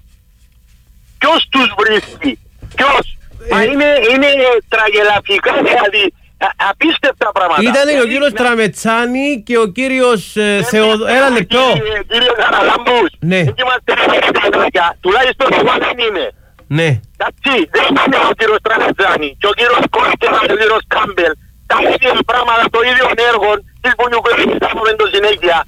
ποιος τους βρίσκει, ποιος, ε, μα είναι, είναι τραγελαφικά δηλαδή, α, απίστευτα πράγματα. Ήταν ο κύριος Τραμετσάνη και ο κύριος ε, Θεοδο... Ένα λεπτό. Κύριος Χαραλάμπους, ναι. Εκεί είμαστε τραγελαφικά, τουλάχιστον εγώ δεν είμαι. Ναι. Εντάξει, δεν είναι ο κύριος Τραμετσάνη και ο κύριος Κόρτες και ο κύριος Κάμπελ, τα ίδια πράγματα, το ίδιο έργο, της Βουνιουκρίνης, θα πούμε το συνέχεια.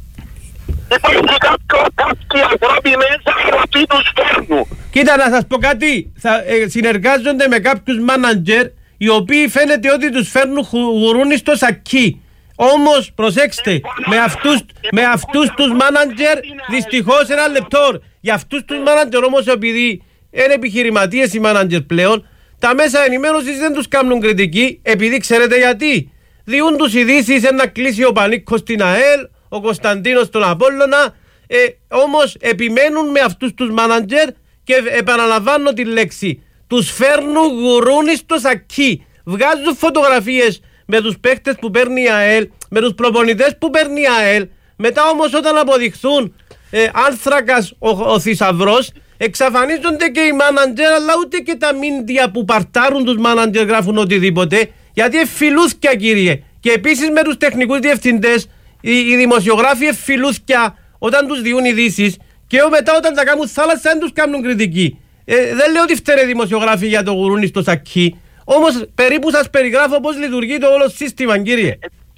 Υπάρχει κάποιοι ανθρώποι μέσα οι οποίοι τους φέρνουν. Κοίτα να σας πω κάτι, θα, ε, συνεργάζονται με κάποιους μάνατζερ οι οποίοι φαίνεται ότι τους φέρνουν γουρούνι στο σακί. Όμως προσέξτε, με αυτούς, με αυτούς τους μάνατζερ δυστυχώς ένα λεπτό, για αυτούς τους μάνατζερ όμως επειδή είναι επιχειρηματίες οι μάνατζερ πλέον, τα μέσα ενημέρωσης δεν τους κάνουν κριτική επειδή ξέρετε γιατί. Διούν τους ειδήσεις να κλείσει ο Πανίκος στην ΑΕΛ, ο Κωνσταντίνος στον Απόλλωνα, ε, όμως επιμένουν με αυτούς τους μάνατζερ και επαναλαμβάνω τη λέξη, τους φέρνουν γουρούνι στο σακί, βγάζουν φωτογραφίες με τους παίκτες που παίρνει η ΑΕΛ, με τους προπονητές που παίρνει η ΑΕΛ, μετά όμως όταν αποδειχθούν ε, άνθρακας ο, ο θησαυρός, εξαφανίζονται και οι μάνατζερ, αλλά ούτε και τα μίντια που παρτάρουν τους μάνατζερ γράφουν οτιδήποτε, γιατί εφιλούθκια κύριε, και επίσης με τους τεχνικούς διευθυντές. Οι, οι δημοσιογράφοι εφιλούθκια όταν τους διούν ειδήσεις και μετά όταν τα κάνουν θάλασσα δεν τους κάνουν κριτική. Ε, δεν λέω ότι φταίνε δημοσιογράφοι για το γουρούνι στο σακί, όμως περίπου σας περιγράφω πώς λειτουργεί το όλο σύστημα κύριε.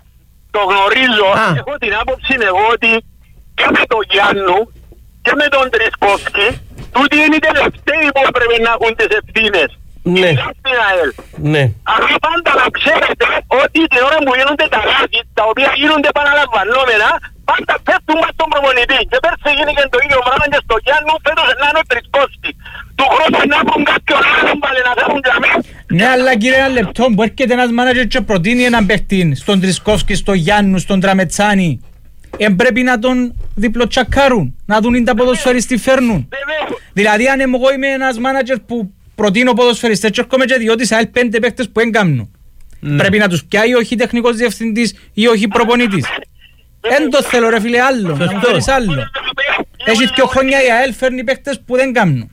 Το γνωρίζω, Α. έχω την άποψη εγώ ότι και με τον Γιάννου και με τον Τρισκόφσκι τούτοι είναι οι τελευταίοι που έπρεπε να έχουν τις ευθύνες. Ναι. Ναι. Αλλά πάντα να ξέρετε ότι την ώρα που γίνονται τα λάθη, τα οποία γίνονται παραλαμβανόμενα, πάντα πέφτουν μας τον προπονητή. Και πέρσι γίνηκε το ίδιο πράγμα και στο Γιάννου, φέτος να είναι ο Τρισκόφσκι. Του χρόνου να έχουν κάποιον άλλον πάλι να θέλουν για μένα. Ναι, αλλά κύριε ένα λεπτό, που έρχεται ένας μάνατζερ και προτείνει έναν παίχτη στον Τρισκόφσκι, στον Γιάννου, στον Τραμετσάνη, ε, πρέπει να τον διπλοτσακάρουν, να δουν είναι τα ποδοσφαιριστή φέρνουν. Δηλαδή αν εγώ είμαι ένας μάνατζερ που προτείνω ποδοσφαιριστές και έρχομαι και διότι σε άλλοι πέντε παίκτες που έγκαμνουν. Mm. Πρέπει να τους πιάει όχι τεχνικός διευθυντής ή όχι προπονητής. Εν το θέλω ρε φίλε άλλο, να μου φέρεις άλλο. Έχει δύο χρόνια η ΑΕΛ φέρνει παίκτες που δεν κάμνουν.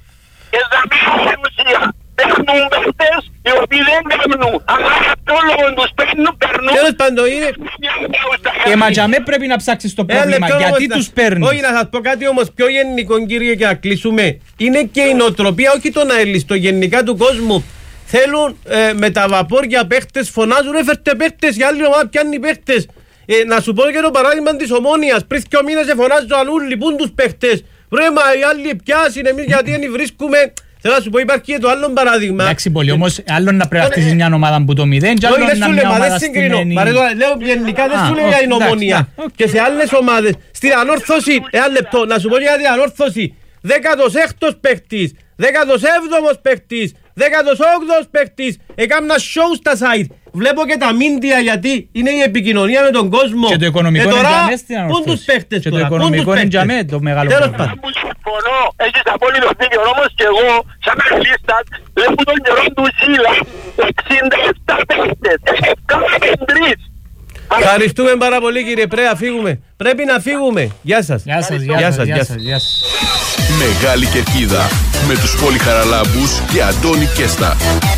Παίρνουν παίκτες οι οποίοι δεν κάμνουν. Αλλά αυτό λόγω τους παίρνουν, παίρνουν. Τέλος πάντων είναι... Ε, μα για μέ πρέπει να ψάξεις το πρόβλημα, γιατί τους παίρνεις. Όχι, να σας πω κάτι όμως πιο γενικό κύριε και να κλείσουμε. Είναι και η νοοτροπία όχι των αελιστών γενικά του κόσμου. Θέλουν ε, με τα βαπόρια παίχτες, φωνάζουν έφερτε παίχτες, για άλλη ομάδα πιάνει παίχτες. Ε, να σου πω και το παράδειγμα της Ομόνοιας. Πριν δυο μήνες φωνάζουν ανούλοι, πούν τους παίχτες. Βρε μα οι άλλοι πιάσουν εμείς γιατί δεν βρίσκουμε. Θέλω να σου πω, υπάρχει και το άλλο παράδειγμα. Εντάξει πολύ, όμως άλλο να πρέπει να χτίσεις μια ομάδα που το μηδέν και άλλο να μια ομάδα στημένη. Λέω γενικά δεν σου λέω για την Ομόνια. Και σε άλλες ομάδες, στην ανόρθωση, ένα λεπτό, να σου πω για την ανόρθωση, δέκατος έκτος παίκτης, δέκατος έβδομος παίκτης, δέκατος όγδοος παίκτης, έκανα show στα site. Βλέπω και τα μίντια γιατί είναι η επικοινωνία με τον κόσμο. Και το οικονομικό είναι για μες στην ανόρθωση. Πού τους παίχτες και τώρα, το οικονομικό είναι για μες το μεγάλο πρόβλημα. Συμφωνώ, έχεις απόλυτο δίκιο, όμως και εγώ σαν αρχίστας βλέπω τον καιρό του Ζήλα εξήντα επτά παίχτες, έκαναν τρεις. Ευχαριστούμε πάρα πολύ κύριε, πρέπει να φύγουμε. Πρέπει να φύγουμε. Γεια σας. Γεια σας, γεια σας, γεια σας, γεια σας. Μεγάλη Κερκίδα με τους Πολυχαραλάμπους και Αντώνη Κέστα.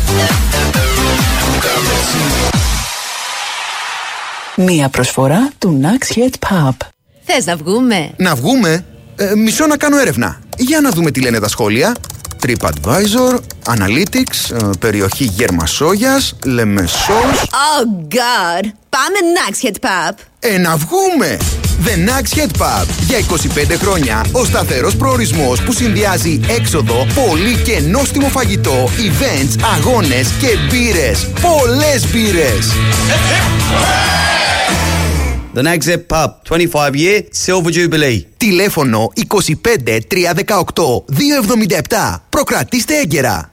Μία προσφορά του Nax Head Pub. Θες να βγούμε? Να βγούμε? Ε, μισό να κάνω έρευνα. Για να δούμε τι λένε τα σχόλια. TripAdvisor, Analytics, ε, περιοχή Γερμασόγιας, Λεμεσός. Oh God! Πάμε Nax Head Pub. Ε, να βγούμε! The Nax Head Pub. Για είκοσι πέντε χρόνια ο σταθερός προορισμός που συνδυάζει έξοδο, πολύ και νόστιμο φαγητό, events, αγώνες και μπύρες. Πολλές μπύρες! The Nax Head Pub, twenty-five year Silver Jubilee. Τηλέφωνο είκοσι πέντε τριακόσια δεκαοκτώ διακόσια εβδομήντα επτά. Προκρατήστε έγκαιρα.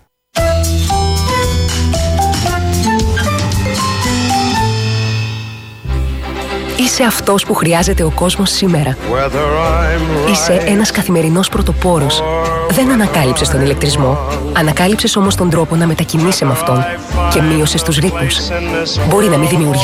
Είσαι αυτός που χρειάζεται ο κόσμος σήμερα. Είσαι ένας καθημερινός πρωτοπόρος. Δεν ανακάλυψες τον ηλεκτρισμό. Ανακάλυψες όμως τον τρόπο να μετακινείσαι με αυτόν και μείωσες τους ρήπους. Μπορεί να μην δημιουργείς